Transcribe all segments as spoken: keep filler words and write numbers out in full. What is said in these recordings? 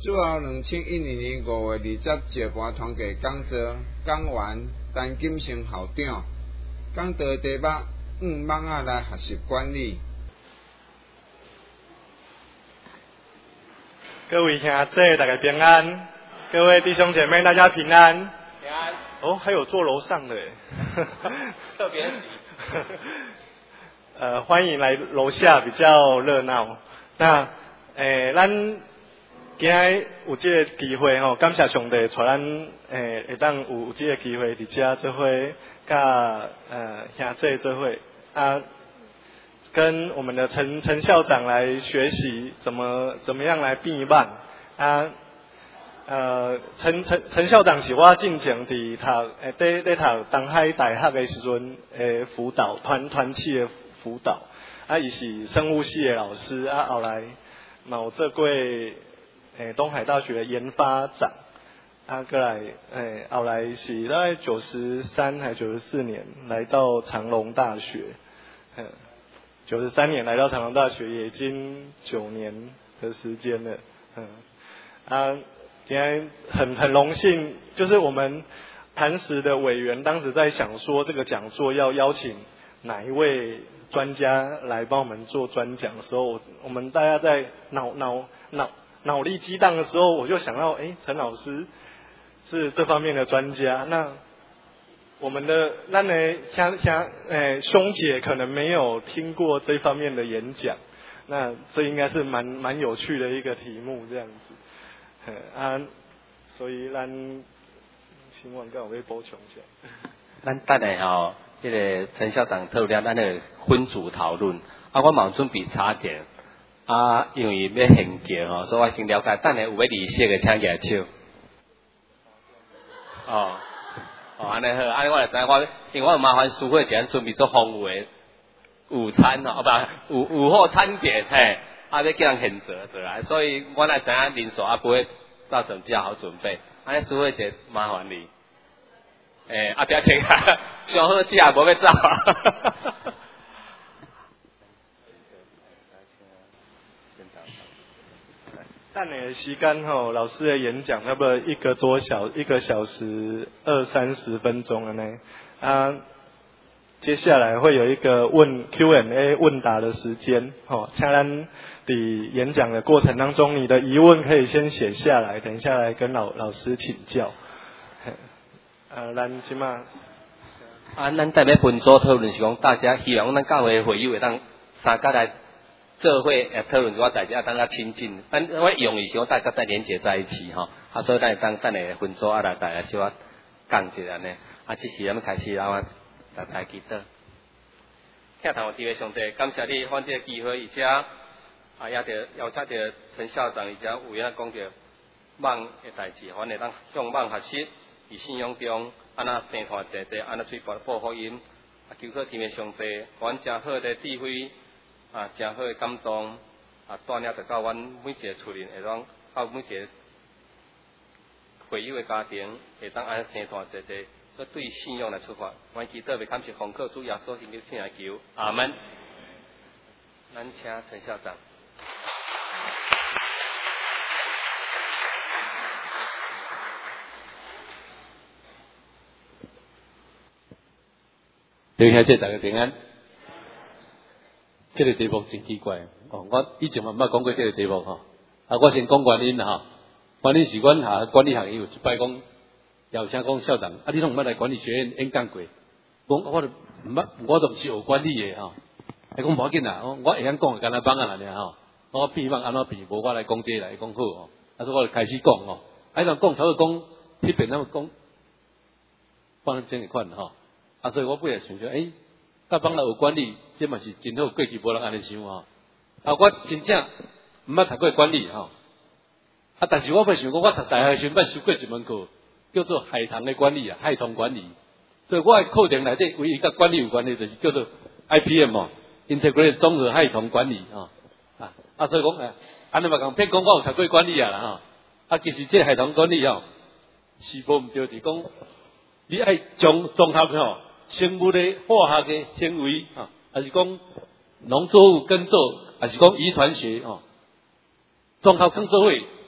主后两千一二年五月二十，石盘团契讲座讲员陈金成校长讲道题目五网仔来学习管理。 各位兄弟，大家平安。各位弟兄姐妹，大家平安。 平安。 哦，还有坐楼上的耶。 特别喜。 呃，欢迎来楼下，比较热闹。那，诶，咱今日有这个机会吼，感谢上帝，带咱诶会当有有这个机会伫遮做伙，甲呃兄弟做伙啊，跟我们的陈陈校长来学习怎么怎么样来变慢啊。呃，陈陈陈校长是我进前伫读诶，伫伫读东海大学的时阵诶辅导团团契的辅导，啊，伊是生物系的老师，啊，后来嘛有做过诶东海大学的研发长，啊，过来诶后来是大概九十三还九十四年来到长隆大学，嗯，九十三年来到长隆大学，也已经九年的时间了，嗯，啊。今天很很荣幸，就是我们磐石的委员当时在想说，这个讲座要邀请哪一位专家来帮我们做专讲的时候，我们大家在脑脑脑脑力激荡的时候，我就想到，哎，陈老师是这方面的专家，那我们的那呢，像像诶兄姐可能没有听过这方面的演讲，那这应该是蛮蛮有趣的一个题目，这样子。啊，所以咱新闻刚有要补充一下。 咱等下吼，这个陈校长透了咱的分组讨论，啊，我嘛准备插点，啊，因为要现叫吼，所以我先了解。等下有要离席的请举手。哦，哦，安尼好，安尼我来知我，因为我有麻烦苏慧姐准备做丰富的午餐吼，啊不，午午后餐点嘿。啊，要叫人选择对来，所以我来知影人数啊不会造成比较好准备。安尼苏慧姐麻烦你，诶、欸，啊不要听啊，上好食无要走。 等下的时间吼，老师的演讲差不多一个多小一个小时二三十分钟了呢。啊，接下来会有一个问 Q and A 问答的时间，吼，请咱伫演讲的过程当中，你的疑问可以先写下来，等一下来跟老老师请教。呃，咱即马， 啊，咱代表分组讨论是讲，大家希望咱教会会友会当三家来做伙来讨论，我大家当较亲近。咱我用意是讲大家再连结在一起吼，啊，所以咱当等下分组啊来大家小可讲一下呢。啊，这时咱开始啊，我大家祈祷。听堂地位上帝，感谢你，换这个机会，而且。啊，也着邀请着陈校长，而且有影讲着网的代志，反正当向网学习，伫信仰中安那生团结地，安那去报报福音。啊，求靠天的上帝，阮真好的智慧，啊，真好的感动，啊，带领着到阮每一个厝人，会当到每一个会友的家庭，会当安生团结地，搁对信仰来出发。阮祈祷，为感谢奉靠主耶稣基督圣名求，阿门。咱请陈校长。 你听这大家平安。这个题目真奇怪哦，我以前嘛毋捌讲过这个题目吼。啊，我先讲原因啦吼。原因是阮下管理学院有一摆讲，邀请讲校长，啊，你拢毋捌来管理学院演讲过？讲我都毋捌，我都毋是学管理的吼。伊讲无要紧啦，我会晓讲，干那帮啊啦尔吼。我变放安怎变，无我来讲这个来讲好哦。啊，所以我就开始讲吼。啊，人讲头讲迄边那么讲，放这个款吼。啊，所以我本来想说，诶、欸，甲帮来有管理，这嘛是真好，过去无人安尼想吼。啊，我真正毋捌读过管理吼。啊，但是我会想讲，我读大学时捌修过一门课，叫做海棠的管理啊，海创管理。所以我的课程内底唯一甲管理有关的，就是叫做 I P M 哦 ，Integrated 综合海创管理吼。啊，啊，所以讲诶，安尼嘛讲，骗讲我有读过管理啊啦吼。啊，其实这海棠管理吼，是无毋对，是讲你爱将综合吼。生物的、化学的纤维啊，还是讲农作物耕作，还是讲遗传学啊，综合工作会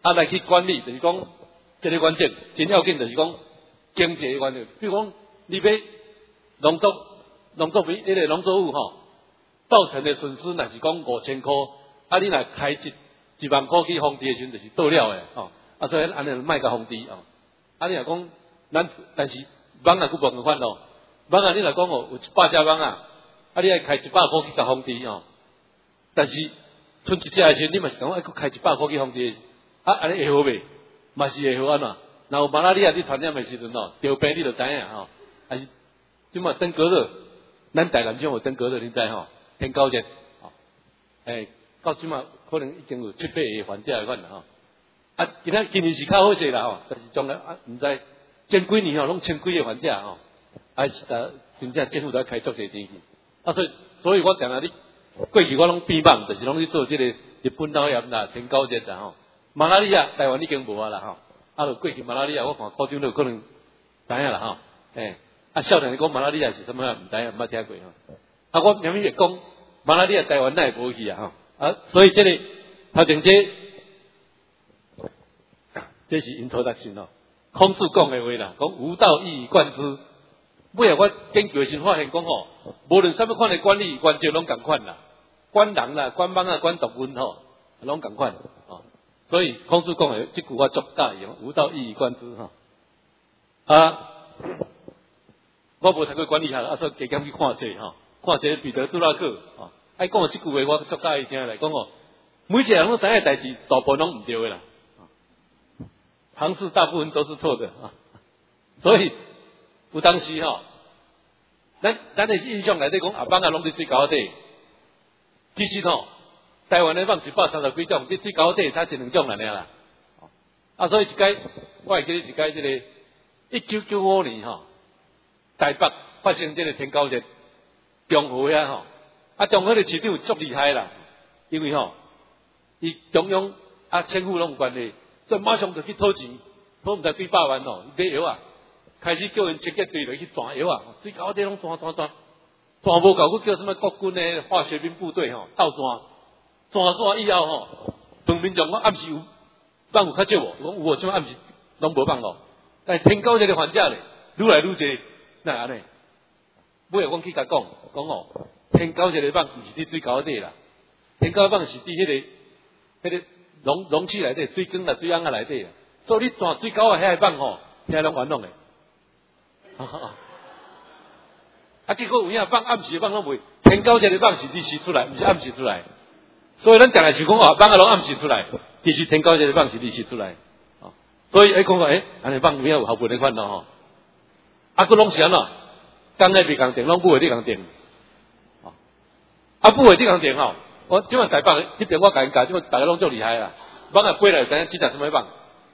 啊来去管理，就是讲这个关键，真要紧就是讲经济的关键。比如讲，你要农作农作物，迄个农作物吼，造成的损失，若是讲五千块，啊，你若开一一万块去封地的时阵，就是倒了的哦。啊，所以安尼卖甲封地哦。啊，你若讲咱，但是网啊，佫无共款咯。网啊，你若讲哦，有一百只网啊，啊，你爱开一百块去甲封地哦。但是剩一只的时阵，你嘛是讲爱佫开一百块去封地，啊，安尼会好袂？嘛是会好安怎？若有马拉利亚你传染的时阵哦，得病你就知影吼。啊是，即嘛登革热，咱台南种有登革热，你知吼？天高热，哦，诶，到即嘛可能已经有七八个患者的款啦吼。啊，今仔今年是较好势啦吼，但是将来啊，毋知前几年吼拢千几个患者吼，啊是啊，真正政府在开足侪钱去。啊，所以所以我定下你过去我拢偏忙，就是拢去做即个日本脑炎啦、天高热啦吼。马拉利亚台湾已经无啊啦吼，啊，就过去马拉利亚我看高中都可能知影啦吼，诶，啊，少年讲马拉利亚是什么啊？毋知影，毋捌听过吼。啊，我明明讲马拉利亚台湾那也无去啊吼，啊，所以这个头前这。这是introduction哦，孔子讲的话啦，讲吾道一以贯之。尾啊，我研究时发现讲吼，无论什么款的管理原则拢共款啦，管人啦、管网啊、管动物吼，拢共款哦。所以孔子讲的这句话足大用，吾道一以贯之吼。啊，我无读过管理学，啊，所以加减去看册吼，看这彼得·杜拉克哦，爱讲的这句话我足大意听来讲哦，每一个人拢知影代志，大部分拢唔对的啦。尝试大部分都是错的啊，所以有当时吼，咱咱的印象内底讲阿蠓啊拢伫水沟底，其实吼，台湾的蠓一百三十几种，伫水沟底才一两种安尼啦。啊，所以一届我会记得一届这个一九九五年吼，台北发生这个天高热，中和遐吼，啊中和的市长足厉害啦，因为吼，伊中央啊政府拢有关系。所以马上就去讨钱，讨唔知几百万咯，买药啊，开始叫人集结队来去抓药啊，水沟底拢抓抓抓，抓无够，佮叫什么国军的化学兵部队吼斗抓，抓抓以后吼，本民众我暗时有放有较少无，我有即暗时拢无放咯，但是天高热的患者咧，愈来愈侪，那安尼，尾下我去甲讲讲哦，天高热的放毋是伫水沟底啦，天高放是伫迄个迄个。容容器内底水缸啦、水缸啊内底啦，所以你抓水沟啊遐个蠓吼，遐拢完弄诶。啊，结果有影蠓暗时蠓拢袂，天高热的蠓是日时出来，毋是暗时出来。所以咱定来想讲哦，蠓啊拢暗时出来，其实天高热的蠓是日时出来。哦，所以诶讲讲诶，安尼蠓有影有效分的款咯吼。啊，佮拢是安怎？工诶袂共定，拢不会你共定。哦，啊不会你共定吼。我即摆台北迄边我甲因教，即摆大家拢足厉害啦。蠓啊飞来，知影即只什么蠓？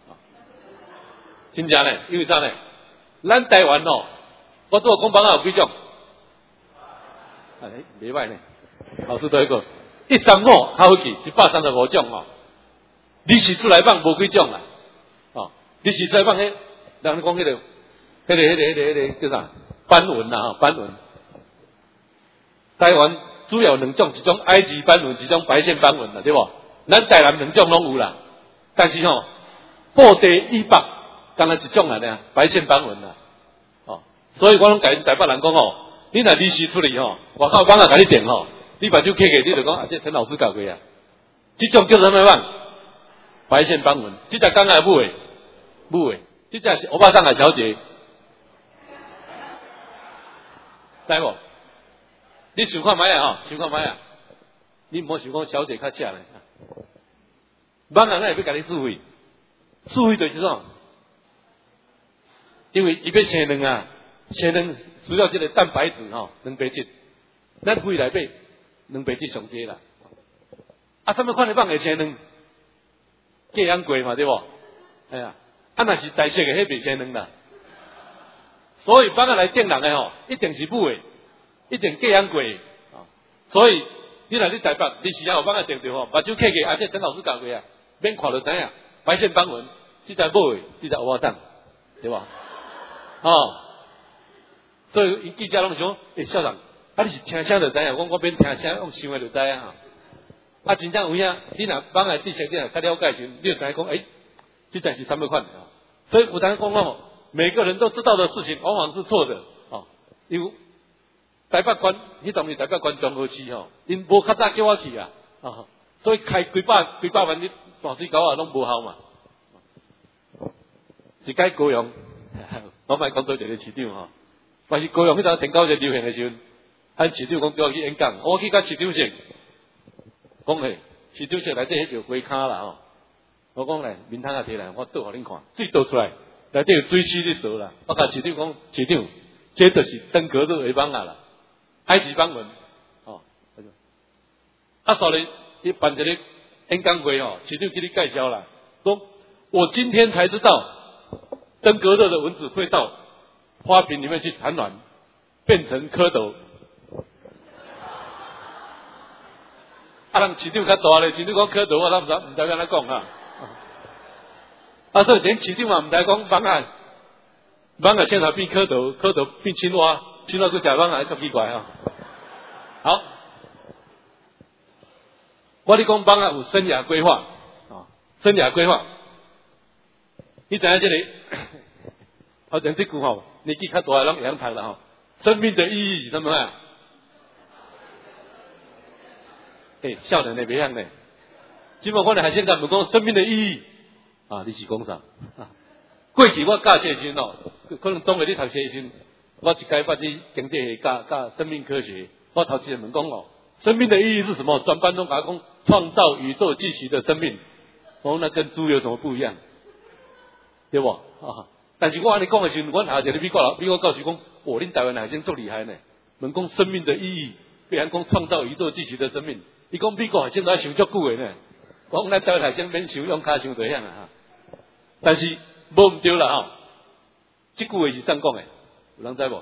真正咧，因为啥咧？咱台湾哦，我拄讲蠓啊有几种？哎，袂歹呢。老师都一个，一三五较好去，一百三十五种哦。你是出来蠓无几种啦，哦，你是出来蠓迄，人讲迄个，迄个、迄个、迄个、迄个叫啥？斑纹啦，斑纹。台湾。主要两种，一种埃及斑纹，一种白线斑纹啦，对不？咱台南两种拢有啦，但是吼，布地以北，刚才一种来呢，白线斑纹啦，哦，所以我拢甲因台北人讲哦，你若离时出去吼，外口蠓啊甲你电吼，你把手揢起，你就讲啊，这陈老师教过啊，这种叫什么蠓？白线斑纹，这只刚才母诶，母诶，这只是欧巴桑海小姐，知无？你想看卖啊？吼，想看卖啊？你唔好想讲小姐较正咧。蠓人咧要甲你智慧，智慧就是啥？因为伊要生卵啊，生卵需要这个蛋白质吼，蛋白质。咱胃内底蛋白质上济啦。啊，什么款的蠓会生卵？过养过嘛，对不？哎呀，啊若是大色的，迄袂生卵啦。所以蠓啊来叮人的吼，一定是母的。一定过养过，啊，所以你若你台北，你时啊有蠓仔定着吼，目睭开起，而且陈老师教过啊，免看就知影，白线斑纹，这只母的，这只乌仔蛋，对吧？哦，所以记者拢想，诶、欸，校长，啊你是听声就知影，我我免听声，用想的就知影啊。啊，真正有影，你若蠓仔知识，你若较了解时，你就知影讲，诶、欸， 这才是三百款的啊。所以有当讲哦，每个人都知道的事情，往往是错的哦。有台北县，迄当年台北县中和市吼，因无较早叫我去啊，啊，所以开几百几百万的大水沟啊，拢无效嘛。一届高雄，我莫讲到一个市长吼，但是高雄迄阵天九节流行的时阵，按市长讲叫我去演讲，我去甲市长说，讲嘿，市长说内底迄条花骹啦吼，我讲咧面汤啊摕来，我倒互恁看，水倒出来，内底有水丝咧扫啦，我甲市长讲，市长，这就是登革热的网啊啦，埃及访问，哦，啊，所以伊办一个演讲会哦，市长给你介绍啦，说我今天才知道。登革热的蚊子会到花瓶里面去产卵，变成蝌蚪。啊，人市长较大咧，市长讲蝌蚪，我哪唔知唔知安怎讲啊？啊，所以连市长嘛唔知讲蚊啊，蚊啊现场变蝌蚪，蝌蚪变青蛙，青蛙去食蚊啊，足奇怪啊！好，我咧讲蚊啊有生涯规划啊，生涯规划。你知影这个？好像这句吼，年纪较大的拢会晓读啦吼。生命的意义是什么啊？诶、欸，少年的袂晓呢。今麦我哋学生甲问讲生命的意义啊，你是讲啥？啊、过去我教册时阵哦，可能中学你读册时阵，我一届捌你经济系教教生命科学，我头先问讲哦，生命的意义是什么？全班拢甲我讲创造宇宙继续的生命。我说那跟猪有什么不一样？对不？啊，但是我安尼讲的时候，我下一个美国美国教授讲，哦，恁台湾学生足厉害呢。问讲生命的意义，比如讲创造宇宙继续的生命。伊讲美国学生都要想足久的呢。我讲咱台湾学生免想，用骹想就晓啊。但是无唔对啦吼，这句话是怎讲的？有人知无？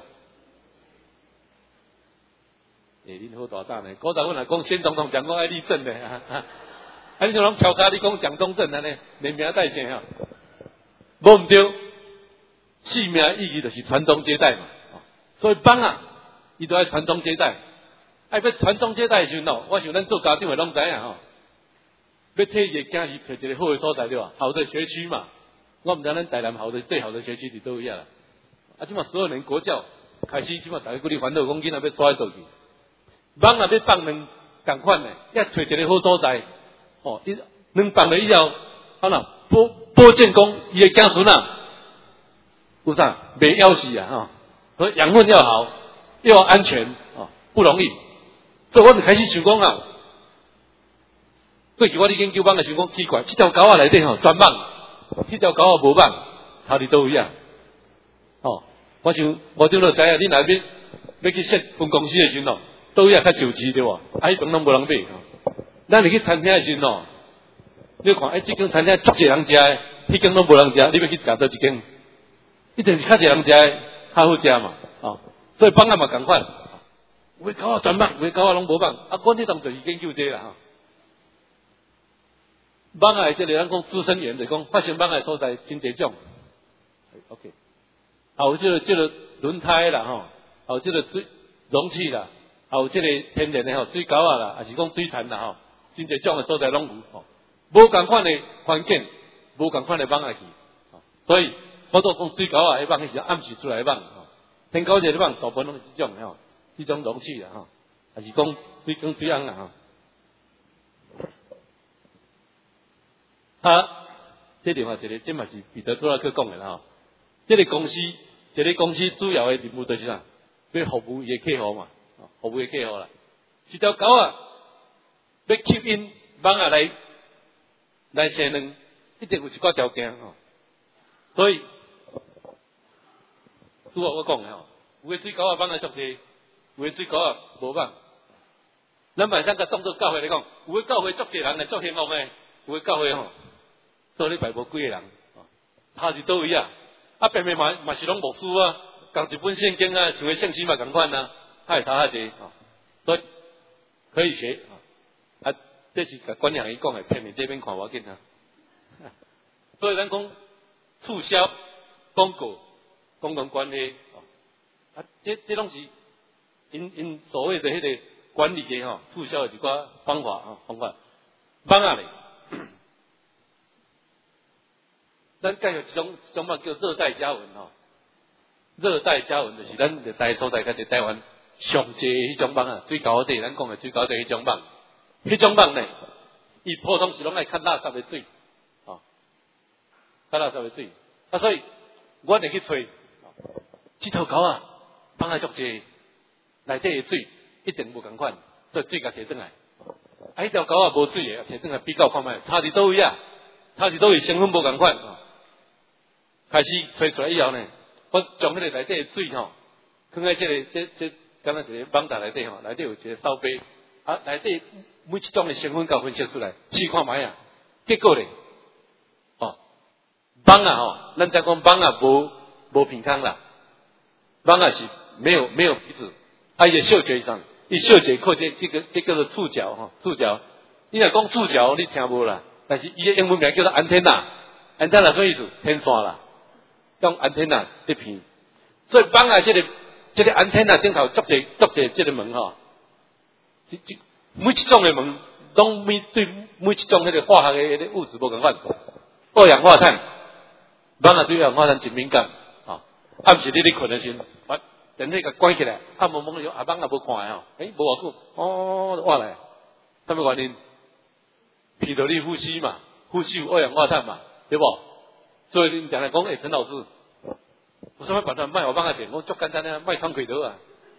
诶、欸，恁好大胆呢！古早阮来讲先总统讲讲爱立正的啊，啊，你像拢跳卡你讲蒋中正安尼，连名带姓吼。无唔对，生命意义就是传宗接代嘛。所以帮啊，伊都爱传宗接代。爱要传宗接代的时阵哦，我想咱做家长的拢知影吼，要替伊个囝儿找一个好的所在对吧？好的学区嘛。我唔知咱台南好的最好的学区伫倒位啊啦。啊，即马所有人国教开始，即马大家鼓励烦恼讲囡仔要刷倒去。帮啊要放两共款的，要找一个好所在。哦，伊两放了以后，好啦。保保证讲伊的囝孙啊，有啥袂夭死啊哈？和养分要好，又要安全啊，不容易。所以我就开始想讲啊，过去我咧研究网的时候讲奇怪，这条狗仔内底吼专网，这条狗仔无网，差伫倒位啊？哦，我想我就落知影，你若要要去设分公司的时候，倒位啊较受气对无？啊，迄边拢无人买。咱入去餐厅的时候。你看，哎，这间餐厅足侪人食的，迄间拢无人食，你要去食倒一间，一定是较侪人食的，较好食嘛，哦，所以放啊嘛共款，有的狗仔全放，有的狗仔拢无放，啊，阮迄当就是研究这啦，哈。放啊，这里咱讲资深员，就讲发生放啊所在真侪种 ，OK， 还有这个这个轮胎啦，吼，还有这个水容器啦，还有这个天然的吼水沟啊啦，还是讲水潭啦，吼，真侪种的所在拢有，吼。无共款的环境，无共款的网下去，所以我都讲水沟啊，迄网是暗示出来的网，天九节的网大部分拢是这种吼，这种容器啦吼，还是讲水缸水缸啦吼。啊，这另外一个，这嘛是彼得·杜拉克讲的啦吼。这个公司，这个公司主要的任务就是啥？要服务伊的客户嘛，服务伊客户啦。一条狗啊，要吸引网下来。来生卵一定有一寡条件吼，所以拄好我讲的吼，有的水沟啊放来足济，有的水沟啊无放。咱万上甲当做教会来讲，有的教会足济人来做幸福的，有的教会吼，做礼拜无几个人，他是倒位啊？啊，偏偏嘛嘛是拢牧师啊，共一本圣经啊，像个圣经嘛共款啊，他会读下济，所以可以学啊。这是甲管理行业讲的，片面这边看我紧啊。所以咱讲促销、广告、公共管理，啊，这这拢是因因所谓的迄个管理的吼，促销的一寡方法啊方法。网啊咧， 咱介绍一种一种蠓叫热带家蚊吼，热带家蚊就是咱热带所在，甲伫台湾上济迄种蠓啊，水沟底咱讲的水沟底迄种蠓，迄种蠓呢，伊普通是拢爱较垃圾的水，哦，较垃圾的水，啊，所以我会去吹，这头狗啊，蠓啊足济，内底的水一定无共款，所以水甲摕转来。啊，迄条狗啊无水的，摕转来比较看觅，差伫倒位啊？差伫倒位成分无共款。开始吹出来以后呢，我将迄个内底的水吼，放在这个这这，敢若一个网袋内底吼，内底有一个扫杯，啊，内底每一种的成分甲分析出来，试看觅啊。结果咧，哦，蠓啊吼，咱再讲蠓啊无无鼻孔啦，蠓啊是没有没有鼻子，啊，伊的嗅觉上。伊嗅觉靠这这个这叫做触角哈，触角。你若讲触角，你听无啦。但是伊的英文名叫做 antenna，antenna 什么意思？天线啦，用 antenna 一片。所以蠓啊，这个这个 antenna 顶头足者足者这个门哈，这这每一种的门，拢每对每一种迄个化学的迄个物质无共款。二氧化碳，蠓啊对二氧化碳真敏感啊。暗时你咧困的时候。电梯甲关起来，啊蒙蒙的，阿蠓也无看的吼，诶，无偌久，哦，活来，什么原因？鼻头你呼吸嘛，呼吸有二氧化碳嘛，对不？所以你常常讲，诶，陈老师，有啥物办法卖互蠓仔电？我足简单啊，卖窗开头啊，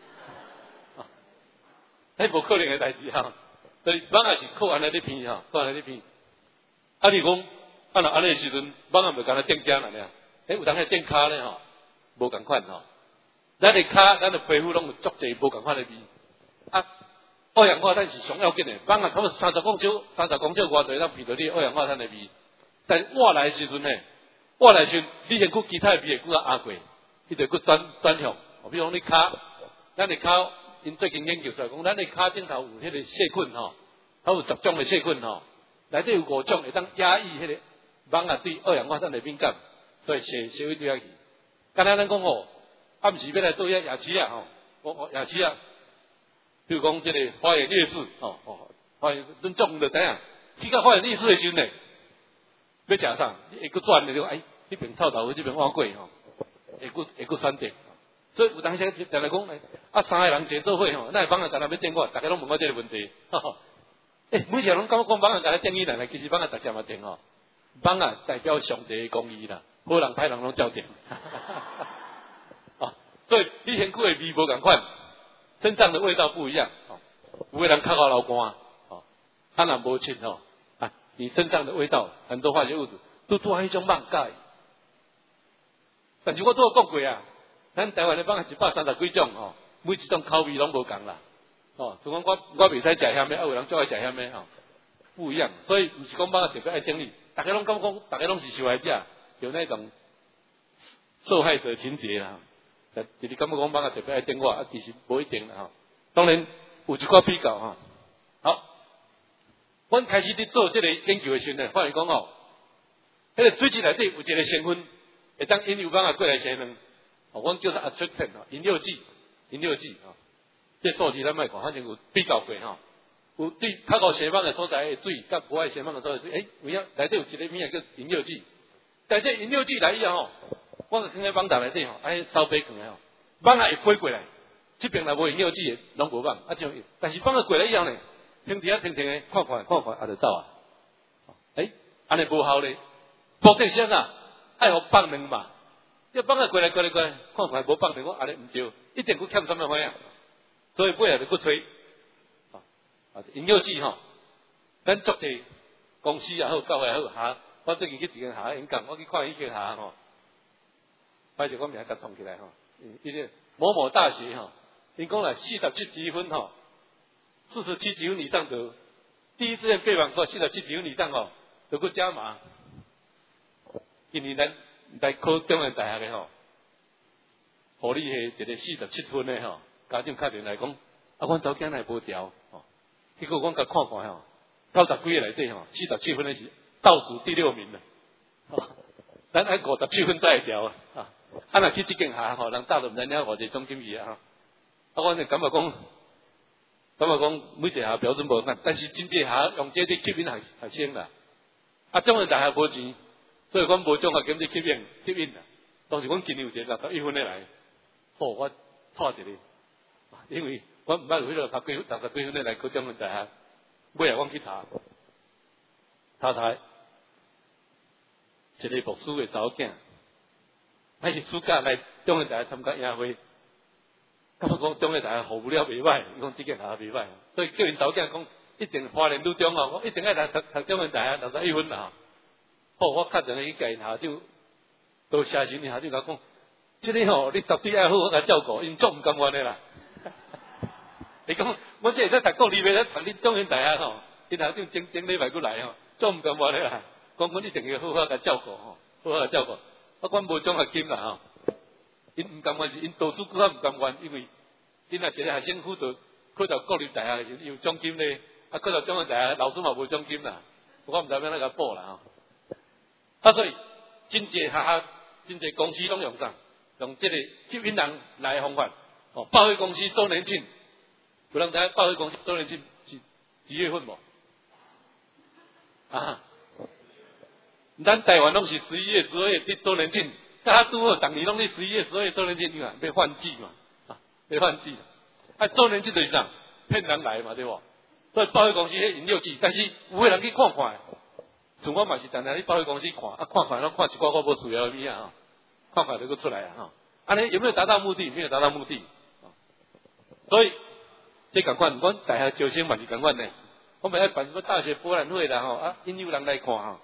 迄无可能的代志哈。所以蠓仔是靠安尼咧片哈，靠安尼咧片。啊，你讲，啊若安尼的时阵，蠓仔袂干那电浆安尼啊？诶，有当迄电卡咧吼，无共款吼。咱的骹，咱的皮肤拢有足侪无共款的味。啊，二氧化碳是上要紧的，蠓啊，差不多三十公尺、三十公尺外地，咱闻到你二氧化碳的味。但活来的时阵呢，活来时，你先去其他的味会骨啊压过，伊就去转转向。比如讲你骹，咱的骹，因最近研究出来讲，咱的骹顶头有迄个细菌吼，它有十种的细菌吼，内底有五种会当压抑迄个蠓啊对二氧化碳的敏感，所以写写一堆下去。刚才咱讲吼。暗时要来做遐夜市啊吼，我我夜市啊，比如讲这个花园夜市吼，哦，花园恁中午就知影，去到花园夜市的时阵呢，要食啥？你会去转的就哎，那边臭豆腐，这边碗粿吼，会去会去选择。所以有当时常来讲，啊三个人一做伙吼，那蠓仔常常要电我，大家拢问我这个问题，哈哈。诶，每次拢讲讲蠓仔在来电伊来来，其实蠓仔逐渐嘛电吼，蠓仔代表上帝的公义啦，好人歹人拢照电。所以你身躯的味无共款，身上的味道不一样。哦，有的人较好流汗，哦，啊若无清吼，啊，你身上的味道很多化学物质都拄啊迄种蠓介。但是我都有讲过啊，咱台湾的蠓一百三十几种吼，每一种口味拢无共啦。哦，所以讲我我袂使食遐物，啊有人最爱食遐物吼，不一样。所以毋是讲蠓特别爱整理，大家拢讲讲，大家拢是受害者，有那种受害者情节啦。就是感觉讲蠓仔特别爱电我，啊，其实无一定啦吼。当然有一寡比较吼。好，阮开始伫做这个研究的时候呢，发现讲吼，迄个水质内底有一个成分会当引诱蠓仔过来生卵，哦，阮叫做 attractant 吼，引诱剂，引诱剂吼。这数字咱莫看，反正有比较过吼。有对较高生蠓的所在的水，甲无爱生蠓的所在水，诶，有影内底有一个物叫引诱剂，但这引诱剂来以后吼。我就放在网袋内底吼，哎，烧杯放来吼，蠓仔会飞过来，这边若无引诱剂的，拢无蠓，啊种，但是蠓仔过来以后呢，停伫遐停停的，看看看看，啊就走啊，哎，安尼无效咧，目的是啥？爱互放卵嘛，要蠓仔过来过来过来，看看无放卵，我安尼毋对，一定佫欠什么花样，所以尾下就佫吹，啊，引诱剂吼，咱足济公司也好，教会也好，下，我最近去一间下演讲，我去看迄间下吼。发现我名甲创起来吼，伊个某某大学吼，因讲来四十七积分吼，四十七积分以上的第一志愿备完课，四十七积分以上吼，就去加码。今年咱来考中原大学的吼，互你迄一个四十七分的吼，家长打电来讲，啊，阮查囝来无调吼，结果阮甲看看吼，九十几个内底吼，四十七分的是倒数第六名了，咱爱五十七分才会调啊。啊，若去即间下吼，人早都毋知影偌济总经理啊，啊，我就感觉讲，感觉讲每一下标准无同，但是真济下用这啲吸引学学生啦，啊，中原大学无钱， 所以阮无种啊，今日吸引吸引啦。当时阮今年有一个六十一分的来，哦，我错一个，因为阮毋捌有迄个六十几六十几分的来考中原大学，尾来阮去读，读读，一个牧师的查某囝，还是暑假来中原大学参加宴会，感觉讲中原大学服务了袂歹，伊讲即间大学袂歹，所以叫因查某囝讲一定花莲女中哦，我一定爱来读读中原大学六十一分啦。哦，我确定去甲因校长，到社时，因校长甲讲，即个吼，你绝对爱好好甲照顾，因足毋甘愿的啦。伊讲，我即会使读国立，袂使读你中原大学吼，因校长整整礼拜过来吼，足毋甘愿的啦。讲阮一定要好好甲照顾吼，好好甲照顾。啊，阮无奖学金啦吼，因毋甘愿是因导师更较毋甘愿，因为因若一个学生辅导考到国立大学有奖金咧，啊考到中原大学老师嘛无奖金啦，我毋知要安怎甲补啦吼。啊，所以真济学校、真济公司拢用啥？用这个吸引人来的方法。哦，报会公司周年庆，有人知影报会公司周年庆是几月份无？啊，咱台湾拢是十一月、十二月伫周年庆，大家拄好，逐年拢伫十一月、十二月周年庆，你看要换季嘛，啊，要换季。啊，周年庆就是啥？骗人来嘛，对无？所以报会公司迄引诱季，但是有个人去看看。像我嘛是常常去保险公司看，啊看看，拢看一寡我无需要的物啊，看看就佫出来啊，哈，安尼有没有达到目的？没有达到目的，所以这共款，阮大学招生嘛是共款呢。我们爱办什么大学博览会啦，吼啊，引诱人来看吼，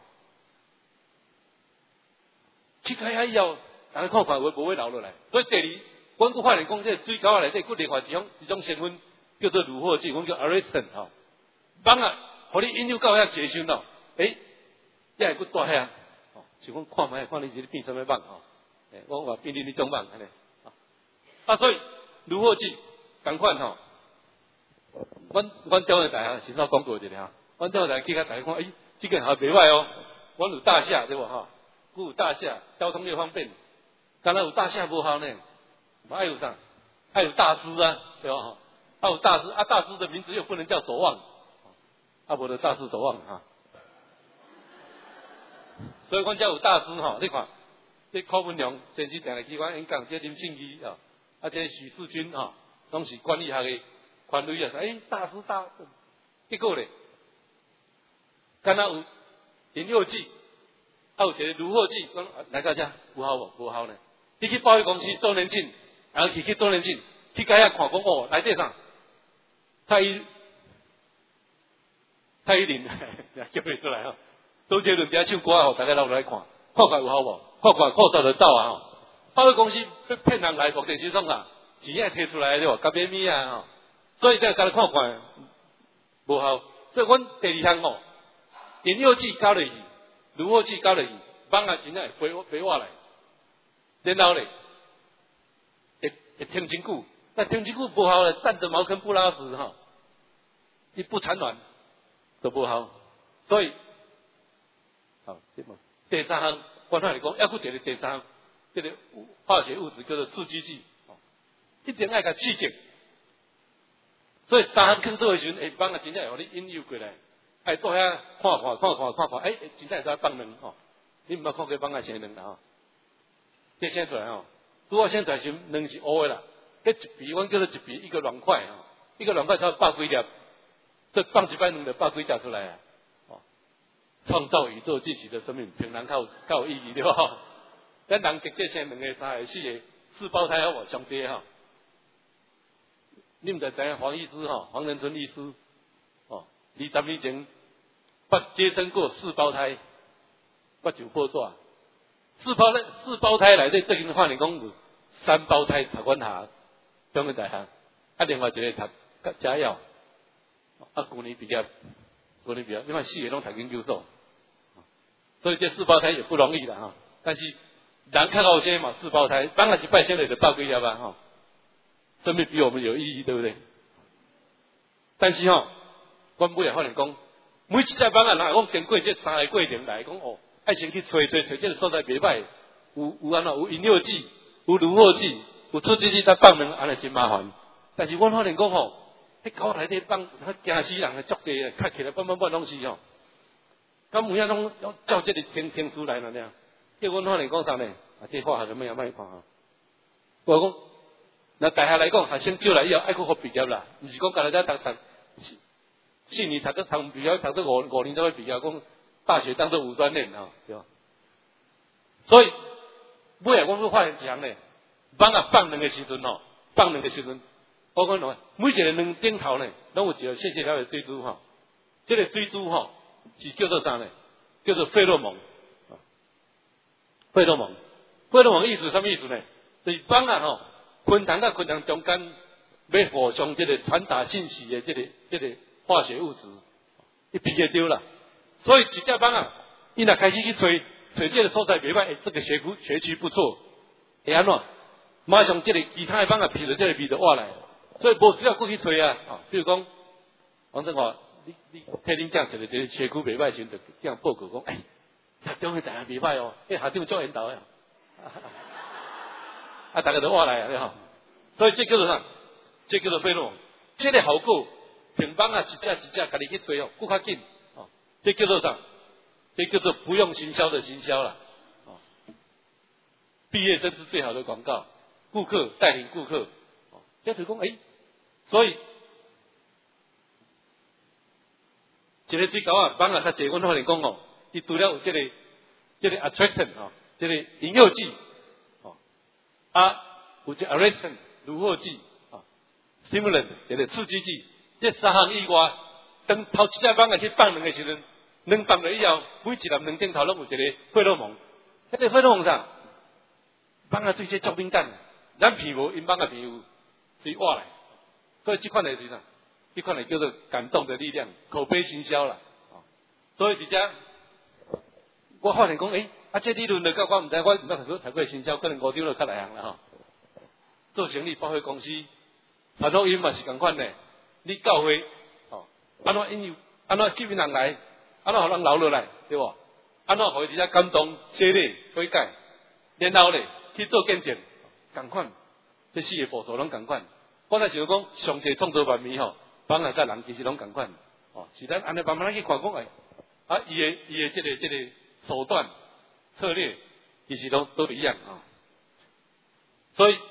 去开遐以后，大家看看会无会留落来。所以第二，阮佫发现讲，这水沟内底佫另外一种一种成分叫做乳化剂，阮叫 arrestin 吼，放啊，互你引诱到遐结身咯，诶。也会佫大遐，哦，像讲看卖，看你是变什么网吼，诶，我话变你迄种网安尼，啊，所以如何去共款吼，阮阮中原大学先稍讲过一下，阮中原大学去甲大家看，诶，即间学袂歹哦，阮有大厦对无吼，佮有大厦，交通又方便，敢若有大厦无效呢，还有啥？还有大师啊，对吧？还有大师啊，大师的名字又不能叫守望，啊，无的大师守望哈。所以，阮遮有大师吼，你看，这柯文良先去定来去阮演讲，这林庆仪啊，啊，这许世军吼，拢是管理学的权威啊，说诶，大师大，结果咧，敢若有引诱剂，啊，有一个如何剂，讲来到遮有效无？无效呢？你去保险公司周年庆，然后去去周年庆，去甲遐看讲哦，内底啥？蔡依蔡依林叫袂出来吼。周杰伦伫遐唱歌啊，大家留来看，看看有效无？看看靠得到啊吼！保险公司要骗人来，目的是创啥？钱也摕出来对无？甲买物啊吼！所以这甲你看看无效。所以阮第二项吼，引诱剂加落去，如何剂加落去，网啊钱啊会飞飞我来，然后咧会会停真久，但停真久无效咧，站着茅坑不拉屎吼，一不产卵都无效，所以。好，第三项，官方来讲，要佫一个第三项，这个化学物质叫做刺激剂，一定爱甲刺激。所以三项坑做的时阵，会帮啊真正互你引诱过来，爱坐遐看看看看看看，诶、欸，真正会使放卵吼。你毋捌看过放啊生卵啦吼？这生出来吼，拄好生出来时卵是乌的啦，迄一皮，阮叫做一皮一个卵块吼，一个卵块才百几粒，这放一摆卵就百几只出来啊。创造宇宙继续的生命，平常较较有意义对吧？咱人直接生两个、三个、四个四胞胎好无？上帝哈，你毋知知影黄医师哈，黄仁春医师哦，二十年前捌接生过四胞胎，捌就报纸，四胞胎四胞胎内底最近发现讲有三胞胎读阮下中原大学，啊另外一个读嘉药，啊旧年毕业。我你比较，因为四个拢读研究所，所以这四胞胎也不容易的哈。但是人较好些嘛，四胞胎，当然一拜先来就百几粒吧哈。生命比我们有意义，对不对？但是哈，阮母也发现讲，每一只帮啊，若讲经过这三个过程来讲哦，爱先去找找找这个所在袂歹，有有安怎有引诱剂，有如何剂，有刺激剂，再放卵，安尼真麻烦。但是阮发现讲吼。迄狗内底放，遐惊死人诶，足济诶，卡起来蹦蹦蹦拢是吼。 咁有影拢照这个天天书来了呢？叫阮可能讲啥呢？啊，这化学咁样卖看啊。我讲，那大学来讲，学生少来以后，爱去学毕业啦，唔是讲家己在读读四年读到读毕业，读到五五年才会毕业，讲大学当做五专念啊，对吧？所以尾下我去发现一项呢，放啊放两个时阵吼，放两个时阵，我讲喏，每一个两顶头呢，拢有一个细细条的水珠吼，这个水珠吼是叫做啥呢？叫做费洛蒙。费洛蒙，费洛蒙意思什么意思呢？就是放啊吼，昆虫甲昆虫中间要互相这个传达信息的这个这个化学物质，一批就丢了。所以一只放啊，伊若开始去吹。所以这个所在袂歹，这个学区学区不错，会安怎？马上这个其他的帮啊，闻到这个味道挖来，所以无需要过去吹啊。啊，比如讲，王振华，你你替恁讲出来这个学区袂歹时，就这样报告讲，哎，学长的大学袂歹哦，哎，校长做引导呀，啊，大家都挖来啊，对哈。所以这叫做啥？这叫做费洛蒙，这个效果，平帮啊，一只一只家己去吹哦，更较紧哦，这叫做啥？这叫做不用行销的行销了，哦，毕业生是最好的广告，顾客带领顾客，哦，这就是讲，哎，所以，一个水沟啊，放啊较济，阮发现讲哦，伊除了有这个这个 attractant 哦，这个引诱剂，哦，啊，有这 arrestant 虏获剂，啊 ，stimulant 这个刺激剂，这三项以外，当头一只放啊去放两个时阵。两放了以后，每一粒两顶头拢有一个费洛蒙。迄个费洛蒙啥？放啊对这足敏感，咱皮无，因放啊皮有水挖来。所以这款的是啥？这款的叫做感动的力量，口碑行销啦。所以直接我发现讲，诶、欸，啊这理论就甲我唔知，我唔捌读过读过行销，可能五张就较内行啦吼。做生意，百货公司，传统音嘛是共款的。你教会，吼，安怎因有安怎吸引人来？安怎互人留落来，对无？安怎互伊直接感动、激励、悔改，然后咧去做见证，共款，这四个步骤拢共款。我才想讲，上帝创造万物吼，帮人甲人其实拢共款。哦，是咱安尼慢慢去看讲诶，啊，伊诶伊诶这个这个手段策略，其实都都一样啊、哦。所以，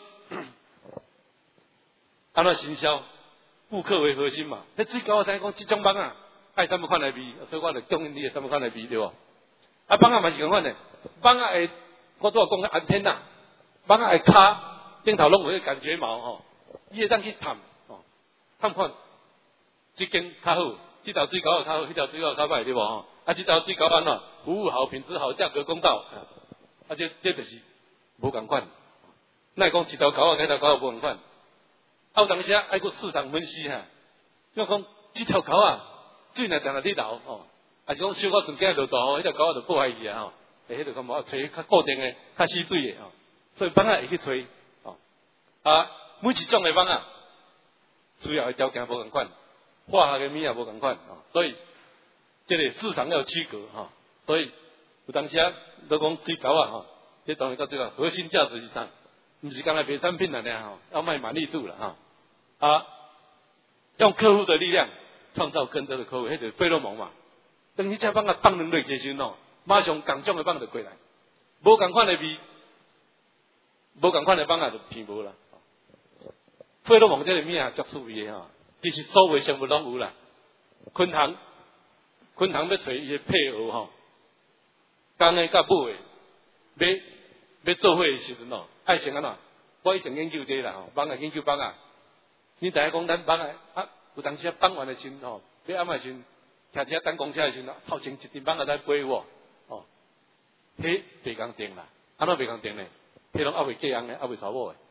安怎行销，顾客为核心嘛。迄最高我知讲，即种帮啊。爱什么款来味，所以我就供应你什么款来味对无？啊，放啊嘛是共款的，放啊会，我拄讲个安天呐，放啊会卡顶头拢有个感觉毛吼，伊会当去探吼，探看，即间较好，即条水沟较好，迄条水沟较歹对无吼？啊，即条水沟安怎？服务好，品质好，价格公道，啊，这这就是无共款。那讲一条沟啊，迄条沟啊无共款，啊有当时啊爱去市场分析哈，就讲即条沟啊。水若定定伫流吼，啊是讲小可船仔落大吼，迄条狗仔就破坏去啊吼，诶，迄条咁无吹较固定诶，较死水诶吼，所以放啊会去吹，吼啊每一种诶放啊，需要诶条件无共款，化学诶物也无共款，吼，所以这个市场要有区隔吼，所以有当时啊，都讲水狗啊吼，这当然到这个核心价值是啥？毋是干来卖产品来咧吼，要卖满意度了哈，啊，用客户的力量。创造更多的客户，迄就是费洛蒙嘛。当你只放个放两落去时吼，马上共种的放就过来，无共款的味，无共款的放啊就闻无啦。费洛蒙这个物啊，足趣味的吼，其实所有生物拢有啦。昆虫，昆虫要找伊的配偶吼，公的甲母的，要要做伙的时阵吼，爱先安怎？我以前研究这个啦吼，放啊研究放啊，你知影讲咱放啊啊。有当时啊，放完的时吼，要暗时阵，徛伫遐等公车的时阵，头前一阵放啊在飞喎，哦，迄袂共定啦，安怎袂共定呢？迄拢还未嫁人的，还未娶某的，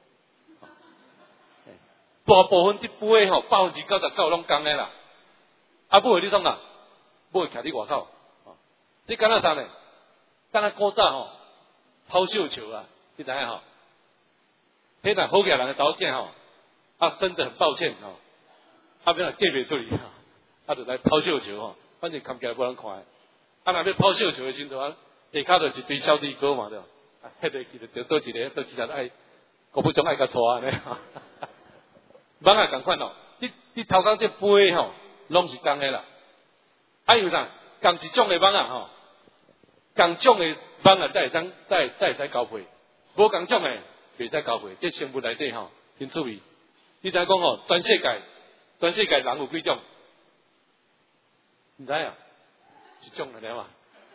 大部分伫飞吼，百分之九十九拢共的啦。啊，母的你创啦，母的徛伫外口，哦，这敢若啥呢？敢若古早吼，抛绣球啊，你知影吼？迄若好嫁人的条件吼，啊，生得很抱歉吼。啊，变啊嫁袂出去，啊，就来抛绣球吼，反正看起来无人看。啊，若要抛绣球的时阵啊，下骹就一堆小弟哥嘛，对吧？啊，迄个其实就倒一个，倒其他爱，国不中爱甲拖安尼。网啊共款哦，你你头讲这杯吼，拢是共的啦。还有啥？ 共一种的蚊啊吼，共种的蚊啊才会当才才会使交配，无共种的袂使交配。这生物内底吼真趣味。你知影讲吼，全世界全世界人有几种？唔知啊？一种了嘛？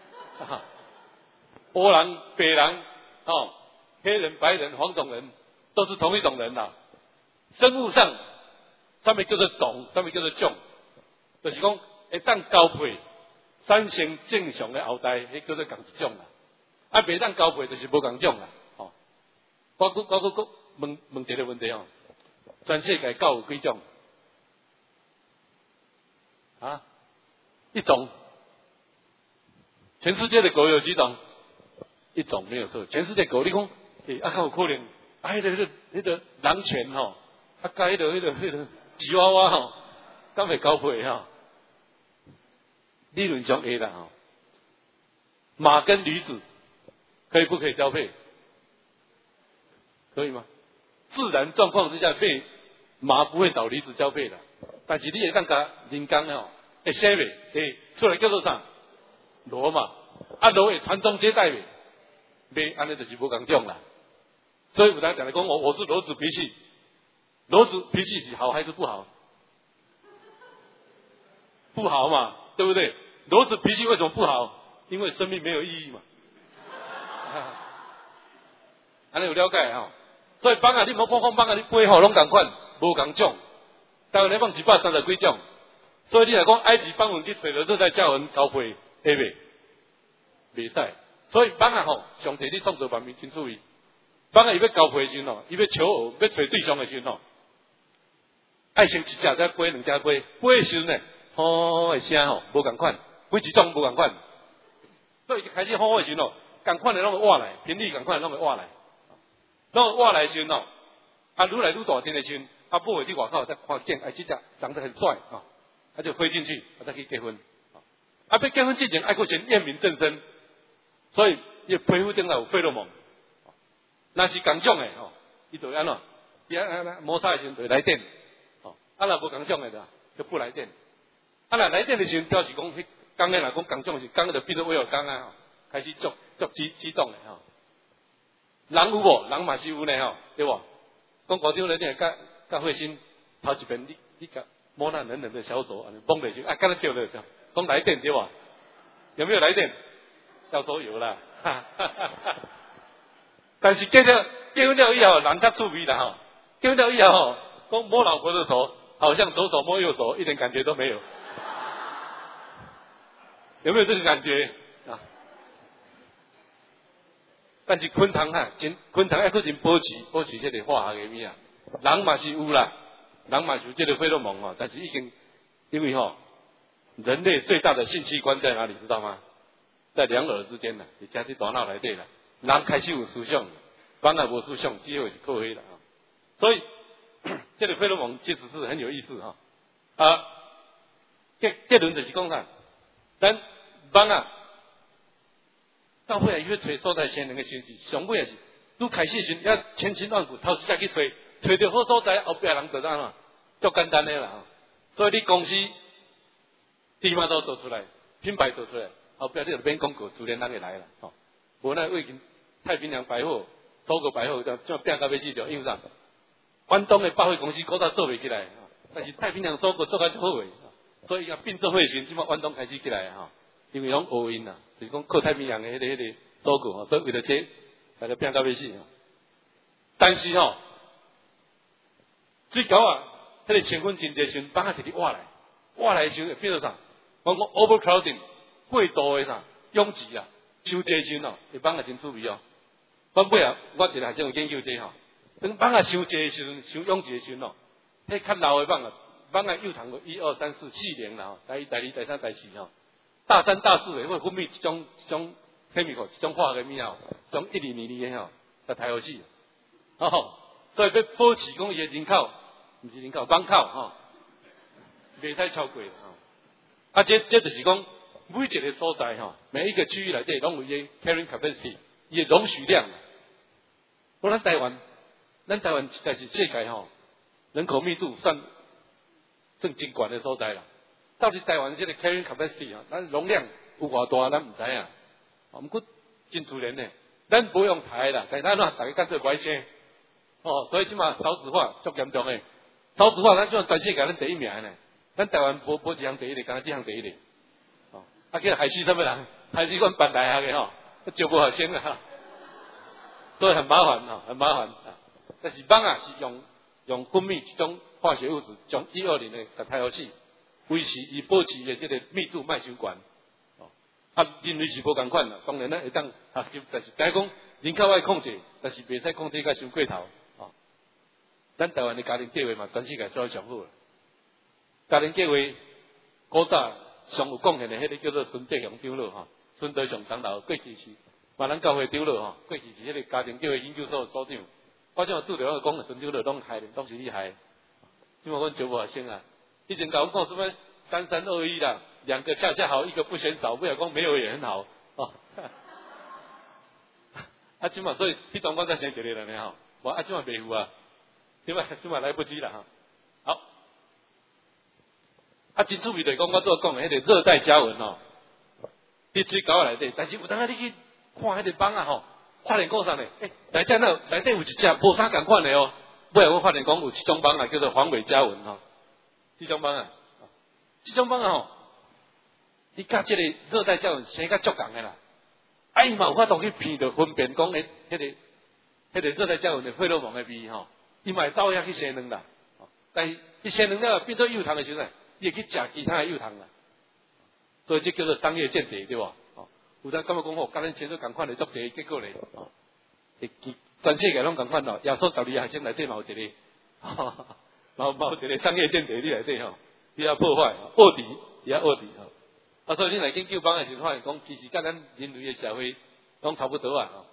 黑人、白人、哦，黑人、白人、黄种人，都是同一种人啦。生物上，上面叫做种，上面叫做种，就是讲会当交配，产生正常的后代，迄叫做共一种啦。啊，袂当交配就是无共种啦。哦，我我我我问问一个问题哦，全世界狗有几种？啊，一种。全世界的狗有几种？一种没有错。全世界狗，你讲，诶、欸，啊，有可能，啊，迄、那个、迄、那个、那个狼犬吼，啊，加迄、那个、迄、那个、迄、那个吉娃娃吼，敢会交配吼？理论上会啦吼。马跟驴子可以不可以交配？可以吗？自然状况之下，被马不会找驴子交配的，但是你会当甲人工吼，会生袂？会出来叫做啥？骡嘛，啊骡会传宗接代袂？袂，安尼就是无共种啦。所以有人讲来讲，我我是骡子脾气，骡子脾气是好还是不好？不好嘛，对不对？骡子脾气为什么不好？因为生命没有意义嘛。安尼有了解吼？所以放啊，你莫看放放啊，你背后拢共款，无共种。当然放一百三十几种，所以你来讲埃及放文去找到热带鸟人交配。会袂？袂使，所以蚊啊吼，上帝你创造万物真趣味。蚊啊伊要交配时吼，伊要求偶，要找对象的时吼，爱先一只再飞两只飞，飞的时呢，吼的声吼无共款，每一种无共款。所以一开始吼的时吼，共款的拢会活来，频率共款的拢会活来，拢会活来的时吼，啊愈来愈大天的时，啊母的伫外口再看见，哎，这只长得很帅啊，他就飞进去，啊再去结婚。啊，要结婚之前爱佫先验明正身，所以伊皮肤顶头有费洛蒙。若是共种的吼，伊就安怎？伊安安摩擦的时阵就来电，哦，啊若无共种的的就不来电。啊若来电的时阵表示讲，迄刚个若讲共种是刚就变做威尔刚啊，吼，开始作作激激动的吼。人有无？人嘛是有呢吼，对无？讲高中人定甲甲慧心头一遍，你你甲摸那冷冷的小手，安尼摸落去，啊，敢若对了对。讲来电对吧？有没有来电？到时候有啦。但是结了结婚了以后，人较趣味啦吼。结婚了以后吼，讲摸老婆的手，好像左手摸右手，一点感觉都没有。有没有这个感觉啊？但是昆虫哈，真昆虫还佫真保持保持这个化学的物啊。人嘛是有啦，人嘛是有这个费洛蒙哦，但是已经因为吼。人类最大的性器官在哪里？知道吗？在两耳之间呢，你加去大脑来对了。人开始有思想，反而无思想，只有是靠黑了啊。所以这个费洛蒙其实是很有意思哈。啊，结结论就是讲啥？咱蚊啊，到尾啊，伊要找所在先能够先是，上尾也是，拄开始时要千辛万苦，头一下去找，找到好所在，后壁人就怎啊，足简单的啦。所以你公司。地马都做出来，品牌做出来，后壁你就免广告，自然人会来了。吼、哦，无那为太平洋百货、搜狗百货这这变到要死掉，因为啥？关东的百货公司搞到做袂起来，但是太平洋搜狗做甲足好诶，所以啊并做会时，即马关东开始起来哈、哦，因为拢乌因啦，就是讲靠太平洋的迄、那个迄、那个搜狗，所以为了这，大家变到要死。但是吼、哦，最高啊，迄、那个成分真济时，把它直直挖来，挖来时会变做啥？我讲 overcrowding 过度的啥拥挤啊，伤济时哦，会放啊真趣味哦。我尾啊，我一来就有研究这吼，当放啊伤济的时阵，伤拥挤的时阵哦，迄较老的放啊，放啊幼糖个一二三四四零啦吼，第一、第二、第三、第四吼，大三、大四的会分泌一种一种 chemical 一种化学物吼，种一厘米厘的吼，来太好死。哦，所以要保持讲伊的人口，毋是人口，人口吼，袂使超过。啊，这这就是讲每一个所在吼，每一个区域内底拢有伊 carrying capacity， 伊的容许量。我咱台湾，咱台湾实在是世界吼人口密度算算真悬的所在啦。 到底台湾这个 carrying capacity 啊，咱容量有偌大，咱唔知啊。哦，不过真自然呢，咱不用抬啦，但咱大家干脆买车。哦，所以即马少子化足严重诶，少子化咱即马全世界咱第一名呢，咱台湾无无一项第一哩，敢若即项第一哩。哦，啊，叫海西什么人？海西阮办大学嘅吼，就不好先啦，所以很麻烦哦，很麻烦。但是网啊是用用分泌一种化学物质，将一二零的甲太阳死，维持伊保持的这个密度卖伤悬。哦，啊，人类是无共款啦，当然咱会当学习，但是讲讲人口爱控制，但是袂使控制甲伤过头。咱台湾的家庭计划嘛，全世界做得上好啦。家庭计划古早上有贡献的，迄个叫做孙德雄长老吼，孙德雄长老过去是嘛咱教会长老吼，过去是迄个家庭计划研究所所长。我怎拄着我讲孙长老拢害的，拢是厉害。因为阮九无学生啊，以前甲阮讲什么三三二一啦，两个恰恰好，一个不嫌少，不要讲没有也很好哦。啊，即嘛所以迄种我才生一个人呢吼，我啊即嘛袂有啊。对吧？起码来不及了哈。好，啊，真趣味就是讲我做讲的迄个热带家蚊哦，你水搞内底，但是有当下你去看迄个网啊吼，发现讲啥呢？诶、欸，内底那内底有一只无啥共款的哦，尾来我发现讲有一种网啊叫做黄尾家蚊吼，这种网啊，这种网啊吼，伊甲这个热带家蚊生甲足共的啦，啊伊嘛有法度去辨着分辨讲诶，迄、那个迄、那个热带家蚊的费洛蒙的味吼。伊嘛会照样去生卵啦，但是伊生卵了变做幼虫的时阵，伊会去食其他的幼虫啦，所以这叫做商业间谍，对吧？哦，有当感觉讲吼，甲咱生做共款的作者，结果咧，哦，全世界拢共款咯，耶稣十二学生内底嘛有一个，嘛有嘛有一个商业间谍，你内底吼，伊要破坏，卧底，伊要卧底吼，啊，所以你来研究帮的时候，发现讲其实甲咱人类的社会拢差不多啊，吼，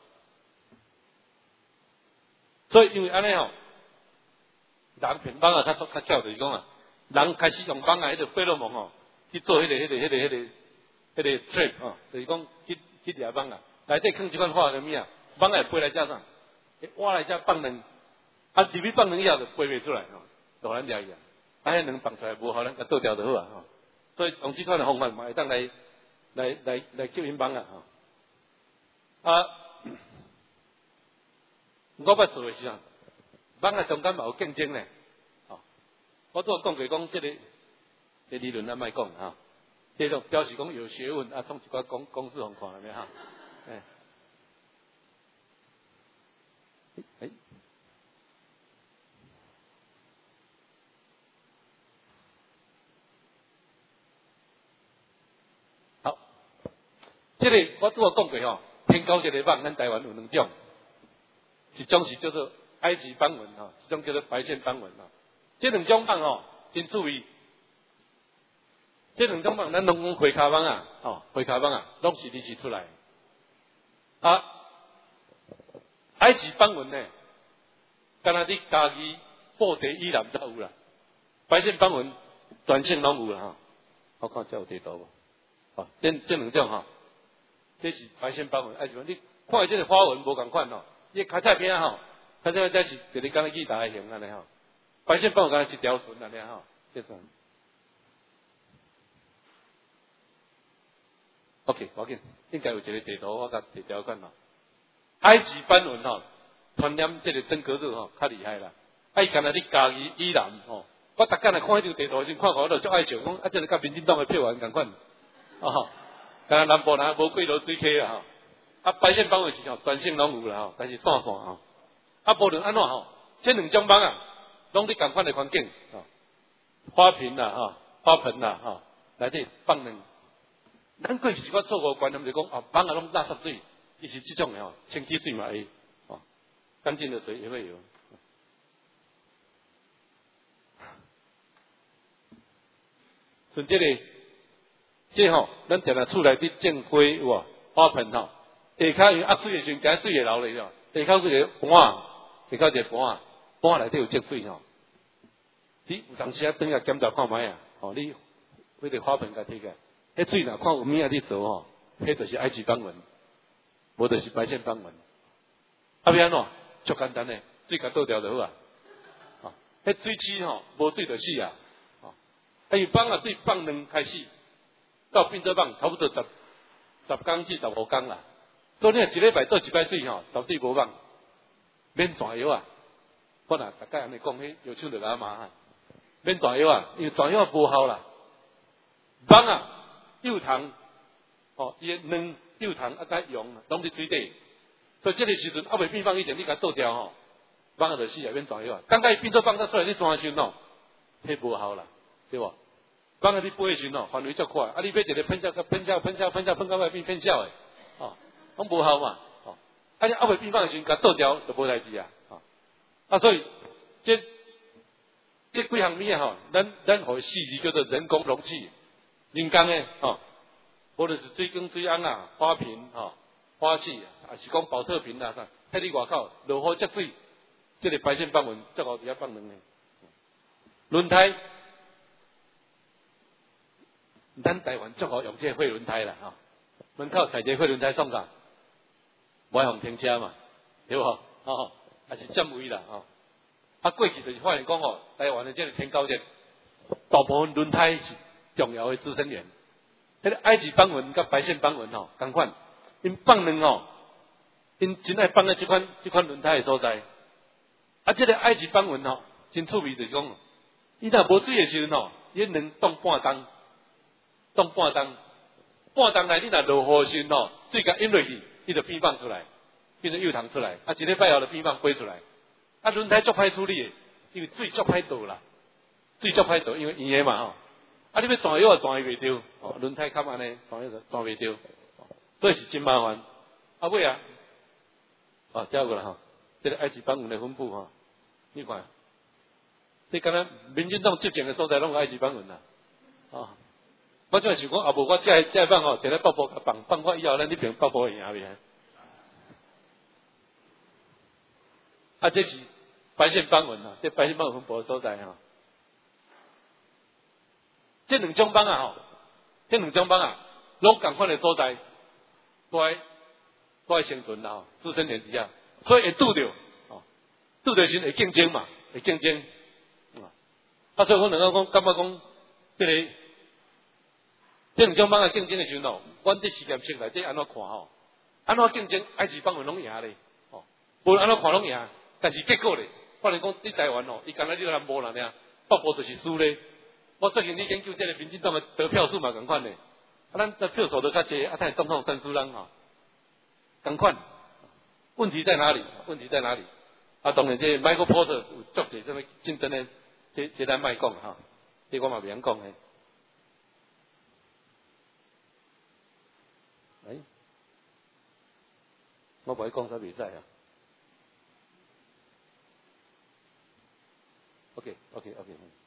所以因为安尼吼。人骗网啊，较较巧就是讲啊，人开始用网啊，迄个费洛蒙哦，去做迄、那个、迄、那个、迄、那个、迄、那个 trap 哦，就是讲去去掠网啊，内底放一款化学物啊，网啊飞来遮上，挖来遮放卵，啊入去放卵以后就飞袂出来哦，大咱掠伊啊，啊迄卵放出来无好，咱甲倒掉就好啊，吼，所以用即款的方法嘛，会当来来来来救因网啊，吼，啊，我捌做的时候。网啊，中间嘛有竞争呢，哦，我都讲过讲这个，这理论咱莫讲哈，这种表示讲有学问啊，从一寡公公司互看了没哈，哎，哎，好，这个我拄有讲过吼，天高这个网，咱台湾有两种，一种是叫做。埃及斑纹哈，这种叫做白线斑纹哈。这两种网哦，真趣味。这两种网，咱拢讲回卡网啊，哦，回卡网啊，拢是离奇出来。啊，埃及斑纹呢，敢若你家己布地依然才有啦。白线斑纹短线拢有啦哈。我看这有地图无？哦，这这两种哈，这是白线斑纹，埃及斑纹。你看这个花纹无共款哦，伊开菜边吼。它这在是就是讲个意大利形安尼吼，白线斑纹敢是一条绳安尼吼，这种。OK， 我紧，应该有一个地图，我甲地条看吼。埃及斑纹吼，传染这个登革热吼，较厉害啦。啊，伊干那你家己依然吼，我逐工来看迄张地图时，看看我就足爱笑，讲啊，这个甲民进党的票源共款，哦，干那南部人无几多水溪啦吼，啊，白线斑纹是吼，全省拢有啦吼，但是散散吼。啊，无论安怎吼，这两种网啊，拢伫共款的环境，哦，花瓶啦，吼，花盆啦，吼，内底放卵。咱过去一寡错误观念就讲，哦，网啊拢垃圾水，其实这种的吼，清洁水嘛会，哦，干净的水也会有。像这个，这吼，咱定来厝内底种花有无？花盆吼，下骹因压水的时阵，加水会流咧，下骹有一个盘。下到一个盘啊，盘内底有积水吼。你有当时啊，等下检查看卖啊，吼，你迄个花盆甲摕起来，迄水若看有物啊你做吼，迄就是埃及斑纹，无就是白线斑纹。啊，要安怎？足简单诶，水甲倒掉就好啊。吼，迄水池吼，无水就死啊。吼， 啊，因放啊对放卵开始到变做放，差不多十十天至十五天啦。所以你一礼拜倒一摆水吼，绝对无放，免蛇药啊。我若大概安尼讲，迄药厂就甲我骂，免蛇药啊，因为蛇药无效啦。放啊，幼虫，哦，伊个卵幼虫啊，甲用拢伫水底，所以这个时阵还未变放以前，你甲倒掉吼，放啊就死啊，免蛇药啊。刚刚变做放得出来，你抓伤咯，迄无效啦，对无？放啊你飞时吼，范围足快，啊你买一个喷销、喷销、喷销、喷销，喷到尾变喷销诶，哦，拢无效嘛，哦，啊你还未变放时，甲倒掉就无代志啊，哦，啊所以这这几项物啊吼，咱咱互四字叫做人工容器。人工诶，吼，无论是水缸、水缸啊、花瓶、吼、花器，啊是讲保特瓶啦，啥，喺你外口落雨积水，这个排线放稳，最后底下放卵诶。轮胎，咱台湾最好用这个废轮胎啦，吼，门口踩这废轮胎送噶，无爱互停车嘛，对无？吼，还是占位啦，吼。啊，过去就是发现讲吼，台湾的这个天高热，大部分轮胎是重要的滋生源，迄个埃及放蚊甲白线放蚊吼，同款，因放卵吼，因真爱放在这款这款轮胎的所在。啊，这个埃及放蚊吼，真趣味就是讲，伊若无水的时阵吼，伊卵冻半冬，冻半冬，半冬内你若落雨时阵吼，水甲淹落去，伊就变放出来，变成幼虫出来，啊，一礼拜后就变放飞出来。啊，轮胎足歹处理的，因为水足歹倒啦，水足歹倒，因为圆的嘛吼。啊！你要转药也转伊袂着，哦，轮胎壳安尼转药就转袂着，所以是真麻烦。啊尾啊，哦，照过来吼，这个埃及放蚊的分布吼，你看，这敢若民进党执政的所在拢埃及放蚊啦，哦，我正想讲，啊无我这这放吼，摕来北部甲放，放我以后咱这边北部会赢袂？啊，这是白线放蚊啊，这白线放蚊分布的所在吼。这两种放啊吼，这两种放啊，拢共款的所在，都爱都爱生存啦吼，自身连底下，所以会拄着，哦，拄着时会竞争嘛，会竞争，啊，所以我两个讲，感觉讲，这个这两种放啊竞争的时候，阮伫实验室内底安怎看吼，安怎竞争，埃及放蚊拢赢咧，哦，无安怎看拢赢，但是结果咧，发现讲伫台湾哦，伊敢若你南部人尔，北部就是输咧。我最近咧研究这个民进党的得票数嘛，同款咧，啊，咱的票数都较济，啊，但总统胜输人吼，同款。问题在哪里？问题在哪里？啊，当然这 Michael Porter 有足侪什么竞争的，这这咱卖讲哈，这我嘛袂晓讲诶。哎，我袂讲啥袂使啊。OK OK OK。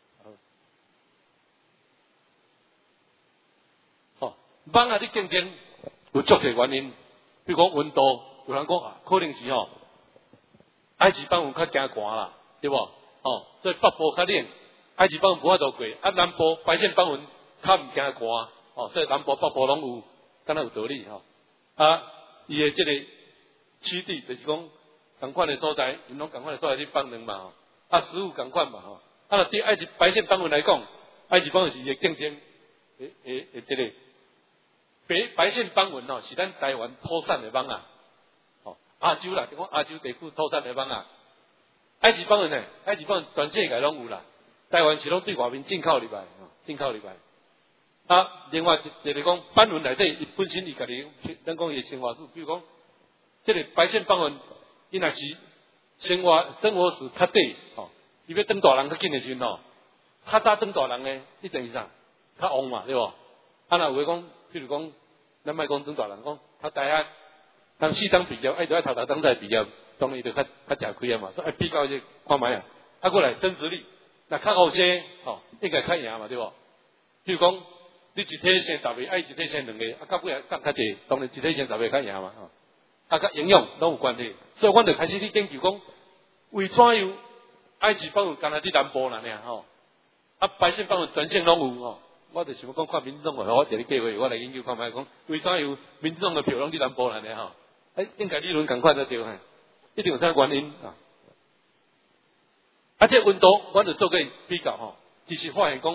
放啊！你竞争有足侪原因，比如讲温度，有人讲啊，可能是吼，埃及放蚊较惊寒啦，对无？哦，所以北部较冷，埃及放蚊无法度过，啊南部白线放蚊较唔惊寒，哦，所以南部北部拢有，敢若有道理吼。啊，伊的这个基地就是讲同款的所在，因拢同款的所在去放卵嘛吼，啊食物同款嘛吼。啊，对埃及白线放蚊来讲，埃及放蚊是伊的竞争，诶诶诶，这个。白白线放蚊哦，是咱台湾土产的蚊啊，哦，亚洲啦，就讲亚洲地区土产的蚊啊。埃及放蚊呢，埃及放蚊全世界拢有啦，台湾是拢对外面进口入来，进口入来。啊，另外一个讲斑蚊内底，伊本身伊家己，咱讲伊生活史，比如讲，这个白线放蚊，伊若是生活生活史较短，哦，伊要当大人较紧的时阵吼，较早当大人呢，一定是啥，较旺嘛，对无？啊，若有诶讲。譬如讲，咱莫讲中大人讲，他大学当四当毕业，爱就爱头头当再毕业，当然就较较吃亏啊嘛。所以比较去看卖啊，啊过来升值率，那较后生吼，应该较赢嘛，对无？譬如讲，你一体生十个，爱一体生两个，啊到尾来送较济，当然一体生十个较赢嘛，吼。啊，甲营养拢有关系，所以阮就开始去研究讲，为怎样埃及放蚊干那伫南部啦呢？吼，啊白线放蚊全省拢有吼。我就想讲，看民众的，我一个计划，我来研究看卖讲，为啥有民众的票拢伫南部来呢？吼，哎，应该理论共款才对嘿，一定有啥原因啊？啊，这温度，我就做过比较吼，其实发现讲，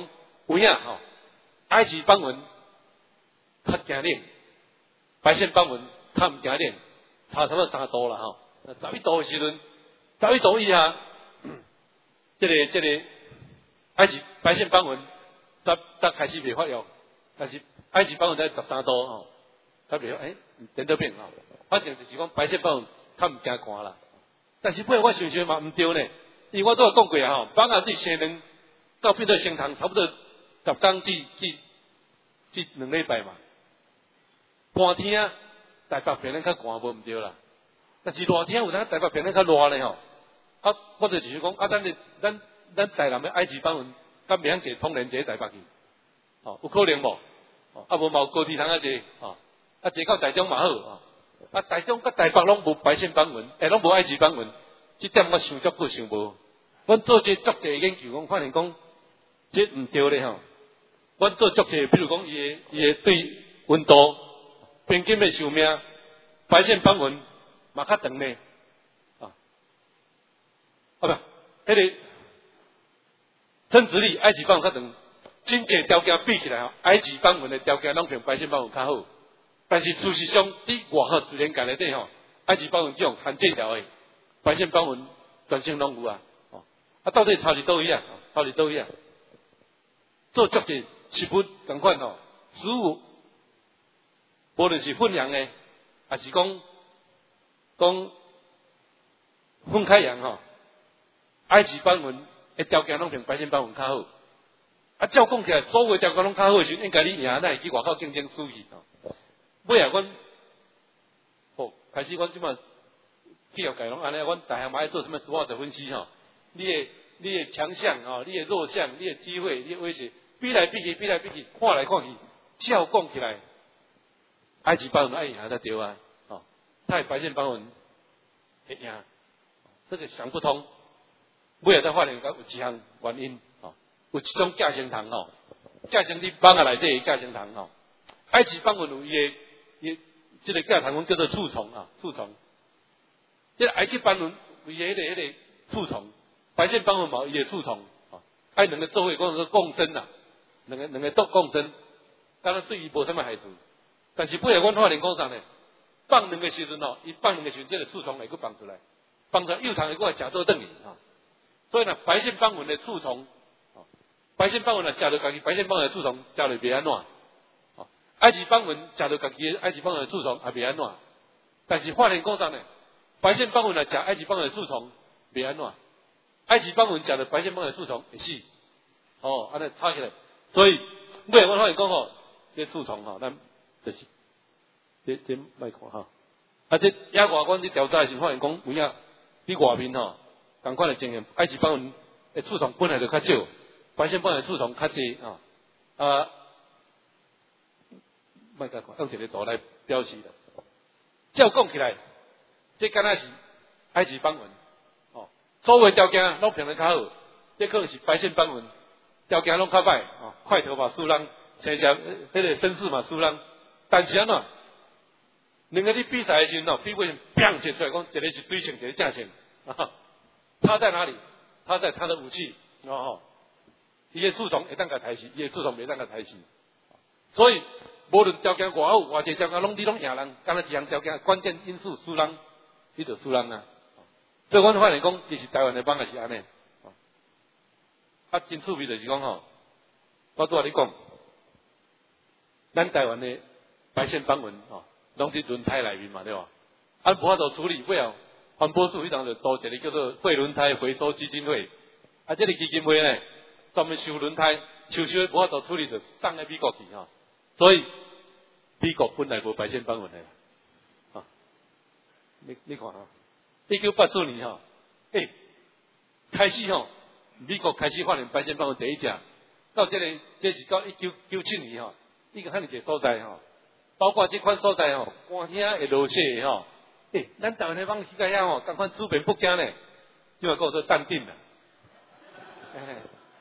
有影吼，埃及邦文较惊冷，白线邦文较唔惊冷，差差不多三度啦吼。十一度的时阵，十一度以下，这个这个埃及白线邦文才才开始袂发育，但是埃及邦文在十三度吼，才袂诶点都变吼。反正就是讲白线邦文较唔惊寒啦。但是尾我想想嘛唔对呢，因为我都有讲过啊吼，放下你生两到变做升堂，差不多十天至至至两礼拜嘛。寒天啊，台北偏咱较寒无唔对啦。但是热天有当台北偏咱较热呢吼。啊，我就是讲啊，咱咱咱台南的埃及邦文，敢袂晓坐通联坐台北去？哦，有可能无？哦，啊无嘛有高铁通啊坐，哦，啊坐到台中嘛好，哦，啊台中甲台北拢无白线邦文，诶，拢无埃及邦文，这点我想足久想无。阮做这足侪研究，讲发现讲这毋对咧吼。阮做足侪，比如讲伊的伊的对温度、平均的寿命，白线邦文嘛较长呢。啊不，迄个增值率埃及邦文较长，真济条件比起来吼，埃及邦文的条件拢比白线邦文较好。但是事实上，伫外口自然界内底吼，埃及邦文这种含这条的，白线邦文全性拢有啊。哦，啊到底差伫倒位啊？差伫倒位啊？做足济食物共款吼，食物无论是混养的，还是讲讲分开养吼。埃及邦文的条件拢比白线邦文较好，啊，照讲起来，所有条件拢较好的时候，应该你赢，咱会去外口竞争输去哦。尾啊，阮，哦，开始阮即马企业界拢安尼，阮大项嘛爱做什么 SWOT 的分析吼，你的你的强项吼，你的弱项，你的机会，你的威胁，比来比去，比来比去，看来看去，照讲起来，埃及邦文爱赢才对啊，哦，太白线邦文会赢，这个想不通。尾仔才发现讲有一项原因，吼，有一种寄生虫吼，寄生伫邦啊内底寄生虫吼。埃及邦文有伊个伊即个寄生虫叫做蛀虫啊，蛀虫。即个埃及邦文有伊个迄个迄个蛀虫，白线邦文嘛伊个蛀虫，吼，爱两个做伙讲说共生啦，两个两个都共生，当然对伊无什么害处。但是尾仔阮发现讲啥呢？放两个时阵吼，伊放两个时阵，即个蛀虫会佫放出来，放出来幼虫会佫来食倒转去吼。所以呢，白线邦文的蛀虫，白线邦文呢，食到家己白线邦文的蛀虫，食落袂安怎？埃及邦文食到家己埃及邦文的蛀虫也袂安怎？但是发现讲啥呢？白线邦文来食埃及邦文的蛀虫袂安怎？埃及邦文食到白线邦文的蛀虫会死。哦，安尼吵起来，所以尾我发现讲吼，这蛀虫吼，咱就是这这卖看哈。啊，这野外阮伫调查的时候发现讲，有影伫外面吼。同款的情形，埃及邦文的蛀虫本来就较少，白线邦文的蛀虫较济啊。啊，卖甲看，用一个图来表示的。照讲起来，这敢若是埃及邦文哦，所有条件拢平常较好，这可能是白线邦文条件拢较歹哦，块头嘛输人，生只迄个身势嘛输人，但是安怎？两个伫比赛的时候，比赛砰一出来讲，一个是对称，一个正称啊。差在哪里？差在他的武器哦，伊个蛀虫会当甲抬死，伊个蛀虫袂当甲抬死。所以无论条件偌好，偌济条件拢你拢赢人，敢若一项条件关键因素输人，你就输人啊。所以阮发现讲，其实台湾的邦也是安尼。啊，真趣味就是讲吼，我拄仔你讲，咱台湾的白线邦文吼，拢伫轮胎内面嘛，对吧？啊，无法度处理，尾后。环保署迄当就组一个叫做废轮胎回收基金会，啊，这个基金会呢，专门收轮胎，收收无法度处理就送去美国去哈。所以美国本来无白线邦文的，啊，你你看啊，一九八四年哈，诶、欸，开始吼，美国开始发明白线邦文第一只，到这个这是到一九九七年哈，一个汉一个所在哈，包括这款所在吼，寒天会落雪吼。诶、欸，咱台湾的邦去到遐吼，赶快资本不惊呢，就要跟我说淡定了。欸、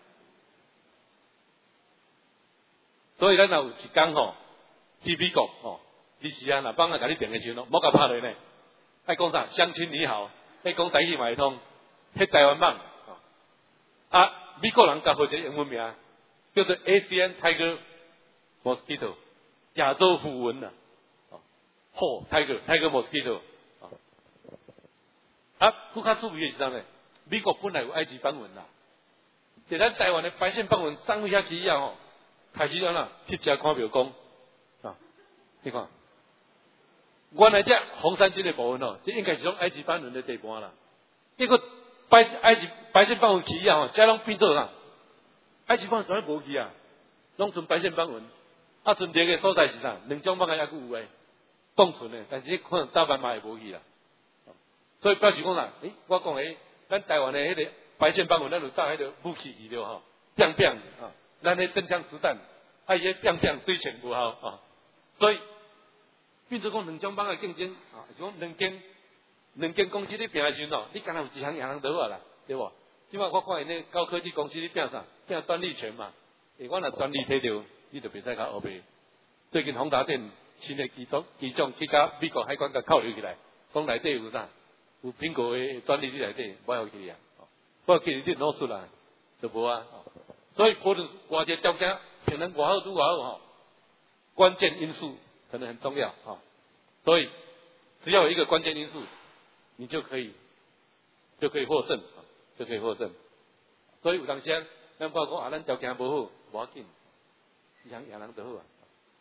所以咱若有一天吼，去美国吼，你时啊，若邦啊甲你电个时阵，莫甲拍落呢。爱讲啥？乡亲你好，爱讲台语嘛会通，迄台湾邦。啊，美国人甲回一个英文名， 叫做 Asian Tiger Mosquito， 亚洲虎蚊呐、啊，哦 Tiger Tiger Mosquito 啊，啊，更较注意的是啥呢？美国本来有埃及斑蚊啦，在咱台湾的白线斑蚊送去遐去以后吼，开始安怎去食看庙公啊，你看。原来这红衫军的部分哦，这应该是种埃及斑蚊的地盘啦。结果白埃及白线斑蚊去啊，这拢变做啥？埃及斑蚊全部无去啊，拢剩白线斑蚊。啊，剩这个所在是啥？两种斑还佫有诶，共存诶，但是可能大斑马也无去啦。所以表示讲啥？诶，我讲诶，咱台湾的迄个白线斑蚊，咱就炸迄个武器去了吼，砰砰啊，咱迄真枪实弹，啊，伊迄砰砰对枪无效啊，所以。变做讲两种帮的竞争啊，是讲两间两间公司咧拼的时阵哦，你敢若有一项赢人得啊啦，对无？即摆我看因咧高科技公司咧拼啥？拼专利权嘛。诶，我若专利摕到，你就袂使甲黑白。最近宏达电新的机种机种去甲美国海关甲扣留起来，讲内底有啥？有苹果的专利伫内底，我要去啊。我要去你攞出来，就无啊。所以无论偌个条件平衡偌好拄偌好吼，关键因素。可能很重要啊，所以只要有一个关键因素，你就可以就可以获胜，就可以获胜。所以有当时啊，咱包括啊，咱条件无好，无要紧，赢赢人就好啊。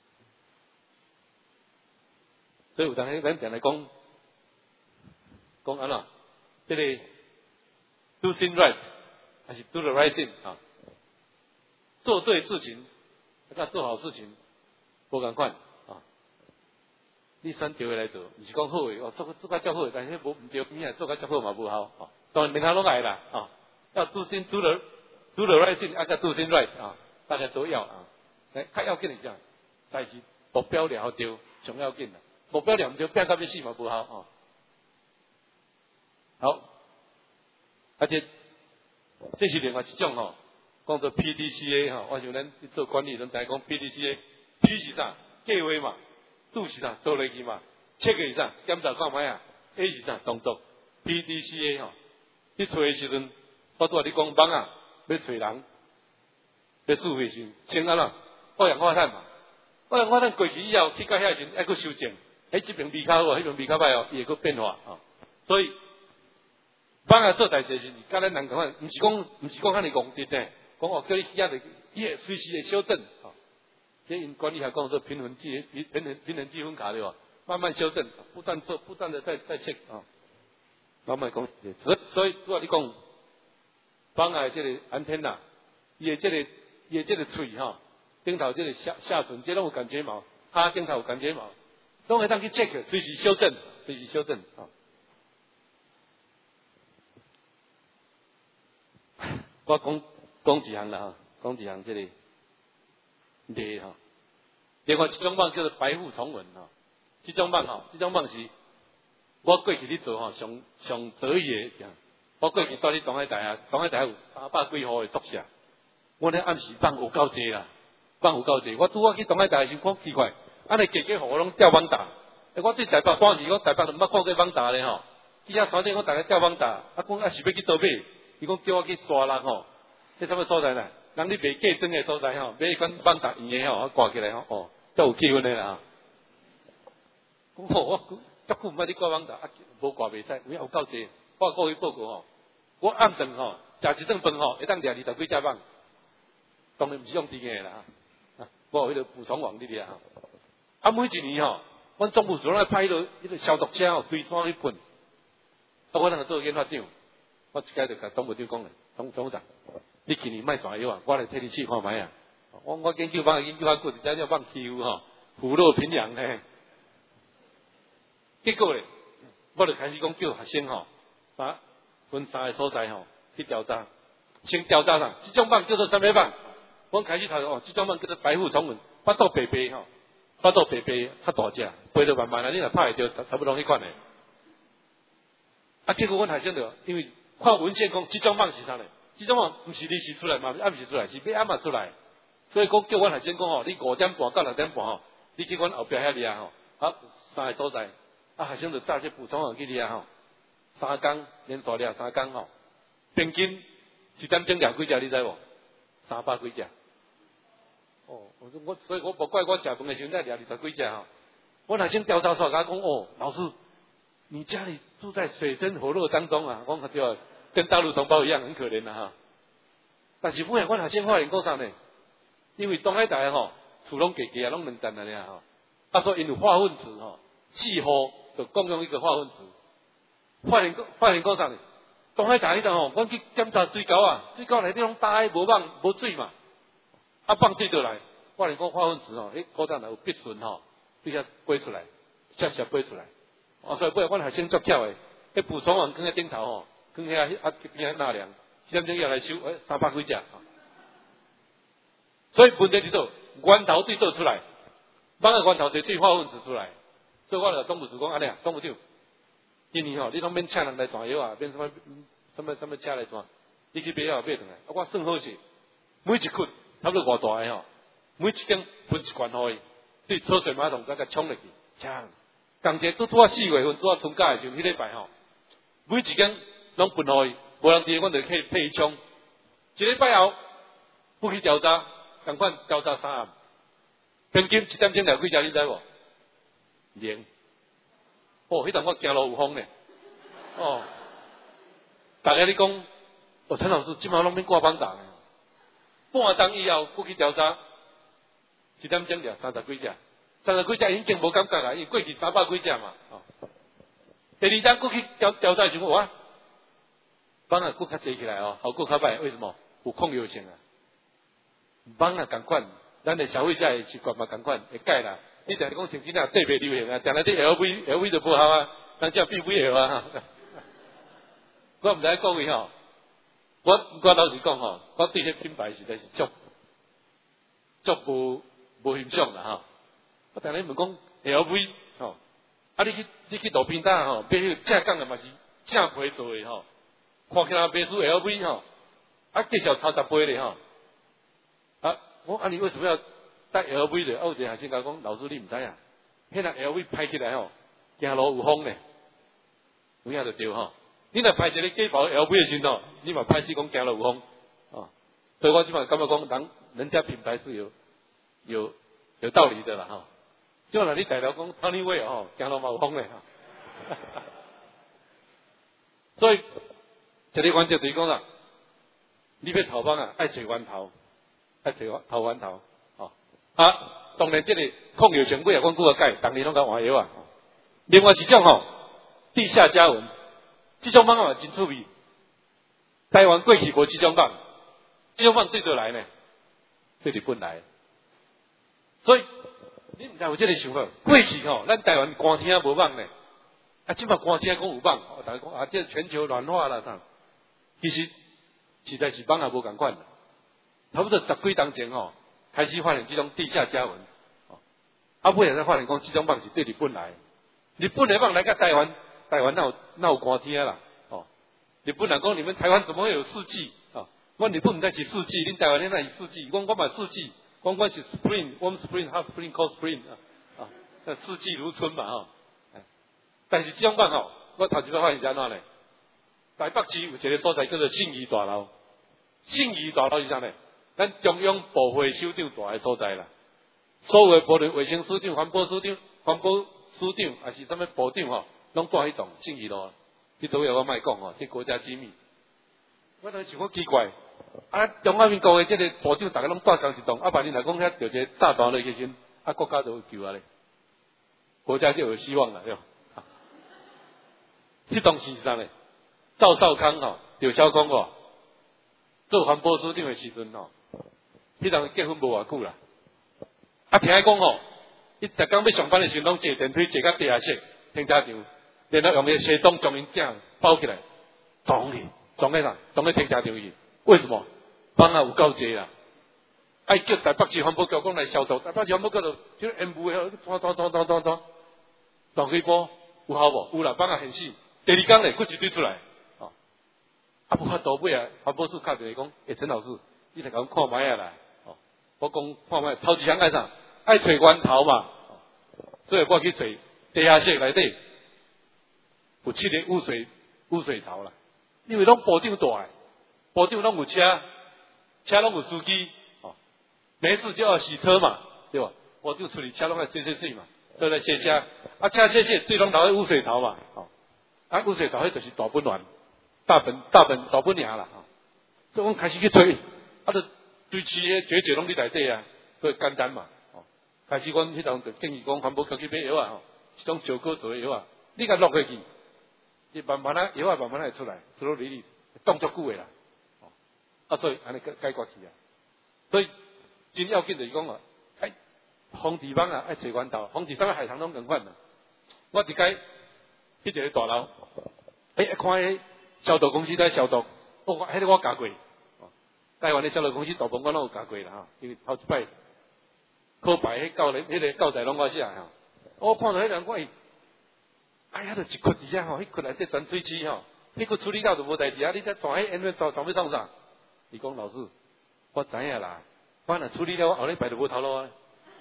所以有当时咱常来讲讲安怎，这个 do things right 还是 do the right thing 啊？做对事情，那做好事情，无共款。你选对的来做，毋是讲好诶，哦，做做甲较好诶，但是无毋对边啊，做甲较好嘛无效哦。当然两项拢爱啦，啊，要 do things do the do the right thing， 啊，甲 do things right 啊，大家都要啊。诶，较要紧诶啥？代志目标了对，上要紧啦。目标了毋对，变到要死嘛无效哦。好，而且这是另外一种吼，讲做 P D C A 吼，我想咱做管理人知讲 P D C A，P 是啥？计划嘛。do 是啥？做落去嘛。check 是啥？检查看覓啊。A 是啥？動作。P D C A 吼，你找的時陣，我拄仔你講網啊，要找人，要處費時，先安怎？二氧化碳嘛。二氧化碳過去以後，去到遐時陣，還佫修正。喺這邊味較好，迄邊味較歹哦，伊會佫變化哦。所以，網啊做代志是，甲咱人共款，毋是講毋是講遐尼戇直呢，講哦叫你去遐就，伊會隨時會修正。所以管理还讲说平衡积平衡平衡积分卡对吧？慢慢修正，不断做，不断的在在 check 啊，慢慢讲。所以所以拄仔你讲，放下这个安天呐，伊的这个伊的这个喙吼，顶头这个下下唇，这拢有感觉毛，哈顶头有感觉毛，拢会当去 check， 随时修正，随时修正啊。我讲讲一项啦哈，讲一项这个。例哈，另外一种蠓叫做白腹虫蚊哈，这种蠓哈，这种蠓是，我过去咧做吼，上上得意的啥，我过去住咧东海大厦，东海大厦有三百几户的宿舍，我咧暗时蠓有够济啦，蠓有够济，我拄我去东海大厦时看奇怪，安尼家家户户拢吊蠓打，我对台北当时我台北都毋捌看过蠓打咧吼，底下传顶我大家吊蠓打，啊讲啊是要去倒买，伊讲叫我去沙人吼，迄什么所在呢？人你卖假装的所在吼，买一款蠓达圆的吼，挂起来吼，哦，才有气氛的啦。讲好我，足久毋捌你挂蠓达，啊，无挂袂使，有影有够济。我过去报告吼，我暗顿吼，食一顿饭吼，会当掠二十几只蠓，当然毋是用甜的啦，啊，我有迄个捕虫网你掠吼。啊，每一年吼，阮总务处拢派迄个迄个消毒车吼，规山去喷。啊，我当个做研发长，我一摆就甲总务长讲咧，总总务长。你今年卖全药啊，我来替你试看卖啊。我我研究蠓研究较久，就知影蠓欺负吼，虎落平阳嘿。结果咧，我就开始讲叫学生吼，把分三个所在吼去调查，先调查上，这种蠓叫做什么蠓？我开始头哦，这种蠓叫做白腹虫蚊，巴肚白白吼，巴肚白白较大只，飞得慢慢啊，你若拍会着，差不多迄款诶。啊，结果阮学生就因为看文献讲，这种蠓是啥咧？这种蠓不是你试出来嘛，暗时出来，是要暗嘛出来。所以讲叫阮学生讲吼，你五点半到六点半吼，你去阮后壁遐掠吼，啊三个所在，啊学生就带些补充网去掠吼，三工连续掠三工吼，平均一点钟掠几只你知无？三百几只， 哦，我我所以我无怪我食饭的时候在掠二十几只吼。我若先调查出来，甲讲哦，老师，你家里住在水深火热当中啊，我对啊，跟大陆同胞一样很可怜的、啊、哈。但是尾我若先发现讲啥呢？因为东海大吼，厝拢低低啊，拢两层安尼啊吼。啊，所以因有化粪池吼，气候就共用一个化粪池。发现发现讲啥呢？东海大迄搭吼，阮去检查水沟啊，水沟内底拢大海无放无水嘛，啊放水倒来，发现讲化粪池吼，诶，嗰搭有必顺吼，对遐飞出来，直接飞出来。啊，所以尾阮学生足巧诶，迄补充完放喺顶头吼，放遐啊边纳凉，几点钟要来收？诶，三百几只。所以问题伫倒，源头水倒出来，放个源头就对化粪池出来，所以我就总务处讲安尼啊，总务长。今年吼，你拢免请人来传药啊，免什么什么什么车来传，你去买药买回来。啊，我算好势，每一窟差不多偌大个吼，每一间分一罐互伊，对抽水马桶甲甲冲入去，呛。共节拄拄啊四月份拄啊春假的时候，迄礼拜吼，每一间拢分互伊，无人伫，阮就去配伊冲。一礼拜后，不去调查，共款调查三暗，平均一点钟了几只，你知无？零。哦，迄阵我行路有风呢。哦，大家你讲，哦，陈老师即马拢免挂榜档的。半钟以后，过去调查，一点钟了三十几只，三十几只已经无感觉啦，因为过去三百几只嘛。哦，第二钟过去调调查的时候，哇，榜啊，搁较济起来哦，效果较歹，为什么？有控油性啊。榜啊，共款，咱的消费者的习惯嘛，共款会改啦。你定讲成真啊，特别流行啊，定来啲 L V L V 就无效啊，咱只 B V L 啊。我唔知讲伊吼，我我老实讲吼，我对迄品牌实在是足足无无欣赏啦吼。我定咧问讲 L V 吼，啊你去你去路边摊吼，买迄个正港的嘛是正皮做的吼，看起来买出 L V 吼，啊介绍头十杯咧吼，啊我啊你为什么要？戴 L V 的，有一个学生甲讲，老师你唔知啊，迄个 L V 拍起来吼，行路有风呢，有影就对吼。你若拍一个假包 L V 的时候，你嘛拍死讲行路有风，哦，所以我即摆感觉讲，人人家品牌是有有有道理的啦吼。就若你大条讲 Tony Way 吼，行路嘛有风呢哈。所以一个关键就是讲啦，你要头帮啊，爱找源头，爱找头源头。啊，当然，这个控油成本也阮几个改，当年拢甲换药啊。另外一种吼，地下加文，这种棒啊真趣味。台湾过去无这种棒，这种棒对倒来呢，对日本来。所以你唔知有这个想法，过去吼，咱台湾寒天无棒呢，啊，即摆寒天讲有棒，哦，大家讲啊，这全球暖化啦，啥？其实实在是棒也无共款，差不多十几年前吼。开始发现这种地下加文，啊，尾才发现讲这种棒是对日本来，日本的棒来个台湾，台湾哪有哪有寒天啦？哦，日本人讲你们台湾怎么会有四季啊？我日本唔在是四季，恁台湾恁那是四季，我我嘛四季，我我是 spring warm spring hot spring cold spring 啊啊，那四季如春嘛哈。但是这种棒吼，我头一摆发现是安怎呢？台北市有一个所在叫做信义大楼，信义大楼是啥呢？咱中央部会首长住的所在啦，所有的无论卫生署长、环保署长、环保署长，还是什么部长吼，拢住迄栋信义路。你都要我莫讲吼，这国家机密。我当时想讲奇怪，啊，中华民国的这个部长，大家拢住同一栋，啊，别人来讲遐着一个炸弹落去时，啊，国家就有救啊咧，国家就有希望了，对吧？这栋是啥呢？赵少康吼，赵少康吼，做环保署长的时阵吼。迄人结婚无偌久啦，啊听伊讲吼，伊逐工要上班的时候，拢坐电梯坐到地下室停车场，然后用个西装将因囝包起来，装去，装喺哪？装喺停车场去。为什么？帮啊有够济啦！爱叫台北市环保局讲来消毒，台北市环保局就就烟雾诶，拖拖拖拖拖拖，撞几波有效无？有啦，帮啊现死。第二工咧，佫一堆出来，哦，啊无法度尾啊，环保署敲电话讲，诶，陈老师，你来甲阮看卖啊来。我讲看卖头一项爱啥？爱找源头嘛，所以我去找地下室内底有七个污水污水槽啦。因为拢部长大，部长拢有车，车拢有司机，哦， 没事就要洗车嘛，对吧？我就处理车拢来洗洗洗嘛，所以来洗车，啊车洗洗水拢流去污水槽嘛，哦，啊污水槽迄就是大本卵，大本大本大本尔啦，哦，所以我开始去吹，啊就堆饲迄结节拢伫内底啊，所以简单嘛，哦，开始阮迄阵就建议讲环保局去买药啊，吼，一种小颗做的药啊，你甲落下去，伊慢慢啊药啊慢慢会出来，出落里里冻足久的啦，哦，啊所以安尼解解决去啊，所以真要紧就是讲啊，哎，防治网啊爱找源头，防治啥个海棠拢共款啦。我一摆去一个大楼，哎，看迄消毒公司在消毒，哦，迄个我教过。台湾的消毒公司大部分我拢有教过啦哈，因为头一摆考牌迄教练、迄个教材拢我写哈。我看到迄人讲，哎呀，就一窟底下吼，迄窟内底全水漆吼，迄窟处理了就无代志啊！你再传迄烟味传传要创啥？伊讲老师，我知影啦，我若处理了，我后礼拜就无头路啊。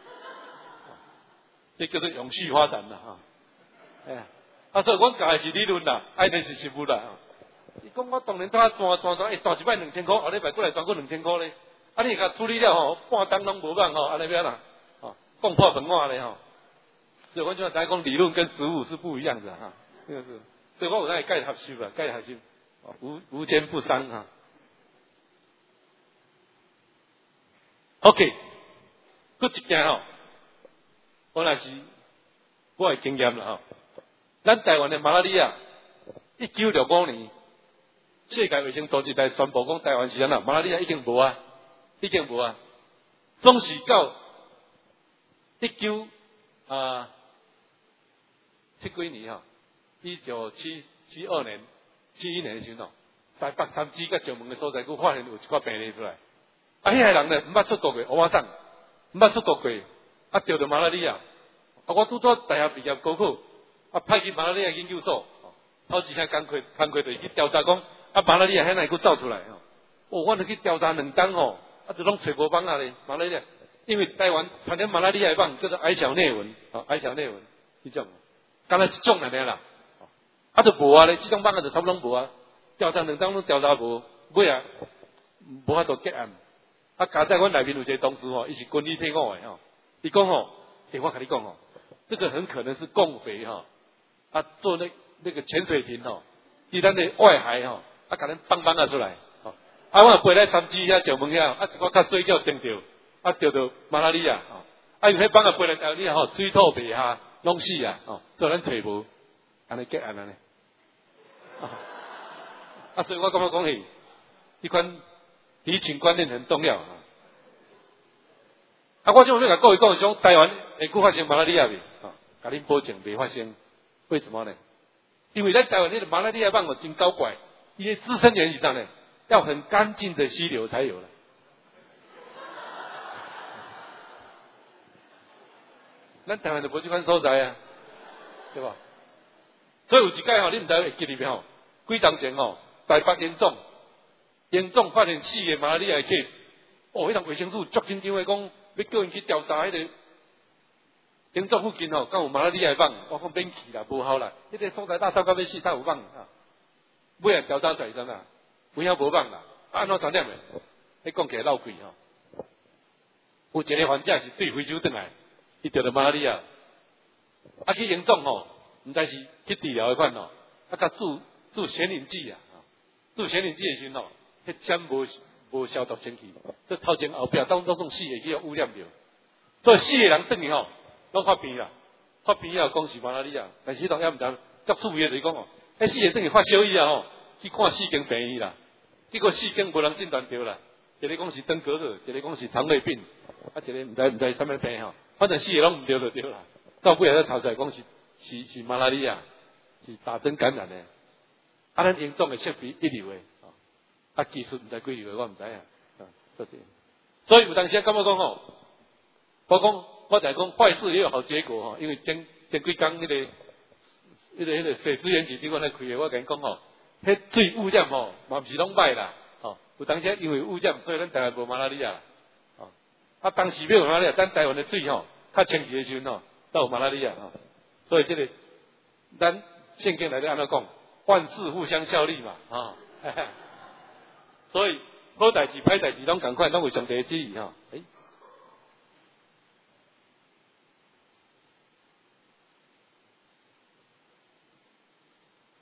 这叫做永续发展啦哈。哎呀，啊，所以阮教的是理论啦，爱的是实务啦。伊讲我当年拄啊转转转，哎，转一摆两千块，后礼拜过来转过两千块咧。啊，你甲处理了吼，半当拢无办吼，安尼要啦，哦，讲破本话咧吼。所以我就知讲理论跟实务是不一样的哈，这个是，所以我有在盖学习啦，盖学习，无无奸不商哈。OK， 搁一件吼，我也是我的经验啦吼。咱台湾的马拉利亚，一九六五年，世界卫生组织来宣布讲台湾是安那，马拉利亚已经无啊，已经无啊。总是到一九啊七几年吼，一九七七二年、七一年的时候，台北三芝甲石门的所在，佮发现有一块病例出来。啊，迄个人呢，毋捌出国过，乌仔党，毋捌出国过，啊，得着马拉利亚。啊，我拄到大学毕业高考，啊，派去马拉利亚研究所，头一下工课工课就是去调查讲，啊，马拉利亚遐哪会走出来哦？哦，我著去调查两档哦，啊，就拢找无帮啊咧，马拉利亚，因为台湾传染马拉利亚的帮叫做矮小内蚊，啊，矮小内蚊，迄种，敢若一种安尼啦，啊，就无啊咧，这种帮啊就差不多无啊，调查两档拢调查无，尾啊，无法度结案。啊，加在阮内面有一个同事吼，伊是军医退伍的吼，伊讲吼，诶，我甲你讲吼，这个很可能是共匪吼，啊，做那那个潜水艇吼，伊咱的外海吼，啊，甲咱放放啊出来，吼，啊，我飞来三芝遐石门遐，啊，一个较水叫叮着，啊，着着马拉利亚，吼，啊，因迄放啊飞来台湾吼，水土白下拢死啊，吼，所以咱找无，安尼结案安尼，啊，所以我感觉讲嘿，这款。疫情观念很重要啊！啊，我就要甲各位讲讲，台湾会够发生马拉利亚未？啊，甲恁保证未发生。为什么呢？因为咱台湾那个马拉利亚棒哦真高怪，因为滋生源是啥呢？要很干净的溪流才有了。咱台湾就无这款所在啊，对吧？所以有一届吼，你唔知会记里边吼，几当前吼，台北严重。严重发现四个马拉利亚的 case， 哦，迄趟卫生署足紧张的讲，要叫人去调查迄个严重附近吼，敢有马拉利亚的网，我讲免去啦，无效啦，迄个所在大到到要死，才有网啊。尾啊调查出来真啊，有影无网啦，安怎查点的？迄讲起来闹鬼吼。有一个患者是对非洲转来，伊得了马拉利亚，啊去严重吼，毋知是去治疗的款吼，啊甲注注显灵剂啊，注显灵剂的时候。迄针无无消毒清气，这头前后壁当当种死的去污染着，所以死的人等于吼拢发病啦，发病以后讲是马拉利亚，但是迄当也毋知，较趣味的就是讲吼，迄死的等于发烧以后吼去看四间病院啦，结果四间无人诊断着啦，一个讲是登革热，一个讲是肠胃病，啊一个毋知毋知啥物病吼，反正死的拢毋对就对啦，到尾仔查出来讲是是是马拉利亚，是打针感染的，啊咱严重的切鼻一流的。啊，技术唔知几流，我唔知啊，啊，所以有当时感觉讲吼，我讲我就讲坏事也有好结果吼，因为前前几工迄个、迄个、迄个水资源局顶我来开的，我甲因讲吼，迄水污染吼，嘛毋是拢歹啦，吼，有当时因为污染，所以咱台湾无马拉利亚，吼，啊，当时要有马拉利亚，咱台湾的水吼，较清气的时阵吼，都有马拉利亚吼，所以这个咱圣经内底安怎讲，万事互相效力嘛，啊。所以好代志、歹代志拢共款，拢有上帝的旨意吼。诶，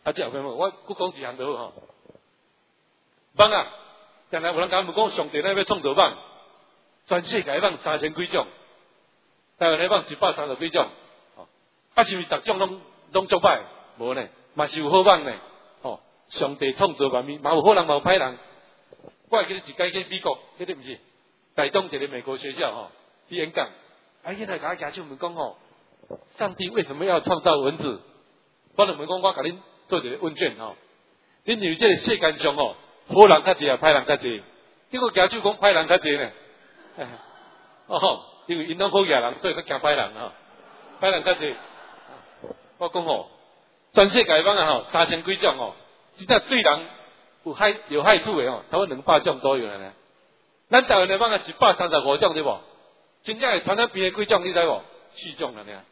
啊，即后边我我讲一项就好吼。网啊，定来有人甲我们讲上帝咧要创造网，全世界网三千几种，台湾的网一百三十几种，哦，啊是毋是逐种拢拢足歹？无呢，嘛是有好网呢，哦，上帝创造万物，嘛有好人嘛有歹人。我会记得一届去美国，迄个毋是台东一个美国学校吼，去演讲，啊，现在甲家长们讲吼，上帝为什么要创造蚊子？我就问讲，我甲恁做一个问卷吼，恁认为这个世界上吼，好人较济啊，歹人较济？结果家长讲歹人较济呢，哦，因为因拢好野人，所以较惊歹人吼，歹人较济。我讲吼，全世界网啊吼，三千几种吼，真正对人有害有害处的吼，差不多两百种左右呢。咱台湾的网啊一百三十五种对无？真正会传染病的几种你知无？四种了呢。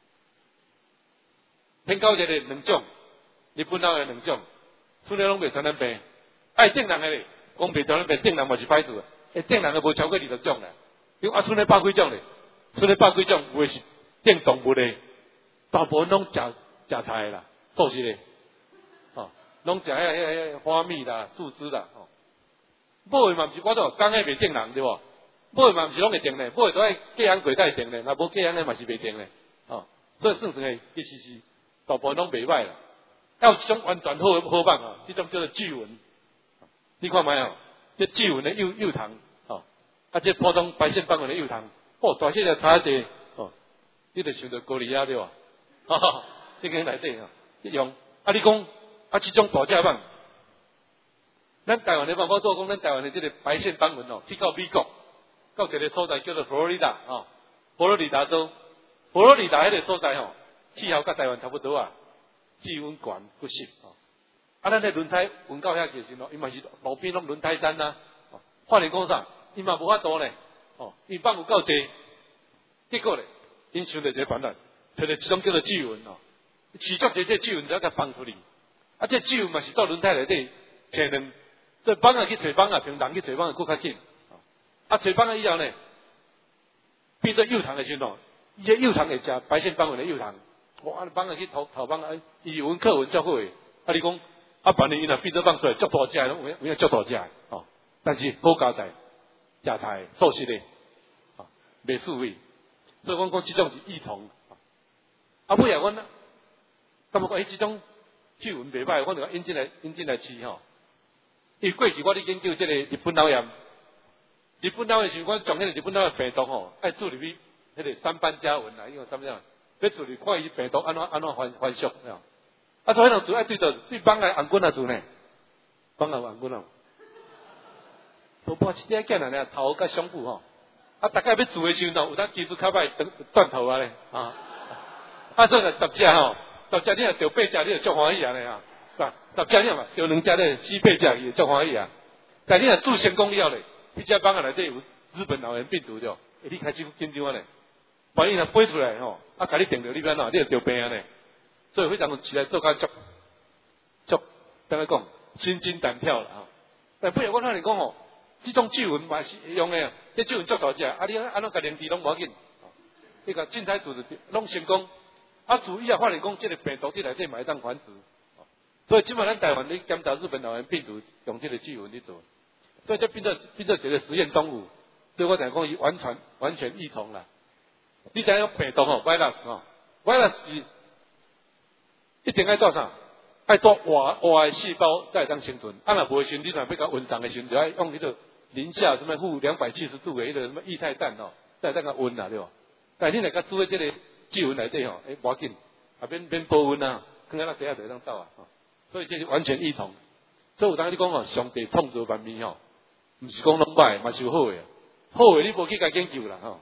天狗热的两种，日本佬的两种，剩了拢袂传染病。爱正人的咧，讲袂传染病，正人嘛是歹处，诶，正人的无超过二十种啦。因为啊，剩了百几种咧，剩了百几种，有诶是正动物的，大部分拢食食菜啦，素食的，哦，拢食迄迄迄花蜜啦、树枝啦，哦。某的嘛毋是我都讲迄袂正人对无？某的嘛毋是拢会定咧，某的都爱隔行过才会定咧，若无隔行的嘛是袂定咧，哦。所以算算诶，其实是大部分拢袂歹啦。要有一种完全好好网啊，这种叫做巨蚊。你看卖哦，这巨蚊的幼幼虫，哦，啊，这普通白线斑蚊的幼虫，哦，大细条差一地，哦，你就想到高利亚对吧？哈哈，这个内底哦，一样。啊，你讲啊，这种大只网，咱台湾的网，我做讲咱台湾的这个白线斑蚊哦，去到美国，到一个所在叫做佛罗里达哦，佛罗里达州，佛罗里达迄个所在哦，气候甲台湾差不多啊。气温悬不湿哦，啊，咱咧轮胎运到遐去时咯，伊嘛是路边拢轮胎山呐、啊，哦，换你讲啥，伊嘛无法度咧，哦，伊放有够济，结果咧，因想到一个办法，找到一种叫做巨蚊哦，饲足济这巨蚊就要甲放出去，啊，这巨蚊嘛是到轮胎内底找两，这放啊去找放啊，平人去找放啊更较紧，啊，找放啊以后呢，变做幼虫的时候，伊个幼虫会食白线斑蚊的幼虫。哇！放下去头头放啊，伊语文课文教会，啊你讲啊，半年伊若变做放出来，足大只，拢有影足大只哦。但是好加在食菜素食的，啊，袂输味。所以我讲这种是异虫。啊，尾啊，阮啊，感觉讲，迄这种巨蚊袂歹，我就引进来引进来试吼。因为过去我咧研究这个日本脑炎，日本脑炎时，我将迄个日本脑炎病毒吼，爱注入去迄个三斑家蚊啦，因为三斑。要处理看伊病毒安怎安怎繁繁殖，啊，所以人做爱对着对帮来红菌啊做呢，帮来红菌啊，无半一点见人咧头甲胸部吼，啊，大概要做的时候，有当技术较歹断断头啊咧，啊，啊，所以十只吼，十只你若钓八只，你就足欢喜啊咧啊，十只你嘛钓两只咧，四八只伊就足欢喜啊，但你若做成功了咧，迄只帮啊内底有日本脑炎病毒着，会你开始紧张啊咧。万一若飞出来吼，啊，甲你定着你变哪，你就得病啊咧。所以非常起来做甲足足，怎个讲心惊胆跳啦啊！但不如我看你讲吼，这种巨蚊嘛是用的，这巨蚊足大只，啊，你安怎甲连治拢无要紧，你甲凊彩做就拢成功。啊，注意啊，发现讲这个病毒伫内底嘛会当繁殖，所以即摆咱台湾咧检查日本脑炎病毒，用这个巨蚊去做，所以这变做变做一个实验动物。所以我讲讲伊完全完全异同啦。你知影病毒吼 ，virus 吼 ，virus 是一定爱做啥？爱做活活的细胞才会当生存。啊，若无生，你若要甲温上的时，就要用迄个零下什么负两百七十度的迄个什么液态氮吼，才会当甲温啦，对无？但你若甲煮喺这个巨蚊内底吼，诶，无要紧，啊免免保温啊，放在那底下就会当走啊。所以这是完全异同。所以有当你讲吼，上帝创造万物吼，毋是讲拢歹，嘛是有好诶。好诶，你无去甲研究啦吼。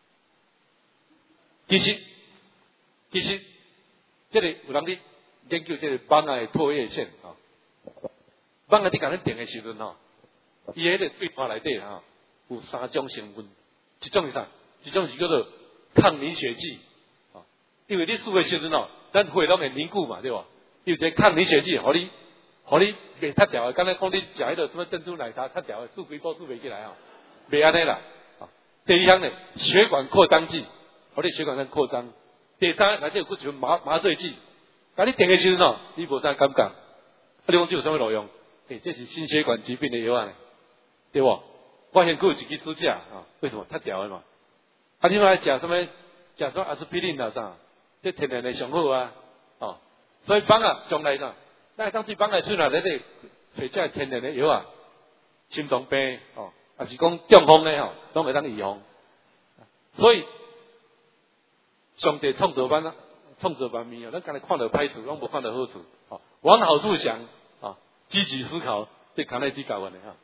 其实，其实，这个有人咧研究这个网啊的唾液腺啊，网啊你甲咱定的时阵吼，伊迄个对话内底吼有三种成分，一种是啥？一种是叫做抗凝血剂啊，因为你输的时阵吼，咱血拢会凝固嘛，对吧？有一个抗凝血剂，互你，互你袂塌掉的。刚才讲你食迄个什么珍珠奶茶塌掉的，输几包输袂起来啊，袂安尼啦。啊，第二项呢，血管扩张剂。互你血管上扩张。第三，内底有几种麻麻醉剂， 甲你定的时阵哦，你无啥感觉，啊，你讲这有啥物路用？诶、欸，这是心血管疾病的药啊，对不？我现佫有一支支架啊，为什么？太屌了嘛！啊，你来食什么？食什么阿司匹林啊啥？这天然的上好啊，哦，所以放啊，将来呐，咱当时放来出来咧咧，找这天然的药啊，心脏病哦，还是讲中风的吼，拢会当预防。所以上帝创造万啊，创造万物啊，咱刚才看到歹处，拢无看到好处，哦，往好处想啊，积极思考，对康乃基教训的哈。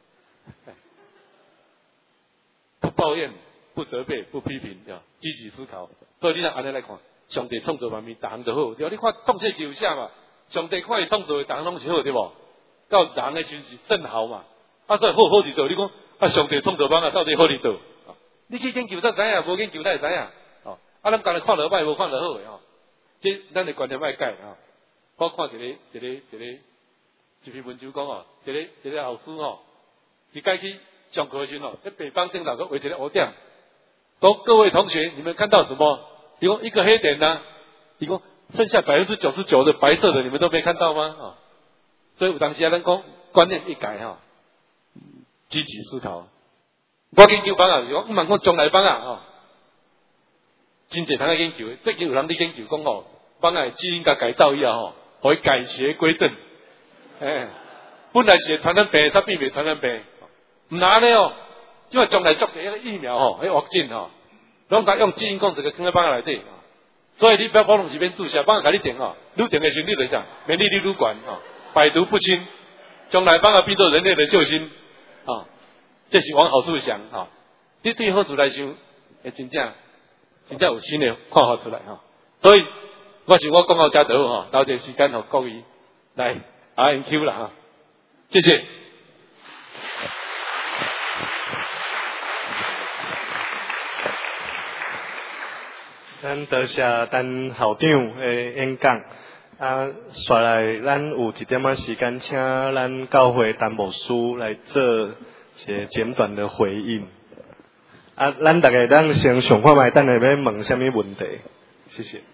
不抱怨，不责备，不批评，对吧？积极思考。所以你若安尼来看，上帝创造万物，逐项都好，对吧？你看创世纪有写嘛，上帝看伊创造的逐项拢是好，对无？到人的时阵是甚好嘛。啊，所以好好伫倒，你讲啊，上帝创造万物到底好伫倒？你去研究才知影，无研究才会知影。哦，啊，咱家己看落歹，无看落好诶吼。这咱的观念歹改啊。我看一个一个一个一篇文章讲哦，一个一个老师吼，一家去上课时吼，在北方顶头个画一个黑点，讲各位同学，你们看到什么？伊讲一个黑点呐、啊，伊讲剩下百分之九十九的白色的，你们都没看到吗？啊、哦，所以有当时啊，咱讲观念一改哈，积极思考。我研究班啊，我唔茫讲将来班啊，哦，真侪通个研究，最近有人伫研究讲哦，班啊基因甲改造以后吼，可以改邪归正，诶，本来是传染病，它避免传染病。唔难咧哦，即话将来做一个疫苗吼，迄药剂吼，拢甲用基因控制个放在放在内底，所以你不要保证是免注射，放甲你定吼，愈定的时候你就啥，免疫力愈悬吼，百毒不侵，将来放啊变做人类的救星啊，这是往好处想啊，你对好处来想，会真正真正有新的看法出来哈，所以我想我讲到遮就好吼，留一时间互各位来 R N Q 啦哈，谢谢。 咱多谢咱校长的演讲，啊，刷来咱有一点仔时间，请咱教会陈牧师来做一个简短的回应。啊，咱大家咱先想看卖，等下要问什么问题？谢谢。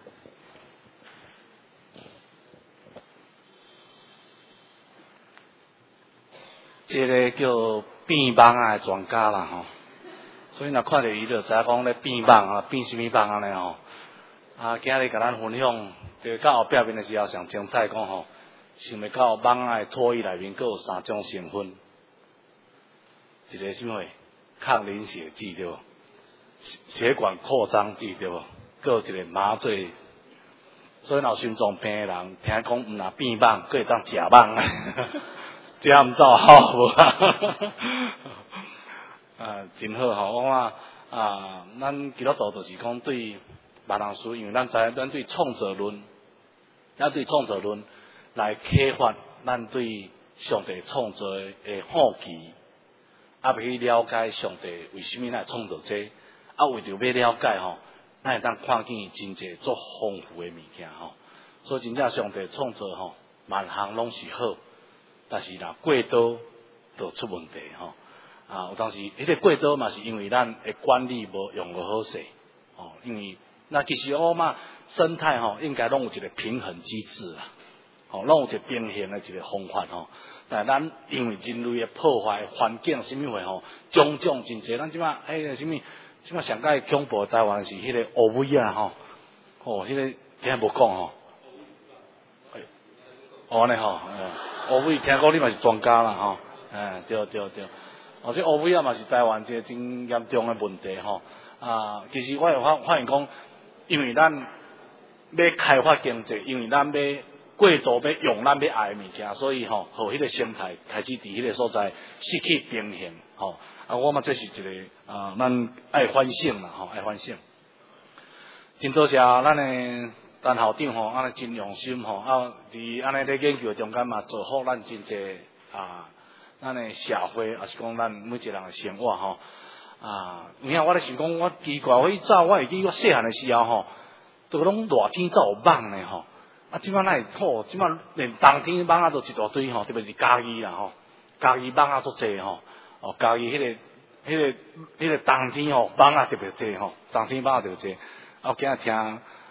这个叫变盲啊的专家啦吼。所以若看到伊就知影讲咧变盲啊，变什么盲安尼吼？啊，今日甲咱分享，就到后壁面的时候上精彩讲吼，想要到盲啊的唾液内面，佫有三种成分，一个什么？抗凝血剂对无？血管扩张剂对无？佫有一个麻醉。所以若心脏病的人，听讲毋若变盲，佫会当食盲，食毋走好无啊？啊，真好吼！我看啊，咱基督徒就是讲对万人书，因为咱知影咱对创造论，咱对创造论来启发咱对上帝创造的好奇，啊，要去了解上帝为什么来创造这，啊，为着要了解吼，咱会当看见真侪足丰富的物件吼。所以真正上帝创造吼，万项拢是好，但是若过多就出问题吼。啊，有当时迄个过多嘛，是因为咱的管理无用个好势，哦，因为那其实我嘛生态吼，应该拢有一个平衡机制啦，哦，拢有一个平衡的一个方法吼。但咱因为人类的破坏环境，什么货吼，种种真侪，咱即马迄个什么，即马上界恐怖台湾是迄个乌龟啊吼，哦，迄、那个听无讲吼，哦安尼吼，乌龟听讲你嘛是专家啦吼，哎，对对对。哦，这乌龟啊嘛是台湾一个真严重的问题吼。啊，其实我有发发现讲，因为咱要开发经济，因为咱要过度要用咱要爱的物件，所以吼，互迄个生态开始伫迄个所在失去平衡吼。啊，我嘛这是一个啊，咱爱反省啦吼，爱反省。真多谢咱的陈校长吼，安尼真用心吼，啊，伫安尼咧研究中间嘛，做好咱真济啊。咱的社会，也是讲咱每一个人的生活吼啊！有影我咧想讲，我奇怪，我一早我会记我细汉的时候吼，都拢热天才有蠓呢吼。啊，即摆哪会好？即摆连冬天蠓仔都一大堆吼，特别是嘉义啦吼，嘉义蠓仔足济吼。哦，嘉义迄个、迄个、迄个冬天吼，蠓仔特别济吼，冬天蠓仔特别济。啊，今日听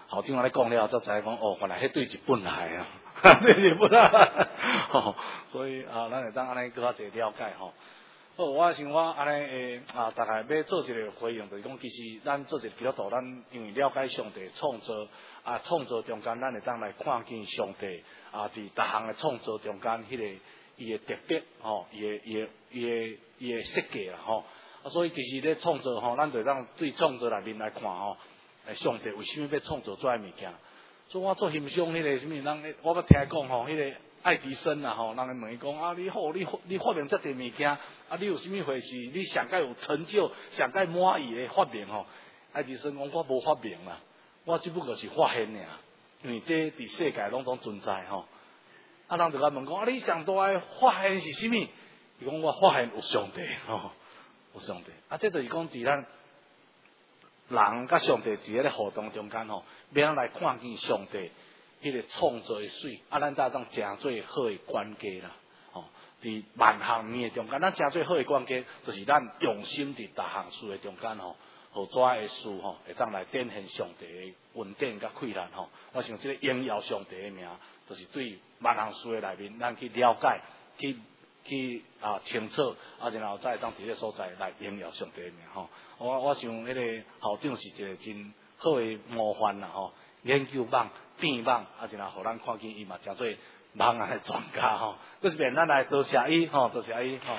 校长安尼讲了，才知讲哦，原来迄对日本来啊，对日本来，吼，所以啊，咱会当安尼搁较侪了解吼。好，我想我安尼诶啊，大概要做一个回应，就是讲，其实咱做一个基督徒，咱因为了解上帝创造啊，创造中间，咱会当来看见上帝啊，伫逐项诶创造中间，迄、那个伊诶特别吼，伊诶伊诶伊诶伊诶设计啦吼。啊，所以其实咧创造吼，咱就当对创造内面来看吼，诶，上帝为什么要创造这物件？所以我做欣赏迄个什么，人我捌听讲吼，迄、那个爱迪生啊吼，人咧问伊讲啊，你好，你你发明遮济物件，啊，你有啥物回事？你上界有成就、上界满意诶发明吼？爱迪生讲我无发明啦，我只不过是发现尔，因为这伫世界拢总存在吼。啊，人就甲问讲啊，你上大诶发现是啥物？伊讲我发现有上帝吼。有上帝，啊，这就是讲伫咱人甲上帝伫迄个互动中间吼，要来看见上帝迄个创造的水，啊，咱才当诚最好的关键啦，吼、哦，伫万项面中间，咱诚最好的关键就是咱用心伫逐项事的中间吼，互遮的事吼，会当来展现上帝的稳定甲困难吼。我想即个荣耀上帝的名，就是对万项事的内面，咱去了解去。去啊清楚啊，然后再当伫个所在来荣耀上帝的名吼。我我想迄个校长是一个真好的模范啦吼，研究网、变网啊，然后互咱看见伊嘛，诚做网啊的专家吼。搁一遍咱来多谢伊吼，多谢伊吼。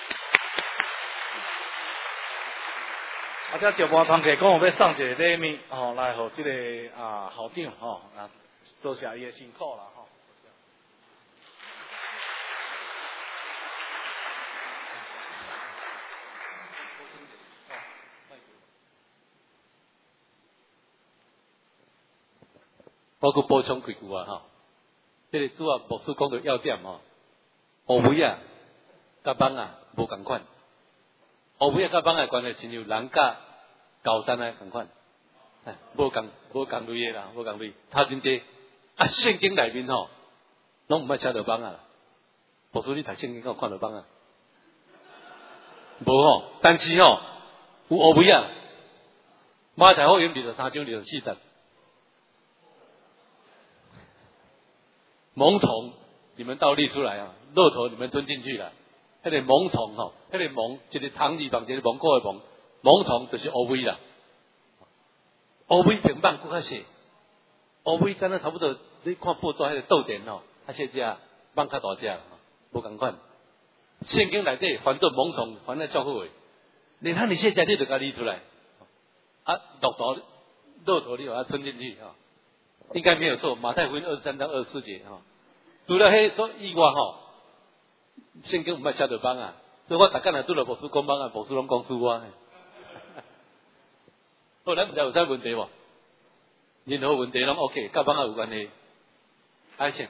啊，遮石盘团客讲要送一个礼物吼，来互即个啊校长吼，啊多谢伊的辛苦啦吼。 我阁补充几句啊吼，即、这个拄啊牧师讲到要点吼，乌龟啊，甲蠓啊无共款，乌龟啊甲蠓啊关系亲像人甲高山啊共款，哎，无共无共类的啦，无共类，差真济。啊，圣经内面吼，拢毋捌写到蠓啊，牧师你读圣经敢有看到蠓啊？无吼，但是吼有乌龟啊，马太福音二十三章二十四节。蠓虫，你们倒立出来啊！骆驼你们吞进去了。迄、那个蠓虫吼，迄、那个蠓，一个虫字旁，一个蒙古的蠓，蠓虫就是乌龟啦。乌龟平板更较细，乌龟敢若差不多，你看报纸迄个豆点吼，啊小只，蠓较大只，无共款。圣经内底反做蠓虫，反正照好诶。你看你现在你就甲理出来，啊，骆驼、骆驼你把它吞进去啊。应该没有错，马太福音二十三章二十四节哈。除了迄所以外吼，圣经毋捌写到蠓啊，所以我逐工来做了牧师讲蠓啊，牧师拢讲输我。好，咱毋知有啥问题无？任何问题拢 OK， 甲蠓啊有关系。爱请。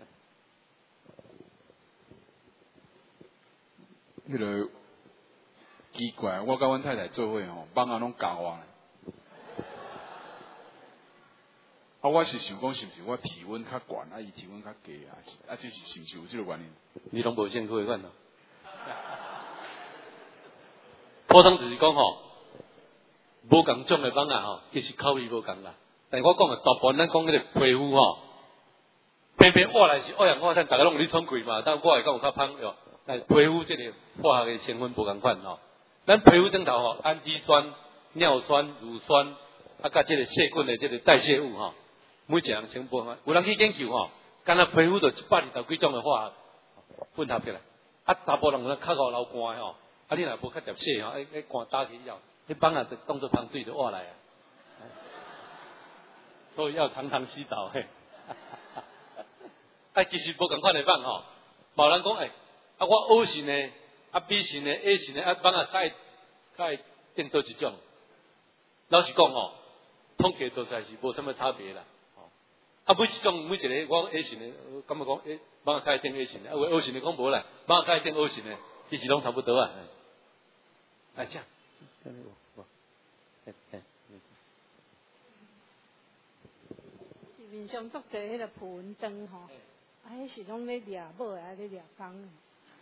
迄个奇怪，我甲阮太太做伙吼，蠓啊拢咬我。啊，我是想讲，是毋是我体温较悬，啊，伊体温较低啊？啊，这是是毋是有这个原因？ 你拢无兴趣款咯。普通就是讲吼，无共种的蠓啊吼，其实口味无共啦。但我讲的大部分咱讲迄个皮肤吼，偏偏活来是欧阳化碳，大家拢有咧创气嘛，但我会讲有较芳哟。但皮肤这个化学的成分无共款吼。咱皮肤顶头吼，氨基酸、尿酸、乳酸，啊，甲这个细菌的这个代谢物吼。每一样成分啊，有人去研究吼，干那皮肤就一百二十几种的化混合起来，啊，大部分人较高流汗吼，啊，你若无较接细吼，迄迄汗打起以后，迄蠓啊就当作香水就活来啊，所以要常常洗澡嘿。啊，其实无共款的蠓吼，某人讲诶，啊，我 O 型的，啊 B 型的 A 型的，啊蠓啊，该该变多一种，老实讲吼，统计做出来是无什么差别啦。啊，每一种每一个，我 A 型的，感觉讲，诶，蠓仔变 A 型的，啊，有 O 型的讲无啦，蠓仔变 O 型的，其实拢差不多啊。哎，这样， 市面上足侪迄个蒲文灯吼，啊，迄是拢咧掠某的，啊咧掠公的。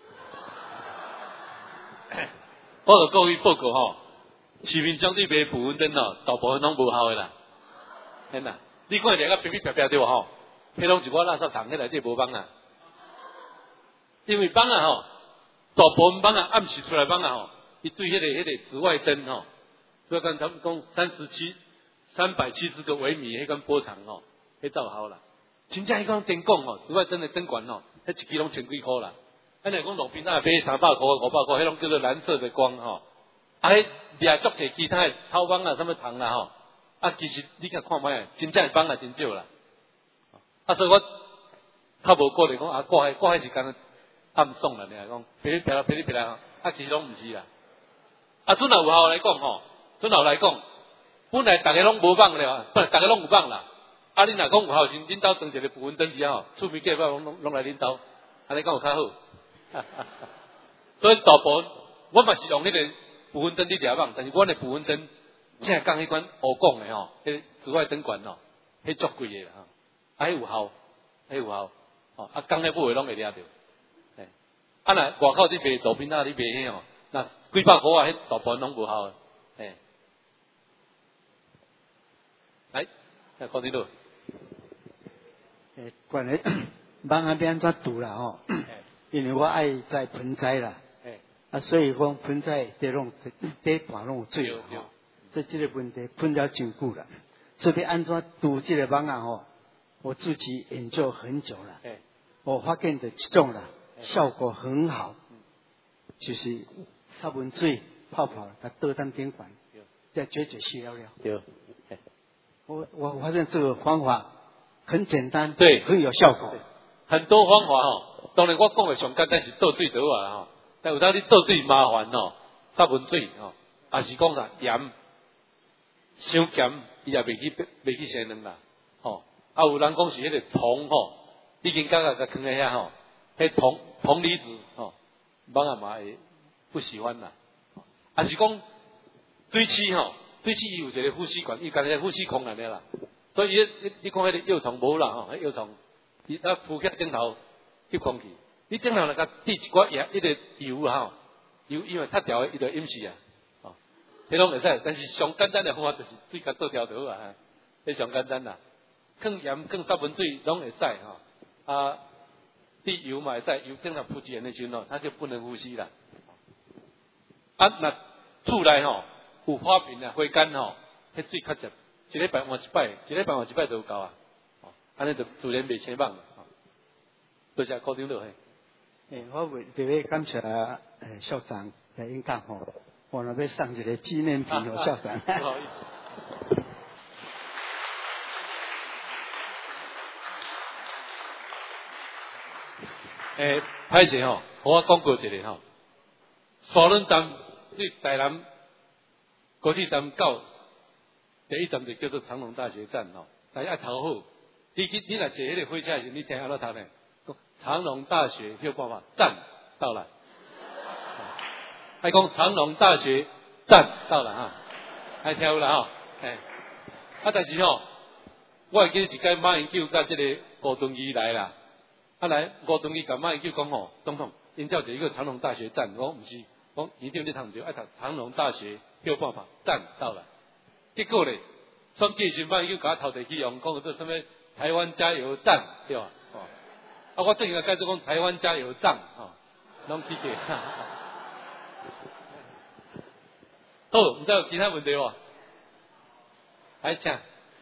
我就各位报告吼，市面上对卖蒲文灯哦，大部分拢无效的啦，嘿呐。 你看两个平平平平对无吼？迄拢是我垃圾桶迄内底无放啊。因为放啊吼，大部分放啊暗时出来放啊吼，伊对迄个迄个紫外灯吼，所以讲他们讲三十七三百七十个微米迄根波长吼，迄照好啦。真正迄讲电讲吼，紫外灯的灯管吼，迄一支拢千几箍啦。咱来讲路边啊买三百箍、五百箍，迄拢叫做蓝色的光吼。啊，迄掠足侪其他的草帮啊、什么糖啦吼。啊，其实你甲看卖，真正帮啊真少啦。啊，所以我较无顾虑讲啊，过海过海时间暗爽啦，你来讲，噼里啪啦噼里啪啦，啊，其实拢毋是啦。啊，阵若有效来讲吼，阵有来讲，本来大家拢无放了，不，大家拢有放啦。啊，恁若讲有效时，恁兜装一个部分灯之后，厝边计拢拢拢来恁兜，安尼讲有较好。所以大部分我嘛是用迄个部分灯去掠放，但是阮的部分灯。正讲迄款乌讲的吼，迄紫外灯管吼，迄足贵的啦，啊，迄有效，迄有效，哦，啊，讲咧买的拢会掠着，诶，啊，若外口你卖路边仔你卖迄吼，那几百箍啊，迄大部分拢无效的，诶，来，来讲呢度， 诶，关于网啊要安怎拄啦吼，因为我爱栽盆栽啦，诶，啊，所以讲盆栽底拢底盘拢有水啦吼。所以这个问题困扰真久了，所以要安怎拄这个网啊吼，我自己研究很久了，我发现的这种啦，效果很好，就是杀蚊水泡泡，它倒当灯管，再解决细了了。 对， 我我发现这个方法很简单， 对， 很有效果。 很多方法吼，当然我讲的上简单是倒水倒啊吼，但有当你倒水麻烦吼，杀蚊水吼，也是讲啥盐。伤咸，伊也袂去袂去生卵啦，吼、哦！啊，有人讲是迄个铜吼，已经甲甲甲放喺遐吼，迄铜铜离子吼，网啊嘛会不喜欢啦。啊是讲对气吼，对气伊有一个呼吸管，伊家己呼吸孔安尼啦。所以伊你你看迄个幼虫无啦吼，迄幼虫伊啊浮起顶头吸空气，你顶头来甲滴一寡盐，迄个油啊吼，油因为太调伊就淹死啊。迄拢会使，但是上简单的方法就是水甲倒调就好啊，迄上简单啦。放盐、放杀蚊水拢会使吼，啊，滴油嘛会使，油顶头扑盐的时候，它就不能呼吸啦。啊，那厝内吼有花瓶啊、花干吼，迄水较侪，一礼拜换一摆，一礼拜换一摆就有够啊。安尼就自然袂生网。多谢高长老嘿。 诶，我为特别感谢诶校长来演讲吼。我那边上一个纪念品哦，校长。 不好意思。诶，歹势吼，我讲过一个吼，沙仑站对台南国际站到第一站就叫做长隆大学站吼，大家爱头好。你去你若坐迄个火车时，你听安怎读呢？长隆大学有办法站到了。还讲长隆大学站到了哈，还听有啦吼，哎，啊但是吼，我会记得一届马英九甲这个吴敦义来啦，啊来吴敦义甲马英九讲吼，总统，因叫一个长隆大学站，我讲唔是，讲一定你读唔对，爱读长隆大学有办法站到了，结果咧，选举时马英九甲头地去用，讲做什么台湾加油站对吧？哦，啊我正要改做讲台湾加油站哦，拢去过。好，唔知有其他问题无？来请。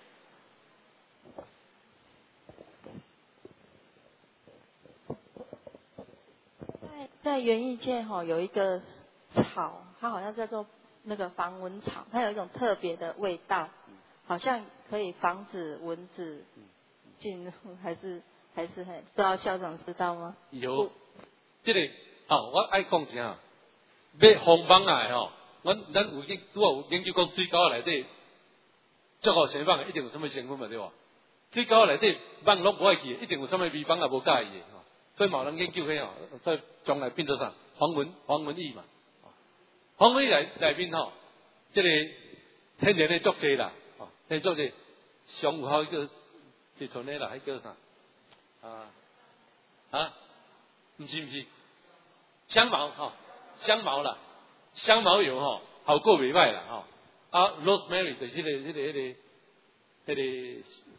在在园艺界哈、哦、有一个草，它好像叫做那个防蚊草，它有一种特别的味道，好像可以防止蚊子进入，还是还是很不知道校长知道吗？ 有，这个哦，我爱讲一下，要防蚊啊吼。阮咱有研拄好有研究讲水沟内底，足好生蚊一定有什么成分嘛对无？水沟内底蚊拢无爱去，一定有什么微蚊也无介意的吼。所以某人研究迄吼，在将来变做啥防蚊防蚊液嘛。防蚊液内内面吼，这个天然的足济啦，哦，天然足济上有效一个是存的啦，迄叫啥？啊啊，毋是毋是，香茅吼，香茅啦。香茅油吼，效果袂歹啦吼。啊 ，rosemary 就是迄、那个、迄、那个、迄、那个、迄、那个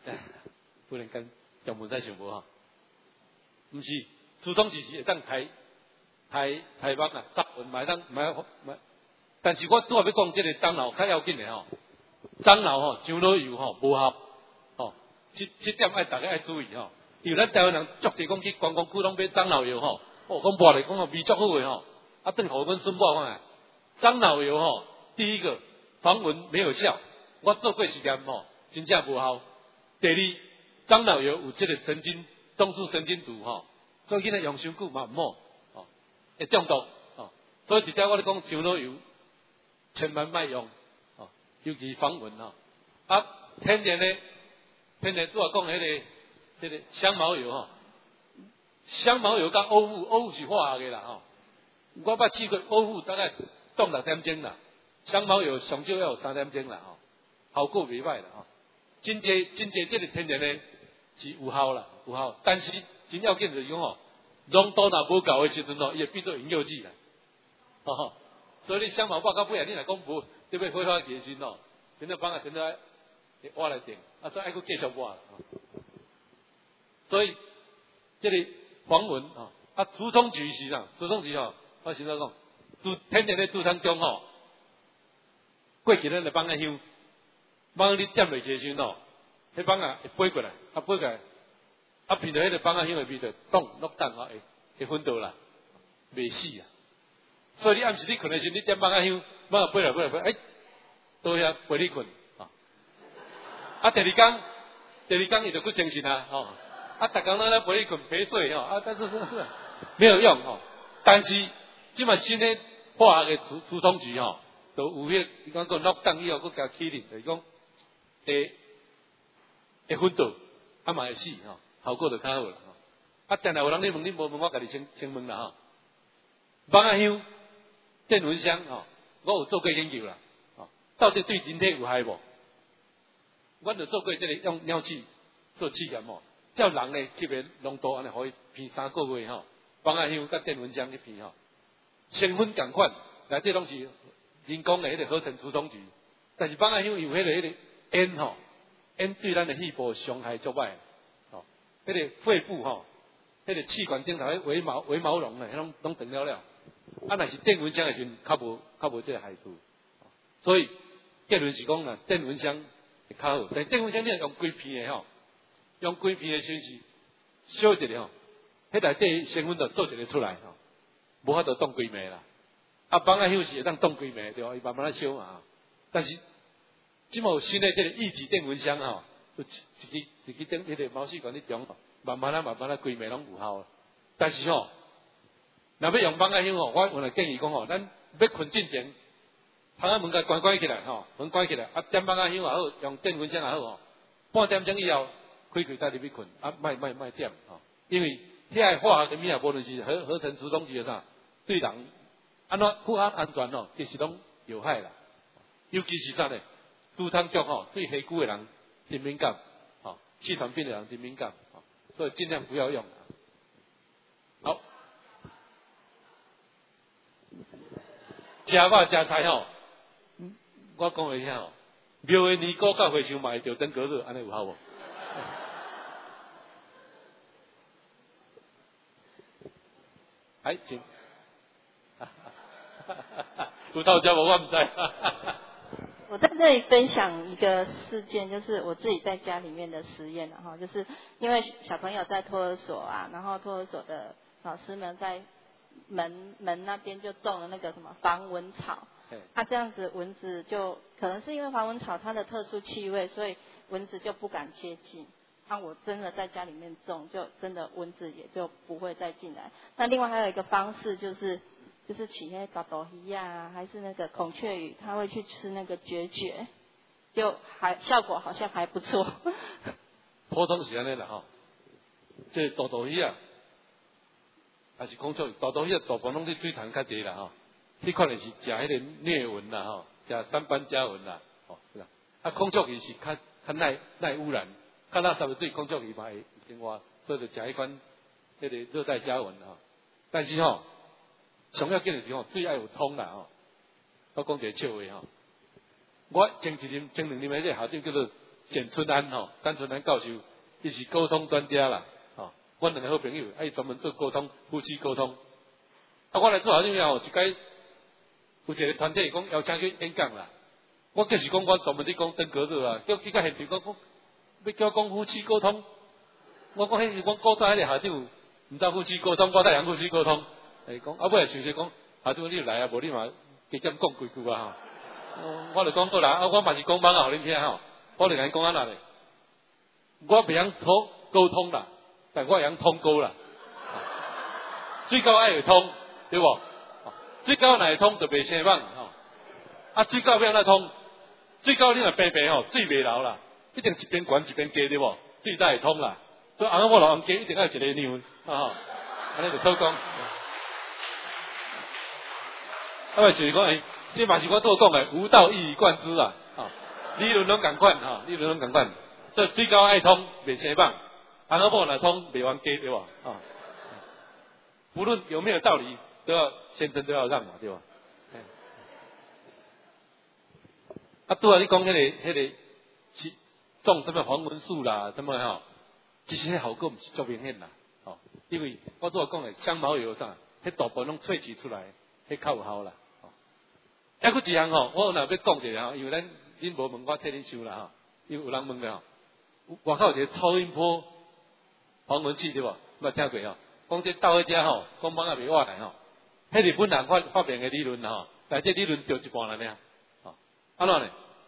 不能跟江门在想无吼，毋是初中时是会当台台台北啊，答文买当买买，但是我拄要要讲即个长老较要紧的吼，长老吼上老油吼无效，吼，即即点爱大家爱注意吼，因为咱台湾人足济讲去观光区拢买长老油吼，哦，讲抹咧讲哦味足好诶吼，啊等互阮孙某看下，长老油吼，第一个防蚊没有效，我做过实验吼，真正无效。第二，长老油有这个神经中枢神经毒吼，所以囡仔用伤久嘛毋好，哦，会中毒，哦，所以直接我咧讲上老油，千万莫用，哦，尤其防蚊吼。啊，天然咧，天然拄啊讲迄个迄个香茅油吼，香茅油甲欧付，欧付是化学的啦吼。我捌试过欧付大概冻六点钟啦，香茅油上少要有三点钟啦吼，效果袂歹啦吼。真济真济，这个天然的是有效啦，有效。但是真要紧就是讲吼，浓度若无够的时阵吼，伊会变做营养剂啦。吼、哦，所以你香茅包到尾啊，你若讲无，你要挥发其实吼，真正放啊，真正会挖来定，啊，所以爱佫继续挖啦。所以这个防蚊吼，啊，除虫菊是啥？除虫菊吼，我先在讲，拄天然的杜汤中吼，过去咱就放个香。帮你点落去时吼，迄帮啊会飞过来，啊飞过来，啊闻到迄个帮啊香的味道，咚落蛋啊会会昏倒啦，袂死啊。所以你暗时你困的时候，你点帮啊香，帮啊飞来飞来飞，哎，倒遐陪你困啊。啊第二天，第二天伊就佫精神啊，吼、哦，啊逐工咱咧陪你困陪睡吼，啊但是没有用吼。但是即嘛新的化学的除除虫剂吼，都有迄，伊讲个落蛋以后佫加起灵，就是讲。会会昏倒，啊嘛会死吼，效果就较好啦吼。啊，但系有人你问你无问，我家己先先问啦吼。芒仔香、电蚊香吼，我有做过研究啦，吼，到底对人体有害无？我就做过这个用鸟气做试验吼，叫人咧吸的浓度安尼可以骗三个月吼，芒仔香甲电蚊香去骗吼，成分共款，内底拢是人工的迄个合成除虫剂，但是芒仔香有迄个迄个。烟吼，烟对咱的肺部伤害足歹，吼，迄个肺部吼，迄个气管顶头迄微毛微毛绒咧，迄拢拢断了了。啊，若是电蚊香的时阵，较无较无这个害处。所以结论是讲啦，电蚊香会较好，但电蚊香你用规片的吼，用规片的先是烧一个吼，迄内底成分就做一个出来吼，无法度冻规暝啦。啊，放啊休息会当冻规暝对，伊慢慢啊烧嘛，但是。即么有新的这个一级电蚊香吼，有一支一支电迄个毛细管伫中，慢慢啊慢慢啊规暝拢有效。但是吼，若要用放啊香吼，我原来建议讲吼，咱要困之前，窗仔门甲关关起来吼，门关起来，啊点放啊香也好，用电蚊香也好吼，半点钟以后开开再入去困，啊卖卖卖点吼，因为遐化学的物啊，无论是合合成除虫剂啥，对人安怎符合安全吼，其实拢有害啦，尤其是啥呢？杜汤菊吼，对黑菇的人真敏感，吼，气喘病的人真敏感，吼，所以尽量不要用。好，食肉食菜吼，我讲一下吼，庙的年糕甲花生嘛会着登革热，安尼有效无？哎，请，有透食无？我唔知。 我在这里分享一个事件，就是我自己在家里面的实验了哈，就是因为小朋友在托儿所啊，然后托儿所的老师们在门门那边就种了那个什么防蚊草，它、啊、这样子蚊子就可能是因为防蚊草它的特殊气味，所以蚊子就不敢接近。那、啊、我真的在家里面种，就真的蚊子也就不会再进来。那另外还有一个方式就是。就是起那个斗鱼呀，还是那个孔雀鱼，它会去吃那个决蕨，就还效果好像还不错。 普通是安尼啦吼，这斗斗鱼啊，还是孔雀鱼，斗斗鱼啊，大部分拢是水产较济啦吼，迄可能是食迄个疟蚊啦吼，食三斑家蚊啦，吼，是啦。啊，孔雀鱼是较较耐耐污染，较垃圾的水，孔雀鱼嘛会生活，所以就食迄款迄个热带家蚊吼，但是吼。上要紧的是吼，水爱有通啦吼。我讲一个笑话吼，我前一年前两年迄个校长叫做简春安吼，简春安教授，伊是沟通专家啦，吼、哦，我两个好朋友，啊，伊专门做沟通，夫妻沟通。啊，我来做好像样吼，一摆有一个团体讲邀请去演讲啦，我就是讲我专门伫讲登革热啊，叫去到现场讲讲，要叫讲夫妻沟通，我讲迄是我古早迄个校长，毋知夫妻沟通，我太阳夫妻沟通，诶讲，啊，尾来想想讲，校长你来啊，无你嘛加减讲几句啊吼，我就讲过啦，啊，我嘛是讲网啊，互恁听吼，我就甲你讲安那咧，我袂晓通沟通啦，但我会晓通沟啦，最高爱会通，对无？最高哪会通就袂生网吼，啊，最高要哪通？最高你若白白吼，水袂流啦，一定一边悬一边低，对无？水才会通啦。所以红我老红鸡一定要有一个娘，啊，安尼就好讲。啊，我就是讲，诶，这嘛是我都讲诶，无道一以贯之啦，啊，理论拢共款，哈，理论拢共款。所以最高爱通，袂生网；红某若通，袂冤家，对无？啊，无论有没有道理，都要先生都要让嘛，对吧？啊，拄啊，你讲迄、那个、迄、那个是种什么黄文素啦，什么吼？其实迄效果毋是足明显啦，吼，因为我拄啊讲诶，香茅油啥，迄大部分拢萃取出来，迄较有效啦。吼，还佫一项吼，我若要讲一下吼，因为咱恁无问我替恁想啦吼，因为有人问个吼，外口有一个超音波黄文器对无？捌听过吼？讲这到迄遮吼，讲网也袂活来吼。迄日本人发发明的理论吼，但这理论对一半了呢，吼，安怎呢？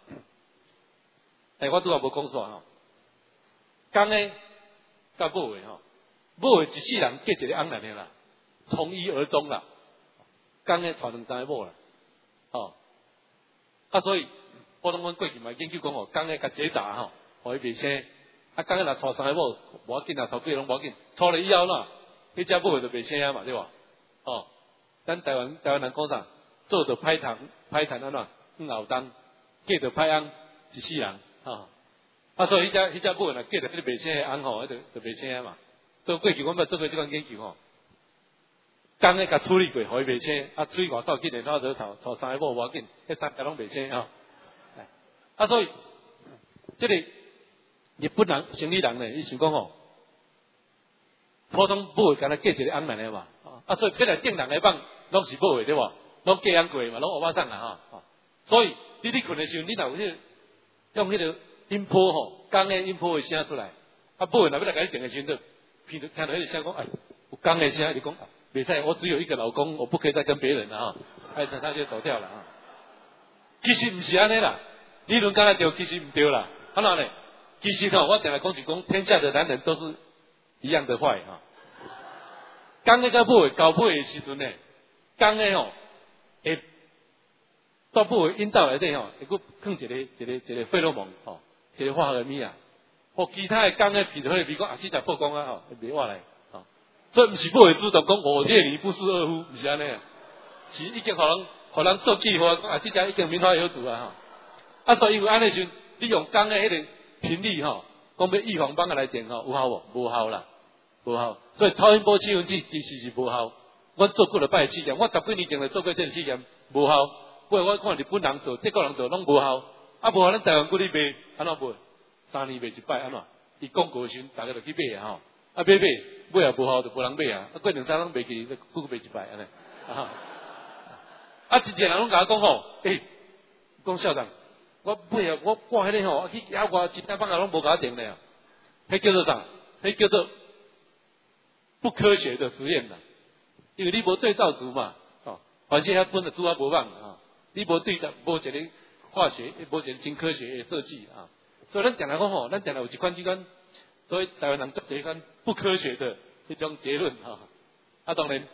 诶，我拄也无讲煞吼，公的甲母的吼，母的一世人嫁一个翁来啦，从一而终啦，公的传两三个某啦，吼，啊，所以我拢阮过去嘛研究讲吼，公的甲结扎吼，互伊袂生，啊，公的若娶三个某，无要紧啊，娶几个拢无要紧，娶了以后啦，迄只某就袂生啊嘛，对无？哦。咱台湾台湾人讲啥？做着歹谈歹谈安怎？黄后当，嫁着歹翁一世人，吼。啊，所以迄只迄只某若嫁着迄个袂生的翁吼，迄就就袂生啊嘛。所以过去阮捌做过即款研究吼，公的甲处理过，互伊袂生，啊，水外口去莲花河头，娶三个某无要紧，迄三个拢袂生啊。啊，所以即、這个日本人生理人呢，伊想讲吼，普通某会干那嫁一个翁来嘛。啊，所以本来正人来放拢是某的对无？拢嫁人过嘛，拢乌巴桑啦吼。所以你咧困的时候，你若有迄、那个用迄个音波吼，公的音波会声出来。啊，某的若要来甲你电的时阵，听到听到迄个声讲，哎，有公的声，你讲袂使，我只有一个老公，我不可以再跟别人了哈。哎，他就走掉了啊。其实毋是安尼啦，理论讲来对，其实毋对啦。安怎呢？其实吼，我定来讲是讲，天下的男人都是一样的坏哈。公的甲母的交配的时阵呢，公的吼会到母的阴道内底吼，会佫放一个一个一个费洛蒙吼，一个化学物啊，互其他的公的皮肤比讲啊，即只曝光啊吼，袂活来吼，所以毋是母的主动讲我恋你不是二夫，毋是安尼啊，是已经互人互人做记号讲啊，即只已经名花有主啊吼，啊所以因为安尼时，你用公的迄个频率吼，讲要预防网来电吼，有效无？无效啦。无效，所以超音波气温计其实是无效。我做过了摆试验，我十几年前就做过这个试验，无效。不过我看日本人做、德国人做拢无效，啊无效，咱台湾鼓励卖，安怎卖？三年卖一摆，安怎？伊广告时大家就去买啊吼，啊买买，买也无效就无人买啊，啊过两三人卖去，佫佫卖一摆安尼。啊，啊真侪人拢甲我讲吼，诶、欸，讲校长，我买啊，我挂迄个吼，去野外真大放啊拢无甲我定咧，迄叫做啥？迄叫做不科学的实验啦，因为你无对照组嘛，哦，反正遐本来拄啊无放啊，你无对照，无一个化学，无一个真科学的设计啊，所以咱定来讲吼，咱定来有一款即款，所以台湾人做一款不科学的一种结论哈、啊。啊，当然，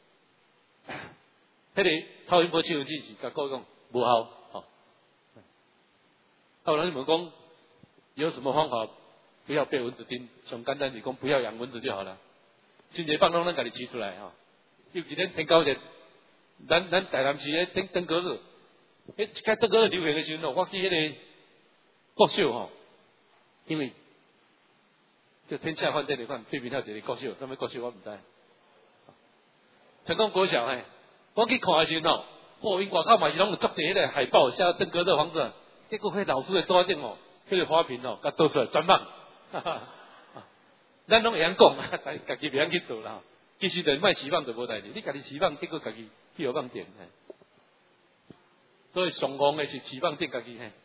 迄、那个超音波气温计是甲各讲无效，哦。啊，有人问讲有什么方法不要被蚊子叮？上简单是讲不要养蚊子就好了。真侪放拢咱家己饲出来吼，尤其咱天高热，咱咱台南市咧登登革热，迄开登革热流行的时阵，我去迄个国小吼，因为就天下饭店嚟看，对面有一个国小，什么国小我唔知，成功国小嘿，我去看的时阵吼，哦，因外口嘛是拢有作者迄个海报写登革热防治，结果迄老师的桌顶哦， 迄个花瓶哦，甲倒出来全放。咱拢会晓讲，但家己袂晓去做啦。其实就卖期望就无代志，你家己期望，结果家己去互放电。所以上旺的是期望电家己嘿。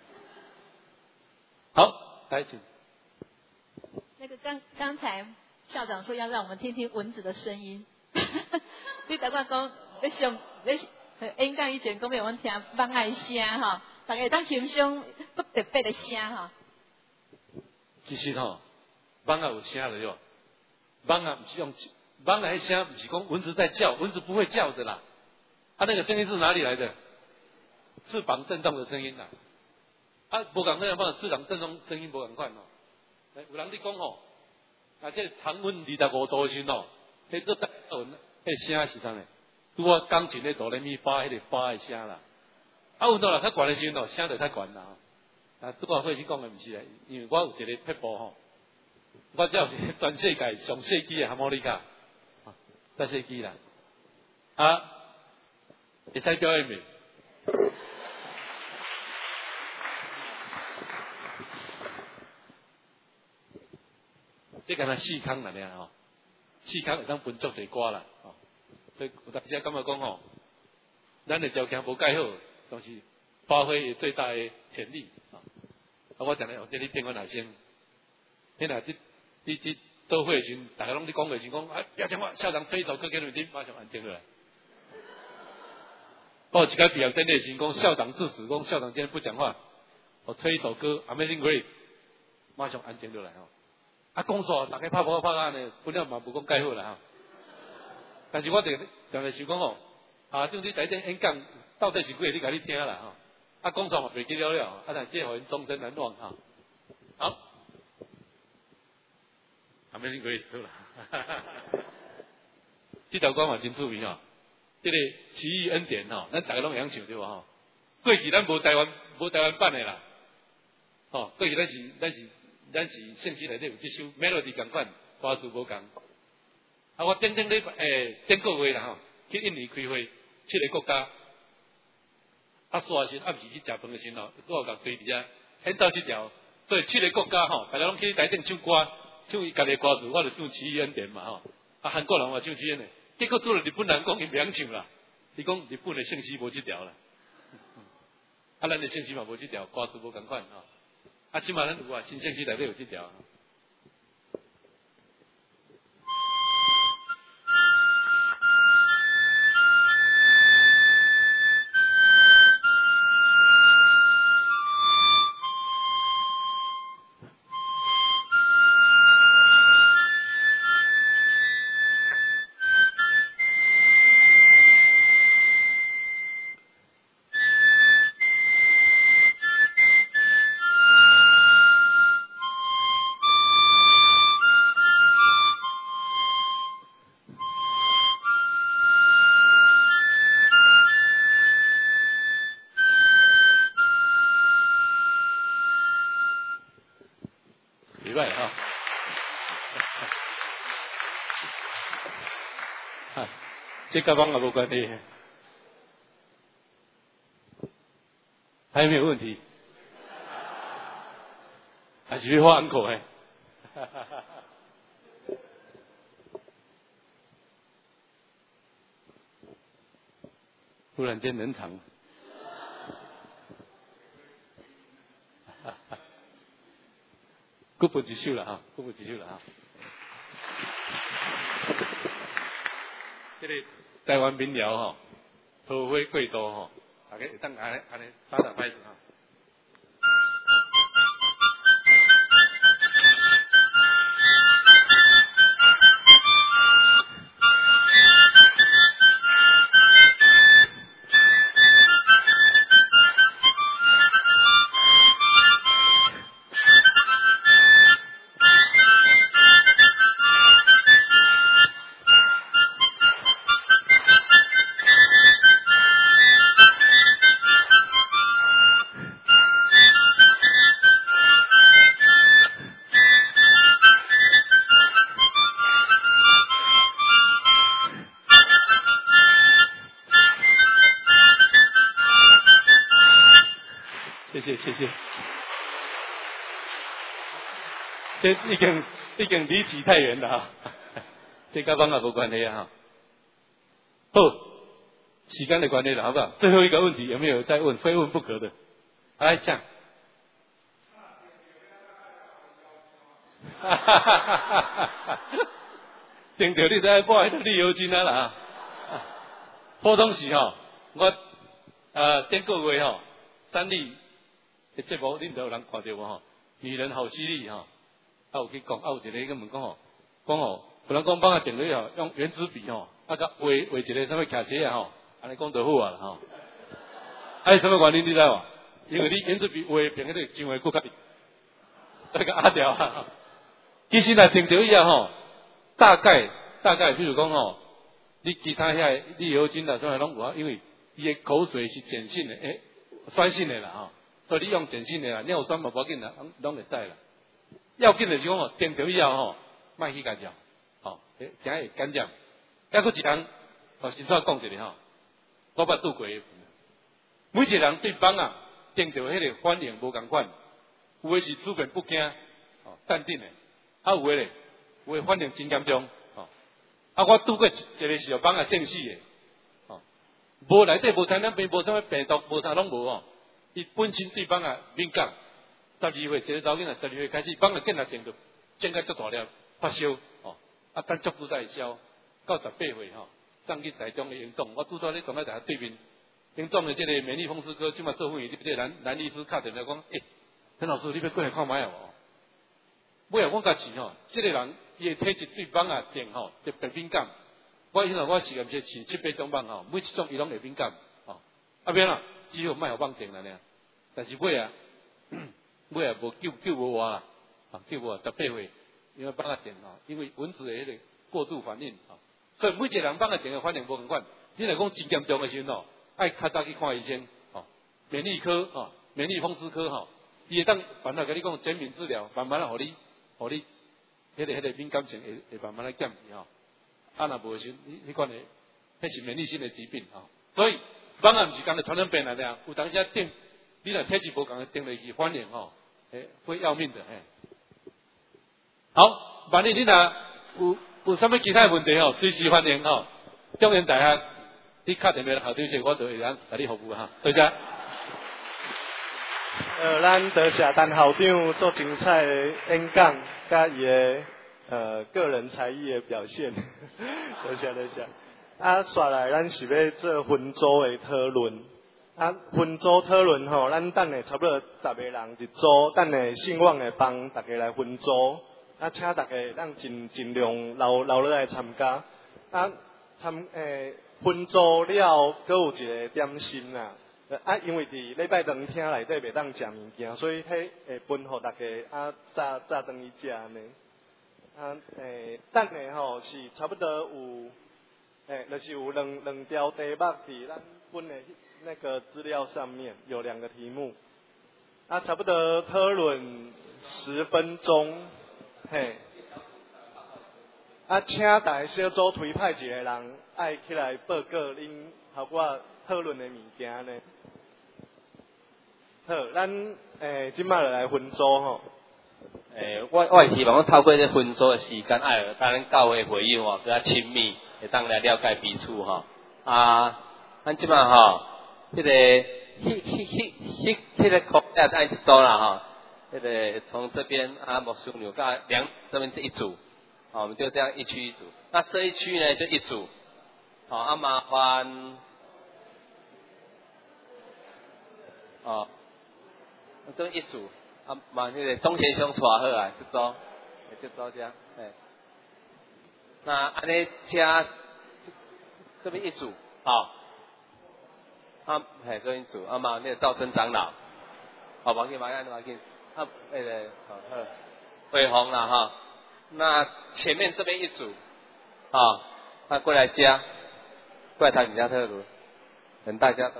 好，来请。 那个刚刚才校长说要让我们听听蚊子的声音，你等下讲，你上你演讲以前讲要我们听蚊仔声吼，大家当欣赏不特别的声吼。 其实吼，蚊仔有声的哟，蚊仔不是用蚊仔的声，不是讲蚊子在叫，蚊子不会叫的啦。它、啊、那个声音是哪里来的？翅膀震动的声音啦。啊，无共那样放翅膀震动声音无共款哦。有人你讲吼，啊，这常温二十五度时哦，迄做大蚊，迄声是啥呢？拄我钢琴咧哆来咪发迄个发的声啦。啊，温度啦较悬的时阵哦，声就较悬啦。啊，拄我会去讲的毋是咧，因为我有一个撇步吼，我只有一个全世界上细机的哈莫尼卡，全细机啦。啊，会使表演未？这敢若四空啦，尔吼，四空会当分足侪歌啦，吼。所以有当时感觉讲吼，咱的条件无介好，都是发挥最大的潜力。啊，我讲咧，我这里变我哪先？迄若你你你做会时，大家拢伫讲的时讲，哎，不要讲话，校长推一首歌给你们听，马上安静下来。我一个毕业典礼时讲，校长致辞，讲校长今天不讲话，我推一首歌《Amazing Grace》，马上安静下来吼。啊，讲煞，大家拍拍拍啊呢，本了嘛无讲介好啦吼。但是我哋常常想讲哦，啊，种你第一点演讲到底是几个你家己听啦吼。啊，讲煞嘛袂记了了，啊，但这互因终身难忘哈。好，阿妹你可以好啦。这条歌嘛真出名哦，这个奇异恩典吼，咱大家拢会晓唱对吧吼？过去咱无台湾无台湾版的啦，吼，过去咱是咱是。咱是圣经内底有即首 melody 共款，歌词无共。啊，我顶顶礼拜诶，顶个月啦吼，去印尼开会，七个国家。啊，煞时暗时去食饭的时候，我有甲对伫遮演到即条，所以七个国家吼，大家拢去台顶唱歌，唱伊家己歌词，我就唱奇异恩典嘛吼。啊，韩国人嘛唱奇异恩典，结果做了日本人讲伊袂晓唱啦，伊讲日本的圣诗无即条啦。啊，咱的圣诗嘛无即条，歌词无共款吼。啊，起码咱有啊，新圣经内底有这条。礼拜哈，啊，这跟帮也无关系，还有没有问题？还是要画安口哎？突然间冷场。古不一首了哈，古不一首了哈。这个台湾民谣哈，桃花过度哈，大家会当安尼安尼打打拍子哈。谢谢谢谢。 这已经已经离题太远了哈，这跟帮啊无关系啊哈。好，时间的关系了，好不好？最后一个问题有没有再问？非问不可的。来讲。哈哈哈哈哈哈！定着你都爱买迄个旅游金啊啦。普通时吼，我呃顶个月吼，三立的节目，恁都有人看到无吼？女人好犀利吼，啊有去讲，啊有一个去问讲吼，讲吼，有人讲帮个定落吼，用圆珠笔吼，啊甲画画一个什么徛车啊吼，安尼讲就好啊啦吼。啊，什么原因你知无？因为你圆珠笔画平迄个上会骨较，那个压掉啊。其实若定着以后吼，大概大概，比如讲吼，你其他遐旅游金啊，啥拢有啊，因为伊的口水是碱性的，诶，酸性的啦吼，所以你用碱性的啦，尿酸嘛无要紧啦，拢拢会使啦。要紧的是讲吼，定着以后吼，莫去干掉，吼，诶，行会干掉。抑佫一人，哦，先煞讲一下吼，我捌拄过的。每一个人对房啊，定着迄个反应无共款，有的是处变不惊，哦，淡定的。啊有诶咧，有诶反应真严重，吼、哦！啊我拄过一个是帮啊电死诶，吼、哦，无内底无产咱病无啥物病毒，无啥拢无吼。伊本身对帮啊敏感，十二岁一个查某囡仔十二岁开始帮啊见来定着，整个足大粒发烧，吼、哦，啊等足久才会消，到十八岁吼，上去台中诶严重，我拄到咧中央大学对面，严重诶即个免疫风湿科，即马做副院长，即个男男医师敲电话讲，诶、欸，陈老师你要过来看卖无？尾啊，我家饲吼，即、这个人伊诶体质对蚊啊叮吼特别敏感。我现在我饲个毋是饲七八种蚊吼，每一种伊拢会敏感吼。啊免啦，只好莫互蚊叮啦尔。但是尾啊，尾啊无救救无活啦，啊救无十八岁，因为蚊啊叮吼，因为蚊子诶迄个过度反应吼，所以每一个人蚊啊叮诶反应无共款。你若讲真严重诶时阵吼，爱较早去看医生吼，免疫科吼，免疫风湿科吼，伊会当办法甲你讲减敏治疗，慢慢啊互你。互你迄、那个迄、那个敏感性会会慢慢来减去吼，啊若无时你你款诶，迄是免疫性诶疾病吼，所以蚊啊毋是讲咧传染病来的，有当时叮，你若体质无共叮落去反应吼，诶会要命的嘿。好，万一你若有有啥物其他问题吼，随时欢迎吼，中原大学你敲电话校长室，我就会当甲你服务哈，多谢。 呃，咱多谢陈校长做精彩的演讲，甲伊的呃个人才艺的表现，多谢多谢。啊，刷来咱是要做分组的讨论，啊，分组讨论吼，咱等下差不多十个人一组，等下信望会帮大家来分组，啊，请大家咱尽尽量留留落来参加，啊，参诶分组了，阁有一个点心啦。啊，因为伫礼拜堂厅内底袂当食物件，所以迄会分互大家啊早早顿去食安尼。啊，诶，等下吼是差不多有，诶，就是有两两条题目伫咱分的那个资料上面有两个题目，啊，差不多讨论十分钟，嘿。啊，请大家小组推派一个人爱起来报告恁效我讨论的物件呢。好，咱诶，即摆就来分组吼。 诶，我我希望我透过这分组的时间，爱有当咱教会会友吼，更加亲密，会当来了解彼此吼。啊，咱即摆吼，迄、那个迄迄迄迄迄个口袋爱一组啦吼，迄、那个从这边啊木枢纽到两这边这一组，好，我们就这样一区一组。那这一区呢就一组，好，啊麻烦，哦。这一组，啊，把那个钟贤兄带好啊，这组，这组这样，哎，那安尼加这边一组，好，啊，嘿，这边一组，啊嘛，那个赵生长老，好，王进，王进，王进，啊，那个，好，好，伟宏了哈，那前面这边一组，啊，那过来加，过来谈你家特鲁，等大家都。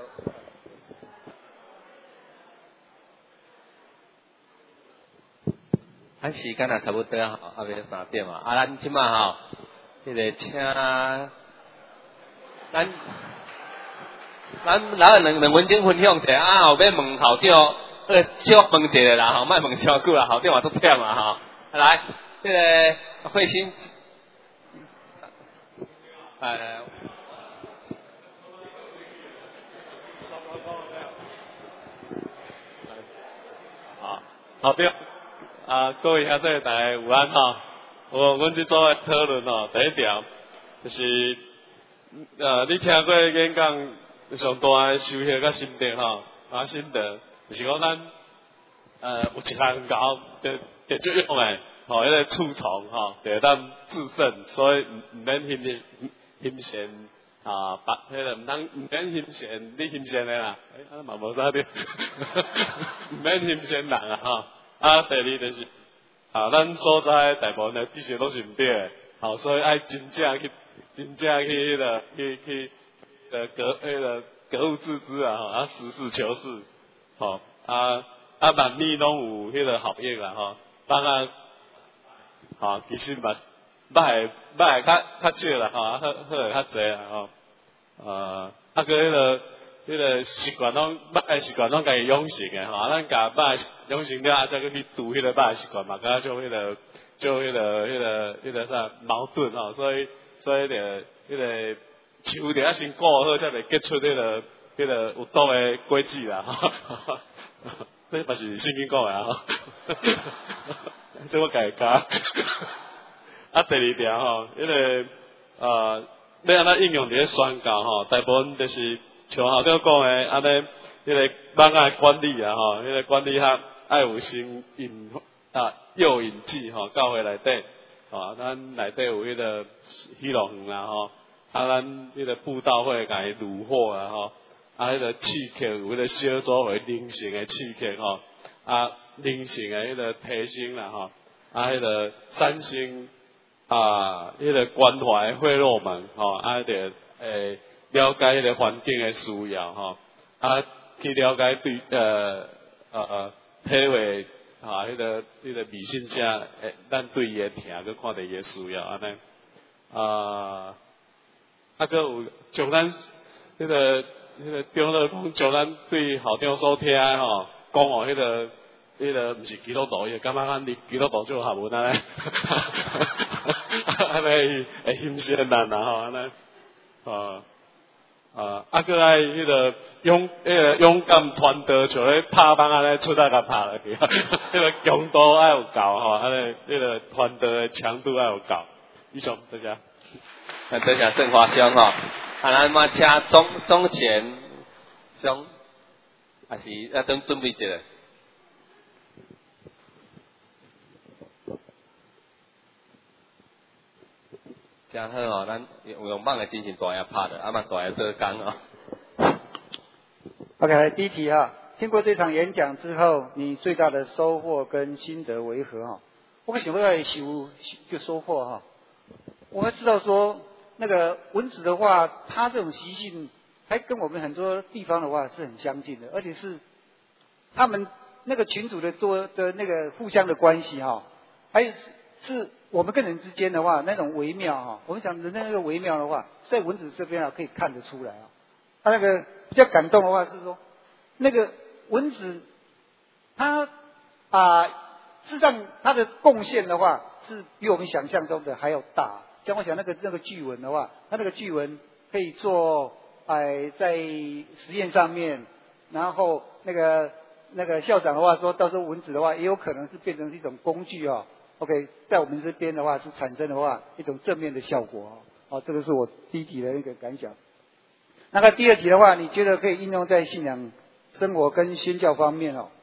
咱时间也差不多吼，后尾三点嘛。啊，咱即马吼，迄个请咱咱老两两分钟分享者啊，后尾问校长，呃，小问一下啦吼，莫问超久啦，校长也都忝啊吼。 来，这个慧心，哎。 好对，啊，各位兄弟大家午安哈。我阮即组的讨论吼，第一条就是，呃，你听过演讲上大的收获甲心得吼，啊心得，就是讲咱呃有一项搞就就足用的，吼，迄个蛀虫吼，就当制胜，所以唔唔免欣欣羡啊，白迄个唔通唔免欣羡你欣羡的啦，诶、欸，啊嘛无啥对，唔免欣羡人啊吼。啊，第二就是，啊，咱所在大部分的知识都是唔对的，好，所以爱真正去，真正去迄、那个，去去，呃，格迄个格物致知啊，吼，啊，实事求是，吼，啊啊，万米拢有迄个效益啦，吼，当然，吼，其实嘛，歹歹较较少啦，吼，好好诶较济啦，吼，呃，啊个迄个。迄个习惯拢歹诶习惯拢家己养成诶吼，咱家歹养成了，啊再去去拄迄个歹诶习惯嘛，感觉就迄个就迄个迄个迄个啥矛盾吼，所以所以着迄个树着啊先顾好，才会结出迄个迄个有毒诶果子啦吼。这嘛是圣经讲诶吼，这我家己教。啊，第二条吼，迄个呃，要安怎应用伫咧宣教吼，大部分就是。像校长讲诶，安尼，迄个网爱管理啊，吼，迄个管理学爱有先引啊诱引剂吼，教会内底，吼，咱内底有迄个喜乐园啊，吼，啊，咱迄个布道会甲伊炉火啊，吼，啊，迄个刺客有迄个小组为灵性诶刺客吼，啊，灵性诶迄个提升啦，吼，啊，迄个三星啊，迄个关怀会落门，吼，啊，迄个诶。了解迄个环境的需要吼，啊去了解对呃呃体会哈，迄、那个迄、那个迷信者诶，咱对伊的听，佮看到伊的需要安尼啊，啊佮有像咱迄、那个迄、那个中乐讲，像咱对校长所听吼，讲哦，迄、那个迄、那个毋是基督徒，伊感觉咱离基督徒做学问安尼，安尼会欣赏咱啦吼，安尼啊。啊，啊，佮爱迄个勇，迄个勇敢团队，像咧拍棒安尼出来甲拍落去，迄个强度爱有够吼，安尼迄个团队的强度爱有够。以上大家。 啊，多谢郑华兄吼，啊，咱嘛请钟钟前兄，还是要等准备一下。真好哦，咱有用棒的精神大下拍的，啊嘛大下做工哦。 OK， 第一题哈，经过这场演讲之后，你最大的收获跟心得为何哈？我们想要收就收获哈。我们知道说，那个蚊子的话，它这种习性还跟我们很多地方的话是很相近的，而且是他们那个群组的多的那个互相的关系哈，还有是我们跟人之间的话，那种微妙哈，我们讲人的那个微妙的话，在蚊子这边啊可以看得出来啊。他那个比较感动的话是说，那个蚊子，它啊，事实上它的贡献的话是比我们想象中的还要大。像我想那个那个巨蚊的话，它那个巨蚊可以做哎、呃、在实验上面，然后那个那个校长的话说，到时候蚊子的话也有可能是变成是一种工具哦。OK， 在我们这边的话是产生的话一种正面的效果哦。哦，这个是我第一题的那个感想。那个第二题的话，你觉得可以应用在信仰生活跟宣教方面哦？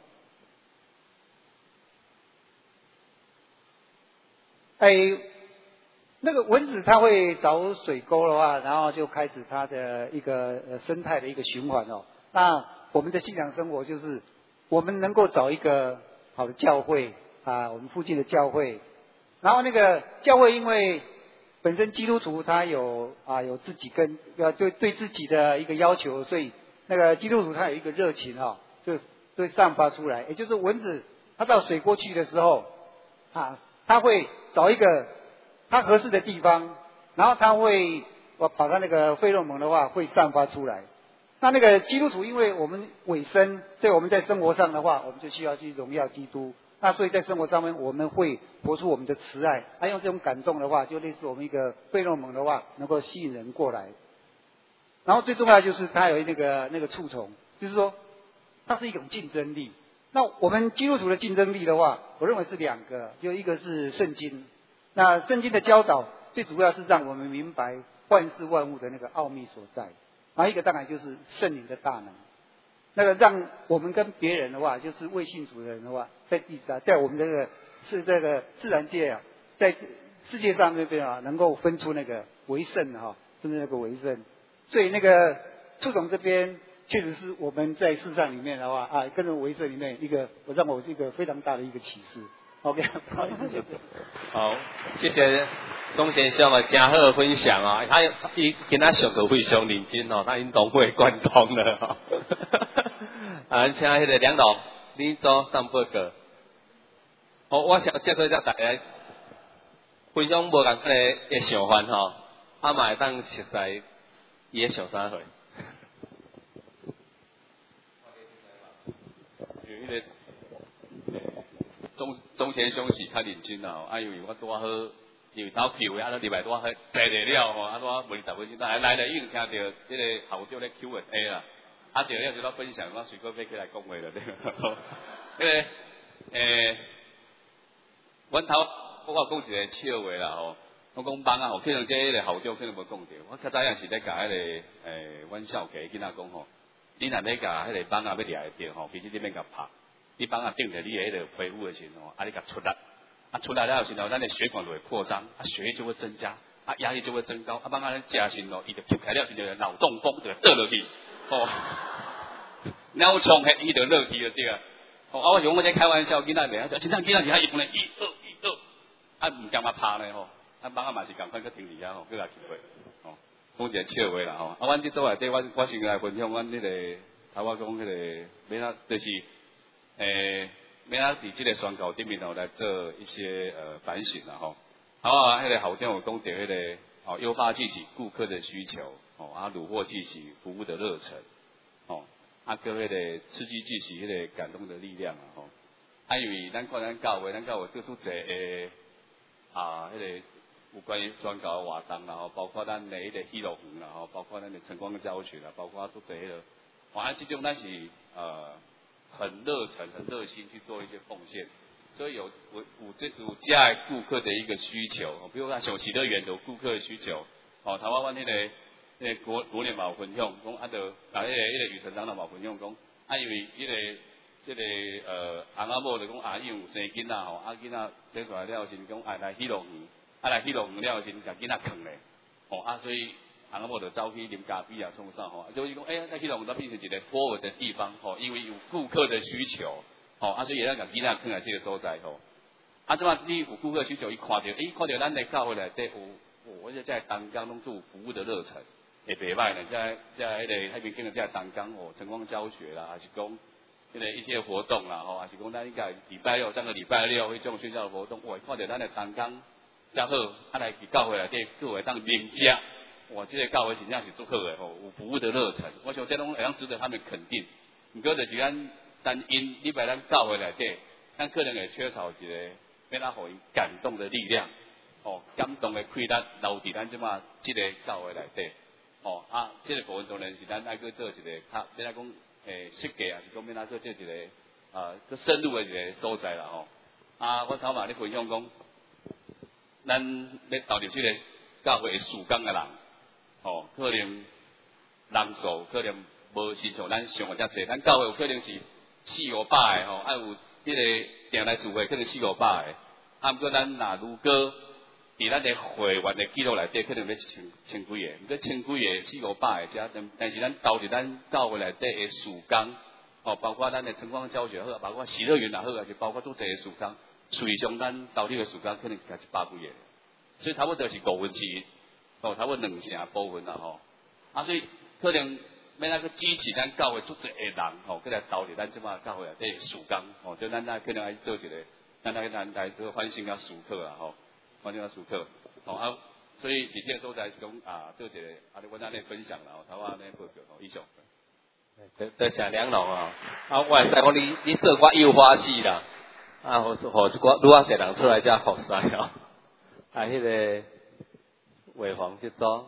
哎，那个蚊子它会找水沟的话，然后就开始它的一个呃生态的一个循环哦。那我们的信仰生活就是，我们能够找一个好的教会啊，我们附近的教会，然后那个教会因为本身基督徒他有啊有自己跟要对对自己的一个要求，所以那个基督徒他有一个热情哈、哦，就会散发出来。也就是蚊子它到水沟去的时候啊，它会找一个它合适的地方，然后它会我把它那个费洛蒙的话会散发出来。那那个基督徒因为我们委身，所以我们在生活上的话，我们就需要去荣耀基督。 那所以在生活上面，我们会活出我们的慈爱，啊，用这种感动的话，就类似我们一个费洛蒙的话，能够吸引人过来。然后最重要的就是它有那个那个触从，就是说它是一种竞争力。那我们基督徒的竞争力的话，我认为是两个，就一个是圣经。那圣经的教导最主要是让我们明白万事万物的那个奥秘所在，然后一个当然就是圣灵的大能。那个让我们跟别人的话，就是未信主的人的话，在地上，在我们这个是这个自然界啊，在世界上那边啊，能够分出那个为圣哈，就是那个为圣。所以那个触从这边，确实是我们在世上里面的话啊，跟着为圣里面一个，我让我是一个非常大的一个启示。OK， 不好意思。 好，谢谢钟先生的真好的分享啊、哦，他伊今仔上课非常认真哦，他运动会贯通了哈、哦。啊，请迄个梁老，你做上报告。好，我想接着叫大家分享无共款的嘅想法吼，啊嘛会当熟悉伊嘅想啥货。 因为钟钟先生是较认真啦，啊因为我拄好，因为头票的啊，礼拜拄好坐地了吼，啊拄好问十分钟，来来了已经听到迄个校长咧 Q and A 啦，啊对了就咱分享，我随便要起来讲话了对。迄个诶，阮头我讲一个笑话啦吼，我讲帮啊吼，可能这迄个校长可能无讲到，我较早也是咧甲迄个诶，阮小家囡仔讲吼，你若要甲迄个帮啊要掠会着吼，其实你免甲拍。你帮啊顶着你的迄个恢复的时候，啊你甲出力，啊出力了的时候，咱的血管就会扩张，啊血液就会增加，啊压力就会增高，啊帮啊加深咯，伊就吸起了时就脑中风就倒落去，哦，脑充血伊就落去了对啊，哦啊我想我在开玩笑，囡仔咧，真正囡仔是遐用咧，一二一二，啊唔敢啊拍咧吼，啊帮啊嘛是赶快去停伫遐吼，去来去回，哦，讲一个笑话啦吼，啊阮即做内底，我我先来分享阮迄个，头我讲迄个，免啊就是。诶，免啊，伫即个宣告顶面头来做一些呃反省啦吼。好啊，迄个校长有讲到迄个哦，诱发激起顾客的需求，哦啊，虏获激起服务的热忱，哦，啊，跟迄个刺激激起迄个感动的力量啊吼。啊，因为咱看咱教会，咱教会做出侪诶啊，迄个有关于宣告活动啦吼，包括咱的迄个喜乐园啦吼，包括咱的晨光教学啦，包括做侪迄个，哇，啊，即种咱是呃。很热忱、很热心去做一些奉献，所以有有有这有家的顾客的一个需求，比如说小喜乐园有顾客的需求，哦，台湾湾那个那个国国联嘛有分享，讲啊着啊那个那个雨神长老嘛分享讲，啊因为那个那个呃翁仔某就讲啊伊有生囡仔吼，啊囡仔生出来了是讲啊来喜乐园，啊来喜乐园了是甲囡仔藏咧，哦啊所以。翁仔某就走去啉咖啡啊，送啥吼？就是讲，哎、欸，在迄种那变成一个 forward 的地方吼，因为有顾客的需求，吼，啊，所以也要甲囡仔放在这个所在吼。啊，即嘛你有顾客需求，伊看到，诶、欸，看到咱的教会内底有，哦，而且在当工拢做服务的热忱，也袂歹呢。在在迄个海边跟着在当工哦，晨光教学啦，还是讲迄个一些活动啦，吼，还是讲咱应该礼拜六上个礼拜六迄种宣教的活动，哇，看到咱的当工较好，啊来伫教会内底各位当领食。哇，这个教会真正是足好的吼，有服务的热忱，我想这拢会当值得他们肯定。毋过就是咱单因礼拜咱教会内底，咱可能会缺少一个要咱互伊感动的力量，哦，感动的气力留伫咱即马即个教会内底，哦啊，这个部分当然是咱爱去做一个较，要来讲诶设计，还是讲要来做这一个啊，更深入的一个所在啦吼。啊，我头嘛咧分享讲，咱要投入这个教会事工的人。哦，可能人数可能无亲像咱想的遮济，咱教会有可能是四五百个吼，啊有迄个定来聚会可能四五百个，啊，不过咱若如果伫咱的会员的记录内底，可能要千千几个，毋过千几个四五百个遮，但是咱投入咱教会内底的事工，哦，包括咱的晨光教学好，包括喜乐园也好，还是包括做这个事工，随上咱投入的事工可能才一百几个，所以差不多是五分之一。哦，差不多两成部分啦吼，啊，所以可能要那个支持咱教会做一个人吼，过来投入咱即马教会内底事工，吼，就咱那可能来做一个，咱来咱来做反省啊事课啦吼，反省啊事课，吼啊，所以伫这个所在是讲啊，做一个啊，阮安尼分享啦，吼，头安尼报告吼，以上。 多多谢梁龙啊，啊，我会使讲你你做我诱发戏啦， 啊，互互一寡愈啊侪人出来遮服侍哦。啊，迄、那个卫防这组。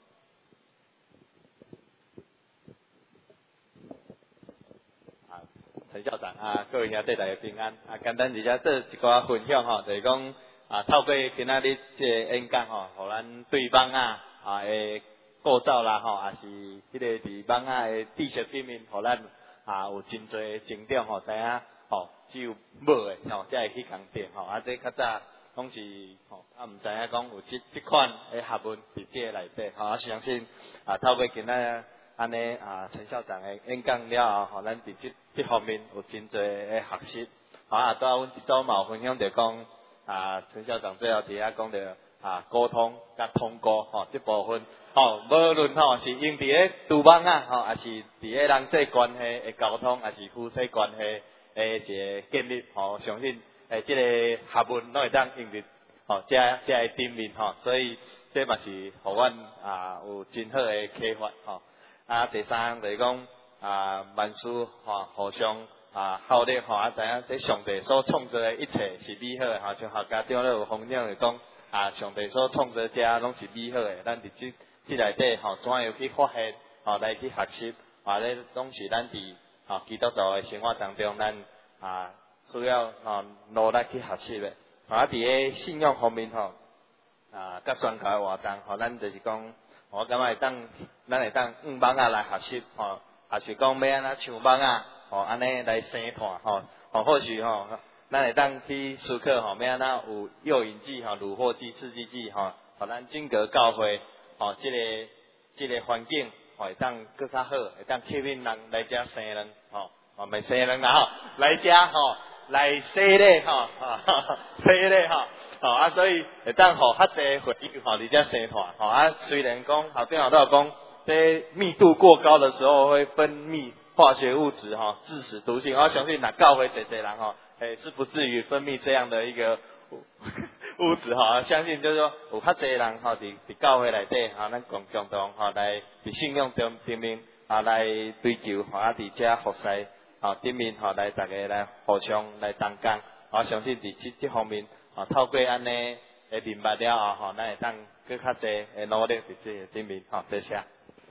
陈校长啊，各位兄弟大家平安啊！简单直接做一寡分享吼，就是讲啊，透过今仔日这个演讲吼，互咱对网啊啊的构造啦吼，也是迄个伫网啊的知识顶面，互咱啊有真侪成长吼，知影吼，只有无的吼才会去共定吼，啊这较早拢是吼啊，毋知影讲有即即款的学问伫这个内底吼，啊相信啊透过今仔安尼啊，陈校长的演讲了后，吼，咱伫即即方面有真侪诶学习。好啊，拄仔阮一组嘛有分享着讲啊，陈校长最后伫遐讲着啊，沟通甲通过吼，即部分吼，无论吼是用伫咧厨房啊，吼，还是伫咧人际关系诶沟通，还是夫妻关系诶一个建立吼，相信诶即个学问拢会当用伫吼，遮遮诶顶面吼，所以这嘛是互阮啊有真好诶启发吼。啊，第三项就是讲啊，万事吼互相啊效力吼，啊知影这上帝所创造的一切是美好的吼，像学家长咧有分享就讲啊，上帝所创造者拢是美好的，咱伫即即内底吼，怎样去发现吼来去学习，啊咧拢是咱伫吼基督徒的生活当中，咱啊需要吼努力去学习的。啊，伫咧信仰方面吼啊，甲宣教的活动吼，咱就是讲。我感觉会当，咱会当用网啊来学习吼，也是讲要安怎唱网啊，吼安尼来生团吼，吼或许吼，咱会当去思考吼，要安怎有诱引剂吼、虏获剂、刺激剂吼，互咱整个教会吼，即、这个即、这个环境吼会当更较好，会当吸引人来遮生人吼，哦袂生人啦吼，来遮吼来洗礼吼，洗礼吼。吼、哦、啊，所以会当互较侪回忆吼，伫遮生团吼啊。虽然讲后边我都有讲，这密度过高的时候会分泌化学物质吼，致死毒性。我相信若教会侪侪人吼，诶是不至于分泌这样的一个物质吼。相信就是说有较侪人吼，伫伫教会内底吼，咱共共同吼来伫信仰中顶面啊来追求吼啊，伫遮服侍吼顶面吼来大家来互相来同工。我相信伫即即方面。啊，透过安尼诶明白了后，吼，咱会当更较侪诶努力伫即个顶面，吼，多谢。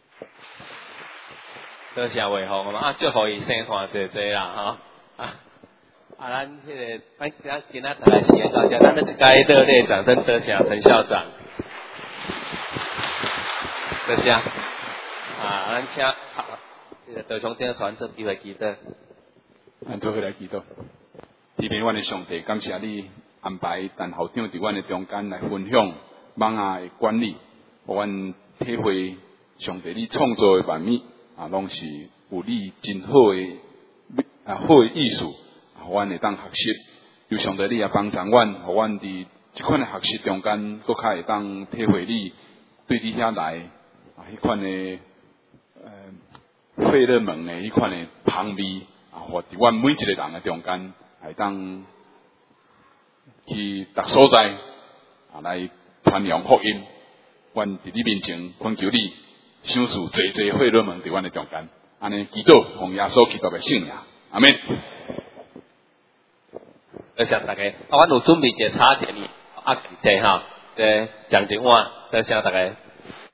多谢维护嘛，啊，祝福伊生团侪侪啦，吼。啊，啊，咱迄、那个，咱今仔今仔大家时间到这，咱就一解热烈掌声，多谢陈校长。多谢。啊，咱请啊，这个道场顶传说机会祈祷。 咱做伙来祈祷。天父，阮的上帝，感谢你。安排陈校长伫阮的中间来分享网啊的管理，互阮体会上帝你创造的万物啊，拢是有你真好的啊好的意思，互阮会当学习。有上帝你也帮助阮，互阮伫即款的学习中间，搁较会当体会你对你遐来啊迄款的呃费勒蒙的迄款的香味啊，或伫阮每一个人的中间，会当。去逐所在啊，来传扬福音。阮伫你面前恳求你，赏赐济济惠乐门伫阮的中间。安尼祈祷，奉耶稣基督的圣名，阿门。 多谢大家，啊，阮有准备一个茶点，啊，提哈，诶，讲一碗，多谢大家。